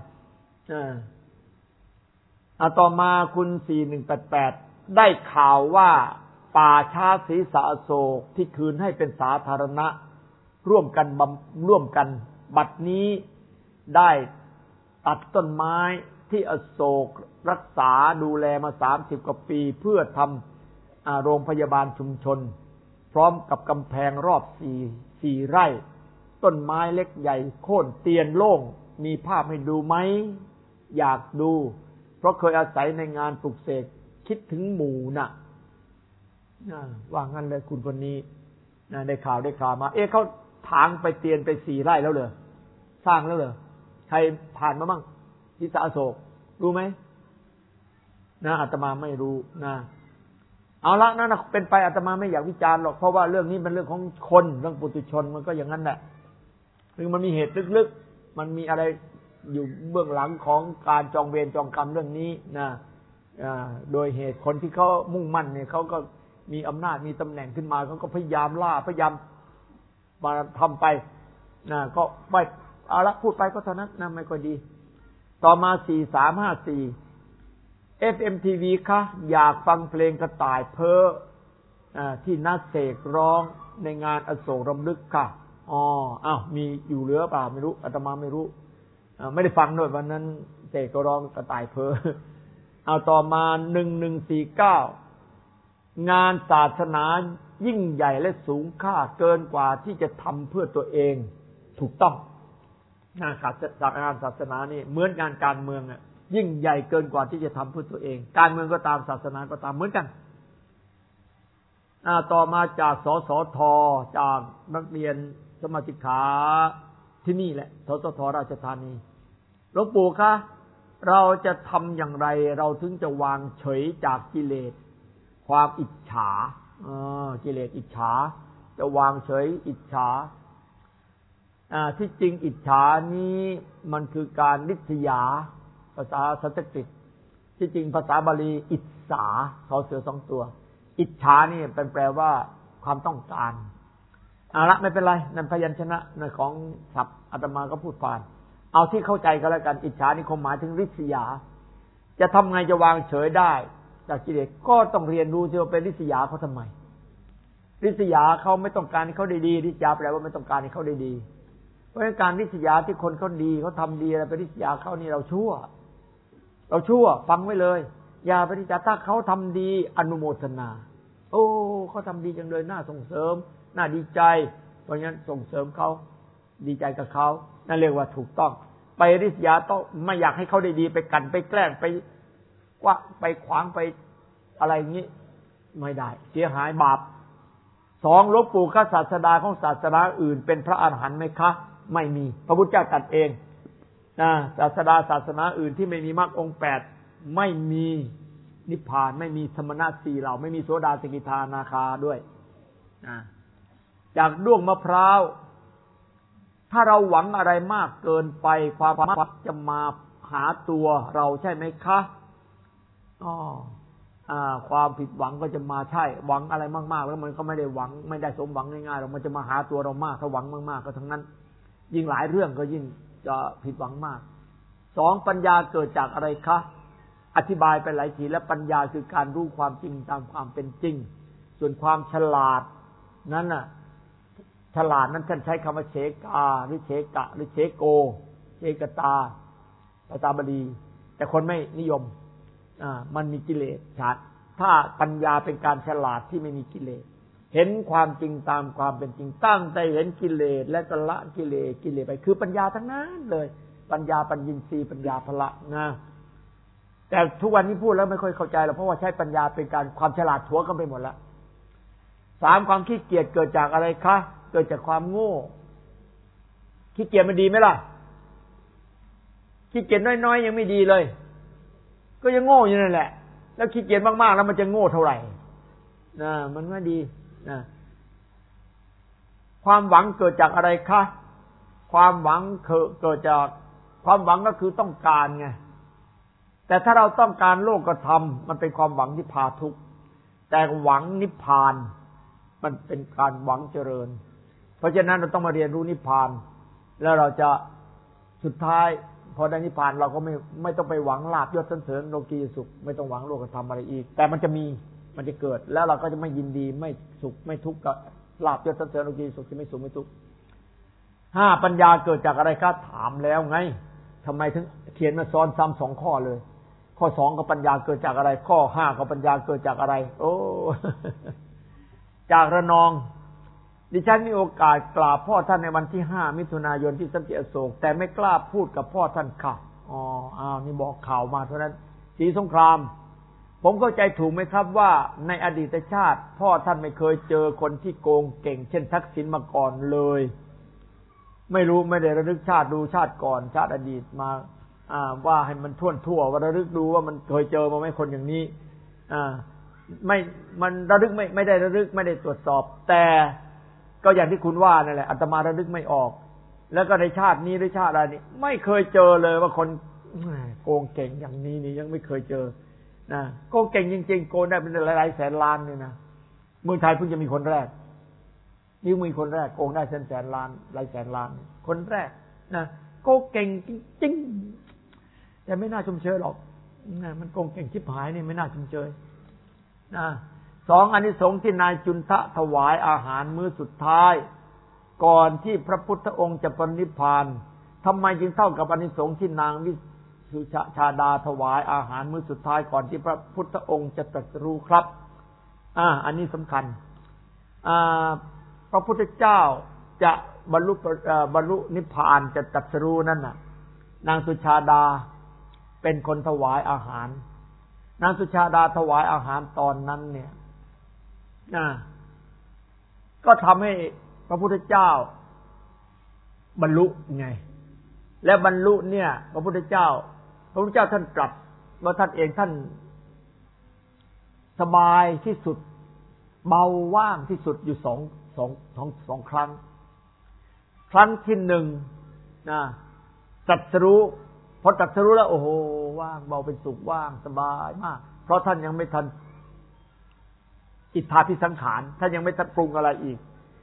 อ่าต่อมาคุณสี่หนึ่งแปดแปดได้ข่าวว่าป่าช้าศรีสะอโศกที่คืนให้เป็นสาธารณะร่วมกันร่วมกันบัดนี้ได้ตัดต้นไม้ที่อโศกรักษาดูแลมาสามสิบกว่าปีเพื่อทำโรงพยาบาลชุมชนพร้อมกับกำแพงรอบสี่สี่ไร่ต้นไม้เล็กใหญ่โค่นเตียนโล่งมีภาพให้ดูไหมอยากดูเพราะเคยอาศัยในงานปลุกเสกคิดถึงหมู่น่ะว่างั้นเลยคุณคนนี้ได้ข่าวได้ข่าวมาเอ๊ะเขาถางไปเตียนไปสี่ไร่แล้วเหรอสร้างแล้วเหรอใครผ่านมาบ้างที่ศรีสะโศกรู้ไหมนะอาตมาไม่รู้นะเอาละนั่นเป็นไปอาตมาไม่อยากวิจารณ์หรอกเพราะว่าเรื่องนี้เป็นเรื่องของคนเรื่องปุถุชนมันก็อย่างนั้นแหละคือมันมีเหตุลึกๆมันมีอะไรอยู่เบื้องหลังของการจองเวรจองกรรมเรื่องนี้นะโดยเหตุคนที่เขามุ่งมั่นเนี่ยเขาก็มีอำนาจมีตำแหน่งขึ้นมาเขาก็พยายามล่าพยายามมาทำไปนะก็ไม่เอาละพูดไปก็เท่านั้นนะไม่ค่อยดีต่อมาสี่สามห้าสี่เอฟ เอ็ม ที วี คะอยากฟังเพลงกระต่ายเพ้อที่นักเสกร้องในงานอโศกรำลึกค่ะอ๋ออ้าวมีอยู่เหลือเปล่าไม่รู้อาตมาไม่รู้ไม่ได้ฟังด้วยวันนั้นเสกก็ร้องกระต่ายเพ้อเอาต่อมาหนึ่งหนึ่งสี่เก้างานศาสนายิ่งใหญ่และสูงค่าเกินกว่าที่จะทำเพื่อตัวเองถูกต้องงานศาสนานี่เหมือนงานการเมืองอ่ะยิ่งใหญ่เกินกว่าที่จะทำเพื่อตัวเองการเมืองก็ตามศาสนาก็ตามเหมือนกันอ่าต่อมาจากสสทจากนักเรียนสมาชิกขาที่นี่แหละสสทราชธานีหลวงปู่คะเราจะทำอย่างไรเราถึงจะวางเฉยจากกิเลสความอิจฉาอ่ากิเลสอิจฉาจะวางเฉยอิจฉาอ่าที่จริงอิจฉานี้มันคือการริษยาภาษาสันสกฤตที่จริงภาษาบาลีอิจฉาสอเสือสองตัวอิจฉานี่เป็นแปลว่าความต้องการเอาละไม่เป็นไรนั่นพยัญชนะในของศัพท์อาตมาก็พูดผ่านเอาที่เข้าใจก็แล้วกันอิจฉานี่คงหมายถึงริษยาจะทำไงจะวางเฉยได้จากกิเลสก็ต้องเรียนรู้ที่ว่าเป็นริษยาเขาทำไมริษยาเขาไม่ต้องการให้เขาได้ดีริษยาแปลว่าไม่ต้องการให้เขาได้ดีเพราะการริษยาที่คนเขาดีเขาทำดีอะไรไปริษยาเขานี่เราชั่วเราชั่วฟังไว้เลยอย่าไปริษยาถ้าเขาทำดีอนุโมทนาโอ้เขาทำดีจังเลยน่าส่งเสริมน่าดีใจเพราะงั้นส่งเสริมเขาดีใจกับเขานั่นเรียกว่าถูกต้องไปริษยาต้องไม่อยากให้เขาได้ดีไปกันไปแกล้งไปกว่าไปขวางไปอะไรอย่างนี้ไม่ได้เสียหายบาปสองลบปู่ข้าศาสดาของศาสนาอื่นเป็นพระอรหันต์ไหมคะไม่มีพระพุทธเจ้าตรัสเองนะศาสดาศาสนาอื่นที่ไม่มีมรรคองค์แปดไม่มีนิพพานไม่มีสมณะสี่เหล่าไม่มีโสดาสกิทานาคาด้วยนะจากด้วงมะพร้าวถ้าเราหวังอะไรมากเกินไปความสามารถจะมาหาตัวเราใช่ไหมคะอ๋ออ่าความผิดหวังก็จะมาใช่หวังอะไรมากๆแล้วมันก็ไม่ได้หวังไม่ได้สมหวังง่ายๆหรอกมันจะมาหาตัวเรามากถ้าหวังมากๆก็ทั้งนั้นยิ่งหลายเรื่องก็ยิ่งจะผิดหวังมากสองปัญญาเกิดจากอะไรคะอธิบายไปหลายทีแล้วปัญญาคือการรู้ความจริงตามความเป็นจริงส่วนความฉลาดนั้นน่ะฉลาดนั้นท่านใช้คำว่าเฉกาหรือเฉกะหรือเฉโกเฉกตาภาษาบาลีแต่คนไม่นิยมอ่ามันมีกิเลสชัดถ้าปัญญาเป็นการฉลาดที่ไม่มีกิเลสเห็นความจริงตามความเป็นจริงตั้งใจเห็นกิเลสและก็ละกิเลสกิเลสไปคือปัญญาทั้งนั้นเลยปัญญาปัญญินทรีย์ปัญญาพละนะแต่ทุกวันนี้พูดแล้วไม่ค่อยเข้าใจหรอกเพราะว่าใช้ปัญญาเป็นการความฉลาดถัวกันไปหมดแล้วสามความขี้เกียจเกิดจากอะไรคะเกิดจากความโง่ขี้เกียจมันดีไหมล่ะขี้เกียจน้อยๆยังไม่ดีเลยก็ยังโง่อยู่นั่นแหละแล้วขี้เกียจมากๆแล้วมันจะโง่เท่าไหร่นะมันไม่ดีนะความหวังเกิดจากอะไรคะความหวังเกิดจากความหวังก็คือต้องการไงแต่ถ้าเราต้องการโลกธรรมมันเป็นความหวังที่พาทุกข์แต่หวังนิพพานมันเป็นการหวังเจริญเพราะฉะนั้นเราต้องมาเรียนรู้นิพพานแล้วเราจะสุดท้ายพอได้นิพพานเราก็ไม่ไม่ต้องไปหวังลาภยศสรรเสริญโลกียสุขไม่ต้องหวังโลกธรรมอะไรอีกแต่มันจะมีมันจะเกิดแล้วเราก็จะไม่ยินดีไม่สุขไม่ทุกข์กับลาภยศสรรเสริญโลกียสุขที่ไม่สุขไม่ทุกข์ห้าปัญญาเกิดจากอะไรครับถามแล้วไงทำไมถึงเขียนมาซ้อนซ้ำสองข้อเลยข้อสองก็ปัญญาเกิดจากอะไรข้อห้าก็ปัญญาเกิดจากอะไรโอ้จากระนองดิฉันมีโอกาสกราบพ่อท่านในวันที่ห้ามิถุนายนที่สันติอโศกแต่ไม่กล้าพูดกับพ่อท่านค่ะอ๋ออ้าวนี่บอกข่าวมาเท่านั้นศรีสงครามผมเข้าใจถูกไหมครับว่าในอดีตชาติพ่อท่านไม่เคยเจอคนที่โกงเก่งเช่นทักษิณมาก่อนเลยไม่รู้ไม่ได้ระลึกชาติดูชาติก่อนชาติอดีตมาอ่าว่าให้มันท่วนทั่วว่าระลึกดูว่ามันเคยเจอมาไหมคนอย่างนี้อ่าไม่มันระลึกไม่ไม่ได้ระลึกไม่ได้ตรวจสอบแต่ก็อย่างที่คุณว่านั่นแหละอาตมาระลึกไม่ออกแล้วก็ในชาตินี้หรือชาติอะไรนี่ไม่เคยเจอเลยว่าคนโกงเก่งอย่างนี้นี่ยังไม่เคยเจอนะโกงเก่งจริงๆโกงได้เป็นหลายๆแสนล้านเลยนะเมืองไทยเพิ่งจะมีคนแรกนี่มีคนแรกโกงได้แสนแสนล้านหลายแสนล้านคนแรกนะโกงเก่งจริงๆแต่ไม่น่าชมเชยหรอกนะมันโกงเก่งชิบหายนี่ไม่น่าชมเชยนะสองอานิสงส์ที่นายจุนทะถวายอาหารมื้อสุดท้ายก่อนที่พระพุทธองค์จะปรินิพพานทำไมจึงเท่ากับอานิสงส์ที่นางวิสุชาดาถวายอาหารมื้อสุดท้ายก่อนที่พระพุทธองค์จะตรัสรู้ครับอ่าอันนี้สำคัญอ่าพระพุทธเจ้าจะบรรลุบรรลุนิพพานจะตรัสรู้นั่นน่ะนางสุชาดาเป็นคนถวายอาหารนางสุชาดาถวายอาหารตอนนั้นเนี่ยนะก็ทำให้พระพุทธเจ้าบรรลุไงและบรรลุเนี่ยพระพุทธเจ้าพระพุทธเจ้าท่านตรัสว่าท่านเองท่านสบายที่สุดเบาว่างที่สุดอยู่สองสองสองสองครั้งครั้งที่หนึ่งนะตรัสรู้พอตรัสรู้แล้วโอ้โหว่างเบาเป็นสุขว่างสบายมากเพราะท่านยังไม่ทันอิทธาภิสังขารท่านยังไม่ทันปรุงอะไรอีก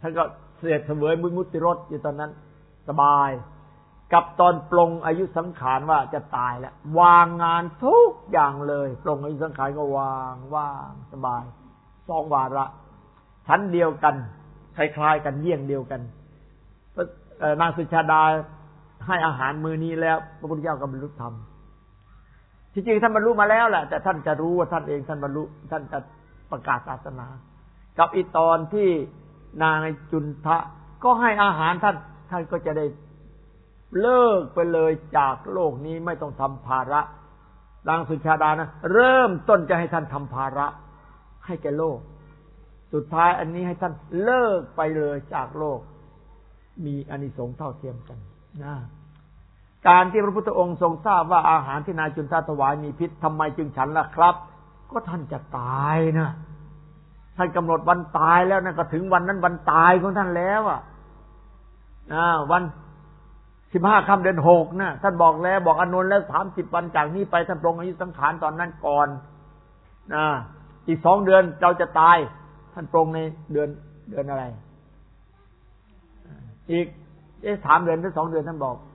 ท่านก็เสด็จเสวยมุติรสอยู่ตอนนั้นสบายกับตอนปลงอายุสังขารว่าจะตายแล้ววางงานทุกอย่างเลยปลงอายุสังขารก็วางว่างสบายสองวาระชั้นเดียวกันคล้ายๆกันเยี่ยงเดียวกันนางสุชาดาให้อาหารมื้อนี้แล้วพระพุทธเจ้าก็บรรลุธรรมที่จริงท่านบรรลุมาแล้วแหละแต่ท่านจะรู้ว่าท่านเองท่านบรรลุท่านจะประกาศศาสนากับอีตอนที่นางจุนทะก็ให้อาหารท่านท่านก็จะได้เลิกไปเลยจากโลกนี้ไม่ต้องทำภาระนางสุชาดานะเริ่มต้นจะให้ท่านทำภาระให้แก่โลกสุดท้ายอันนี้ให้ท่านเลิกไปเลยจากโลกมีอานิสงส์เท่าเทียมกันนะการที่พระพุทธองค์ทรงทราบว่าอาหารที่นายจุนทะถวายมีพิษทำไมจึงฉันล่ะครับก็ท่านจะตายนะท่านกำหนดวันตายแล้วนะก็ถึงวันนั้นวันตายของท่านแล้วอ่ะอ่าวันสิบห้าค่ำเดือนหกนะท่านบอกแล้วบอกอานนท์แล้วสามสิบวันจากนี้ไปท่านปรงอายุสังขารตอนนั้นก่อนนะอีกสองเดือนเราจะตายท่านปรงในเดือนเดือนอะไรอีกเอ๊ะสามเดือนหรือสองเดือนท่านบอก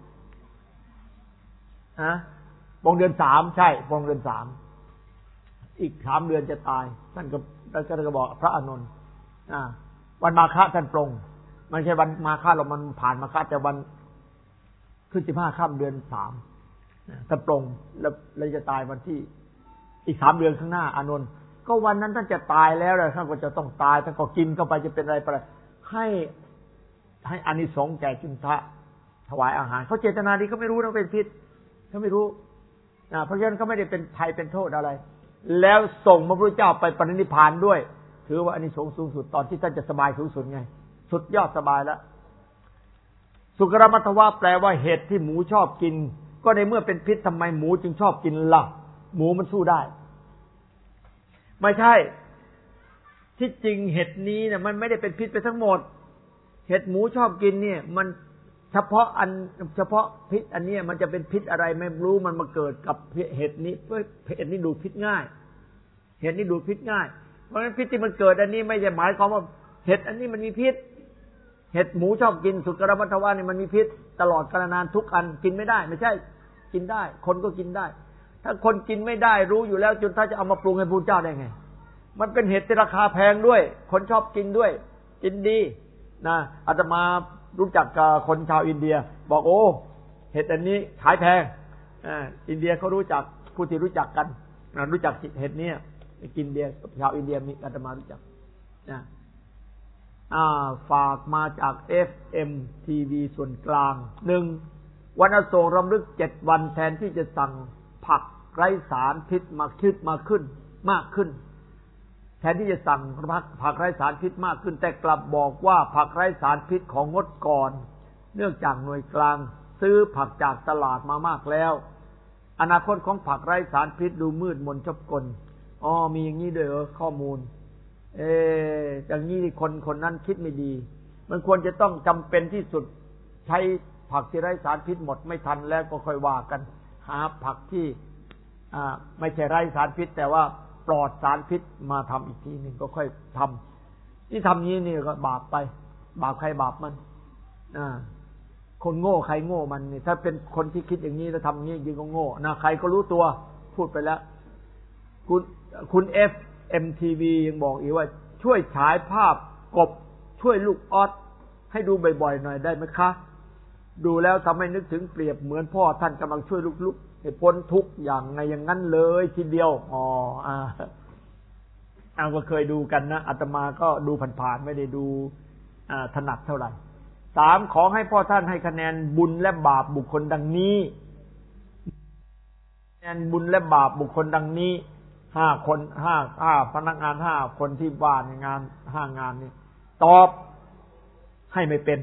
ฮะปรงเดือนสามใช่ปรงเดือนสามอีกสามเดือนจะตายท่านก็ท่านก็บอกพระอานนท์อ่าวันมาฆะท่านปรงไม่ใช่วันมาฆะหรอกมันผ่านมาฆะแต่วันขึ้นสิบห้าค่ำเดือนสามท่านปรงแล้วเลยจะตายวันที่อีกสามเดือนข้างหน้าอานนท์ก็วันนั้นท่านจะตายแล้วเลยท่านก็จะต้องตายท่านก็กินเข้าไปจะเป็นอะไรไปให้ให้อานิสงส์แก่จุนทะถวายอาหารเขาเจตนาดีเขาไม่รู้นะเป็นพิษเขาไม่รู้นะเพราะฉะนั้นเขาไม่ได้เป็นภัยเป็นโทษอะไรแล้วส่งพระพุทธเจ้าไปปรินิพพานด้วยถือว่าอานิสงส์สูงสุดตอนที่ท่านจะสบายสูงสุดไงสุดยอดสบายแล้วสุกรมัทวะแปลว่าเห็ดที่หมูชอบกินก็ในเมื่อเป็นพิษทำไมหมูจึงชอบกินล่ะหมูมันสู้ได้ไม่ใช่ที่จริงเห็ดนี้เนี่ยมันไม่ได้เป็นพิษไปทั้งหมดเห็ดหมูชอบกินเนี่ยมันเฉพาะอันเฉพาะพิษอันนี้มันจะเป็นพิษอะไรไม่รู้มันมาเกิดกับเห็ดนี้เพื่อเห็ดนี้ดูดพิษง่ายเห็ดนี้ดูดพิษง่ายเพราะฉะนั้นพิษที่มันเกิดอันนี้ไม่ใช่หมายความว่าเห็ดอันนี้มันมีพิษเห็ดหมูชอบกินสุกรมัทวะนี่มันมีพิษตลอดกาลนานทุกอันกินไม่ได้ไม่ใช่กินได้คนก็กินได้ถ้าคนกินไม่ได้รู้อยู่แล้วจนถ้าจะเอามาปรุงให้พระเจ้าได้ไงมันเป็นเห็ดที่ราคาแพงด้วยคนชอบกินด้วยกินดีนะอาตมารู้จักกับคนชาวอินเดียบอกโอ้เห็ดอันนี้ขายแพงอ่าอินเดียเขารู้จักผู้ที่รู้จักกันนะรู้จักเห็ดนี้กินเดียชาวอินเดียมีอาตมารู้จักนะอ่าฝากมาจาก เอฟ เอ็ม ที วี ส่วนกลางหนึ่งวันอโศกรำลึกเจ็ดวันแทนที่จะสั่งผักไร้สารพิษมาคิดมาขึ้นมากขึ้นแทนที่จะสั่งผักผักไร้สารพิษมากขึ้นแต่กลับบอกว่าผักไร้สารพิษของงดก่อนเนื่องจากหน่วยกลางซื้อผักจากตลาดมามากแล้วอนาคตของผักไร้สารพิษดูมืดมนชบกลอ๋อมีอย่างนี้ด้วยเหรอข้อมูลเอออย่างนี้คนคนนั้นคิดไม่ดีมันควรจะต้องจำเป็นที่สุดใช้ผักที่ไร้สารพิษหมดไม่ทันแล้วก็ค่อยว่ากันหาผักที่อ่าไม่ใช่ไร้สารพิษแต่ว่าปลอดสารพิษมาทำอีกทีหนึ่งก็ค่อยทำที่ทำนี้นี่ก็บาปไปบาปใครบาปมันอ่าคนโง่ใครโง่มันนี่ถ้าเป็นคนที่คิดอย่างนี้แล้วทำอย่างนี้ยิ่งก็โง่นะใครก็รู้ตัวพูดไปแล้วคุณคุณ เอฟ เอ็ม ที วี ยังบอกอีกว่าช่วยฉายภาพกบช่วยลูกออสให้ดูบ่อยๆหน่อยได้ไหมคะดูแล้วทำให้นึกถึงเปรียบเหมือนพ่อท่านกำลังช่วยลูกๆให้พ้นทุกข์อย่างไงอย่างนั้นเลยทีเดียวอ๋ออ่าเอาก็เคยดูกันนะอาตมาก็ดูผ่านๆไม่ได้ดูอ่าถนัดเท่าไหร่สามขอให้พ่อท่านให้คะแนนบุญและบาปบุคคลดังนี้คะแนนบุญและบาปบุคคลดังนี้ห้าคนห้าห้าพนักงานห้าคนที่ว่าในงานห้างานนี้ตอบให้ไม่เป็น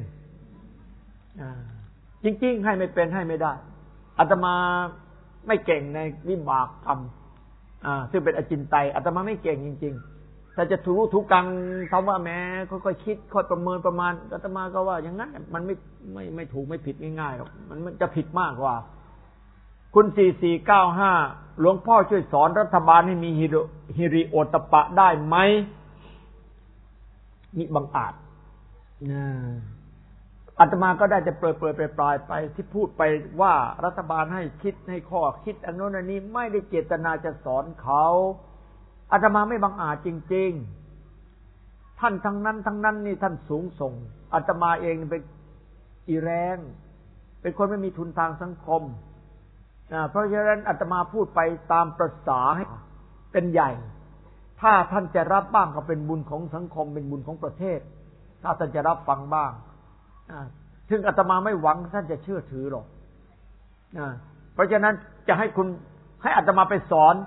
จริงๆให้ไม่เป็นให้ไม่ได้อาตมาไม่เก่งในวิบากกรรมซึ่งเป็นอจินไตยอาตมาไม่เก่งจริงๆถ้าจะถูกถูกกังคำว่าแม้ค่อยๆคิดค่อยประเมินประมาณอาตมาก็ว่าอย่างนั้นมันไม่ไม่ไม่ถูกไม่ผิดง่ายๆหรอกมันมันจะผิดมากกว่าคุณสี่สี่เก้าห้าหลวงพ่อช่วยสอนรัฐบาลให้มีฮิริโอตปะได้ไหมมิบังอาจอาตมาก็ได้แต่เปรยเปรยปลายไปที่พูดไปว่ารัฐบาลให้คิดให้ข้อคิดอันโน้นอันนี้ไม่ได้เจตนาจะสอนเขาอาตมาไม่บังอาจจริงๆท่านทั้งนั้นทั้งนั้นนี่ท่านสูงส่งอาตมาเองเป็นอีแรงเป็นคนไม่มีทุนทางสังคมเพราะฉะนั้นอาตมาพูดไปตามประสาให้เป็นใหญ่ถ้าท่านจะรับบ้างก็เป็นบุญของสังคมเป็นบุญของประเทศถ้าท่านจะรับฟังบ้างซึ่งอาตมาไม่หวังท่านจะเชื่อถือหรอกเพราะฉะนั้นจะให้คุณให้อาตมาไปสอน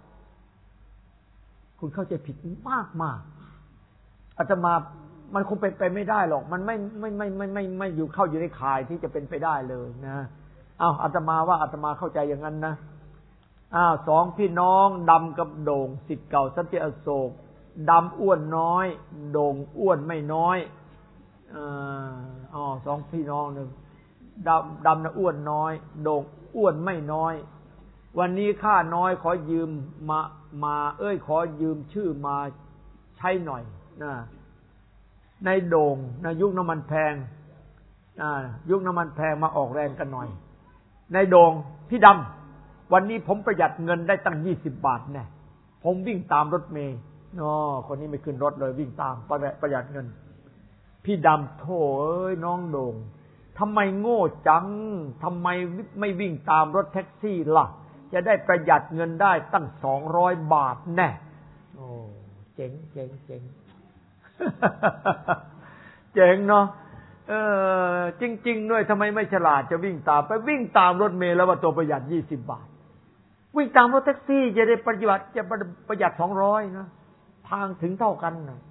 คุณเข้าใจผิดมากมากอาตมามันคงเป็นไปไม่ได้หรอกมันไม่ไม่ไม่ไม่ไม่ไม่อยู่เข้าอยู่ในข่ายที่จะเป็นไปได้เลยนะอ้าวอาตมาว่าอาตมาเข้าใจอย่างนั้นนะอ้าวสองพี่น้องดำกับโด่งศิษย์เก่าสันติอโศกดำอ้วนน้อยโด่งอ้วนไม่น้อยอ๋อสองพี่น้องหนึ่งดำดำนะอ้วนน้อยโด่งอ้วนไม่น้อยวันนี้ข้าน้อยขอยืมมามาเอ้ยขอยืมชื่อมาใช้หน่อยนะในโด่งในยุคน้ำมันแพงยุคน้ำมันแพงมาออกแรงกันหน่อยในโด่งพี่ดำวันนี้ผมประหยัดเงินได้ตั้งยี่สิบบาทแน่ผมวิ่งตามรถเมล์อ๋อคนนี้ไม่ขึ้นรถเลยวิ่งตามประหยัดเงินพี่ดำโถ่เอ้ยน้องโด่งทำไมโง่จังทำไมไม่วิ่งตามรถแท็กซี่ล่ะจะได้ประหยัดเงินได้ตั้งสองร้อยบาทแน่โอ้เจ๋งเจ๋งเจ๋ง เจ๋งเนาะเออจริงๆด้วยทำไมไม่ฉลาดจะวิ่งตามไปวิ่งตามรถเมล์แล้วว่าตัวประหยัดยี่สิบบาทวิ่งตามรถแท็กซี่จะได้ประหยัดจะประหยัดสองร้อยนะทางถึงเท่ากันนะ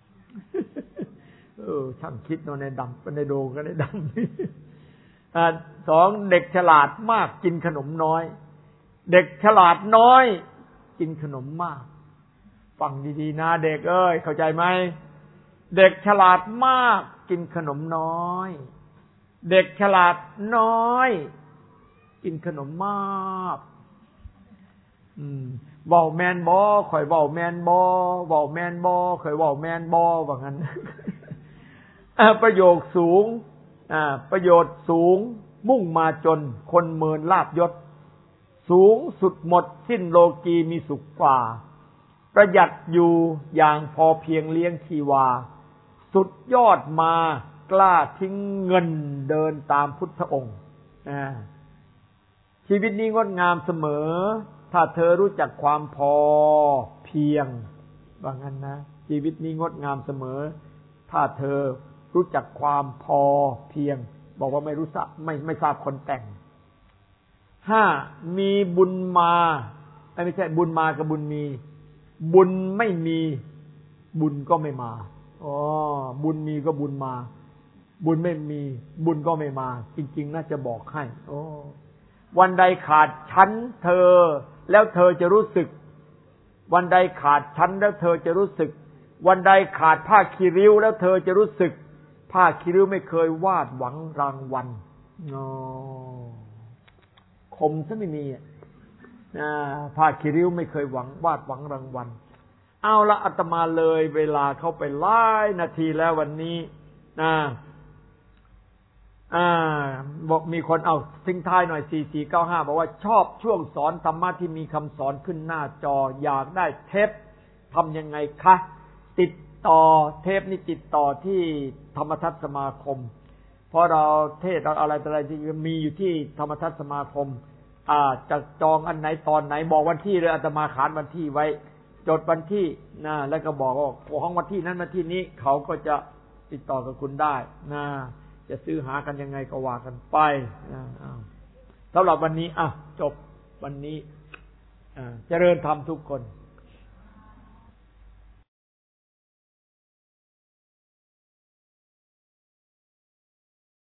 เออช่างคิดเนาะในดำในโดงก็ในดำอ่าสองเด็กฉลาดมากกินขนมน้อยเด็กฉลาดน้อยกินขนมมากฟังดีๆนะเด็กเอ้ยเข้าใจไหมเด็กฉลาดมากกินขนมน้อยเด็กฉลาดน้อยกินขนมมากอืมเว้าแมนบ่ข่อยเว้าแมนบ่เว้าแมนบ่ข่อยเว้าแมนบ่ว่างั้นประโยคสูงอ่าประโยชน์สูงมุ่งมาจนคนเมินลาภยศสูงสุดหมดสิ้นโลกีมีสุขกว่าประหยัดอยู่อย่างพอเพียงเลี้ยงชีวาสุดยอดมากล้าทิ้งเงินเดินตามพุทธองค์ชีวิตนี้งดงามเสมอถ้าเธอรู้จักความพอเพียงว่างั้นนะชีวิตนี้งดงามเสมอถ้าเธอรู้จักความพอเพียงบอกว่าไม่รู้สักไม่ไม่ทราบคนแต่งห้ามีบุญมาไม่ใช่บุญมากับบุญมีบุญไม่มีบุญก็ไม่มาอ๋อบุญมีก็บุญมาบุญไม่มีบุญก็ไม่มาจริงๆน่าจะบอกให้โอ้วันใดขาดฉันเธอแล้วเธอจะรู้สึกวันใดขาดฉันแล้วเธอจะรู้สึกวันใดขาดผ้าคีริ้วแล้วเธอจะรู้สึกผ้าคีริ้วไม่เคยวาดหวังรางวัลอ๋อคมซะไม่มีอ่ะผ้าคีริ้วไม่เคยหวังวาดหวังรางวัลเอาละอาตมาเลยเวลาเข้าไปหลายนาทีแล้ววันนี้นะอ่าบอกมีคนเอาทิ้งท้ายหน่อยสี่สี่เก้าห้าบอกว่าชอบช่วงสอนธรรมะที่มีคำสอนขึ้นหน้าจออยากได้เทปทำยังไงคะติดต่อเทปนี้ติดต่อที่ธรรมทัศน์สมาคมเพราะเราเทศเราอะไรอะไรที่มีอยู่ที่ธรรมทัศน์สมาคมอ่าจะจองอันไหนตอนไหนบอกวันที่เลยอาตมาขานวันที่ไว้จดวันที่นะแล้วก็บอกว่าของวันที่นั้นวันที่นี้เขาก็จะติดต่อกับคุณได้นะจะซื้อหากันยังไงก็ว่ากันไปนะสำหรับวันนี้อ่ะจบวันนี้เจริญธรรมทุกคน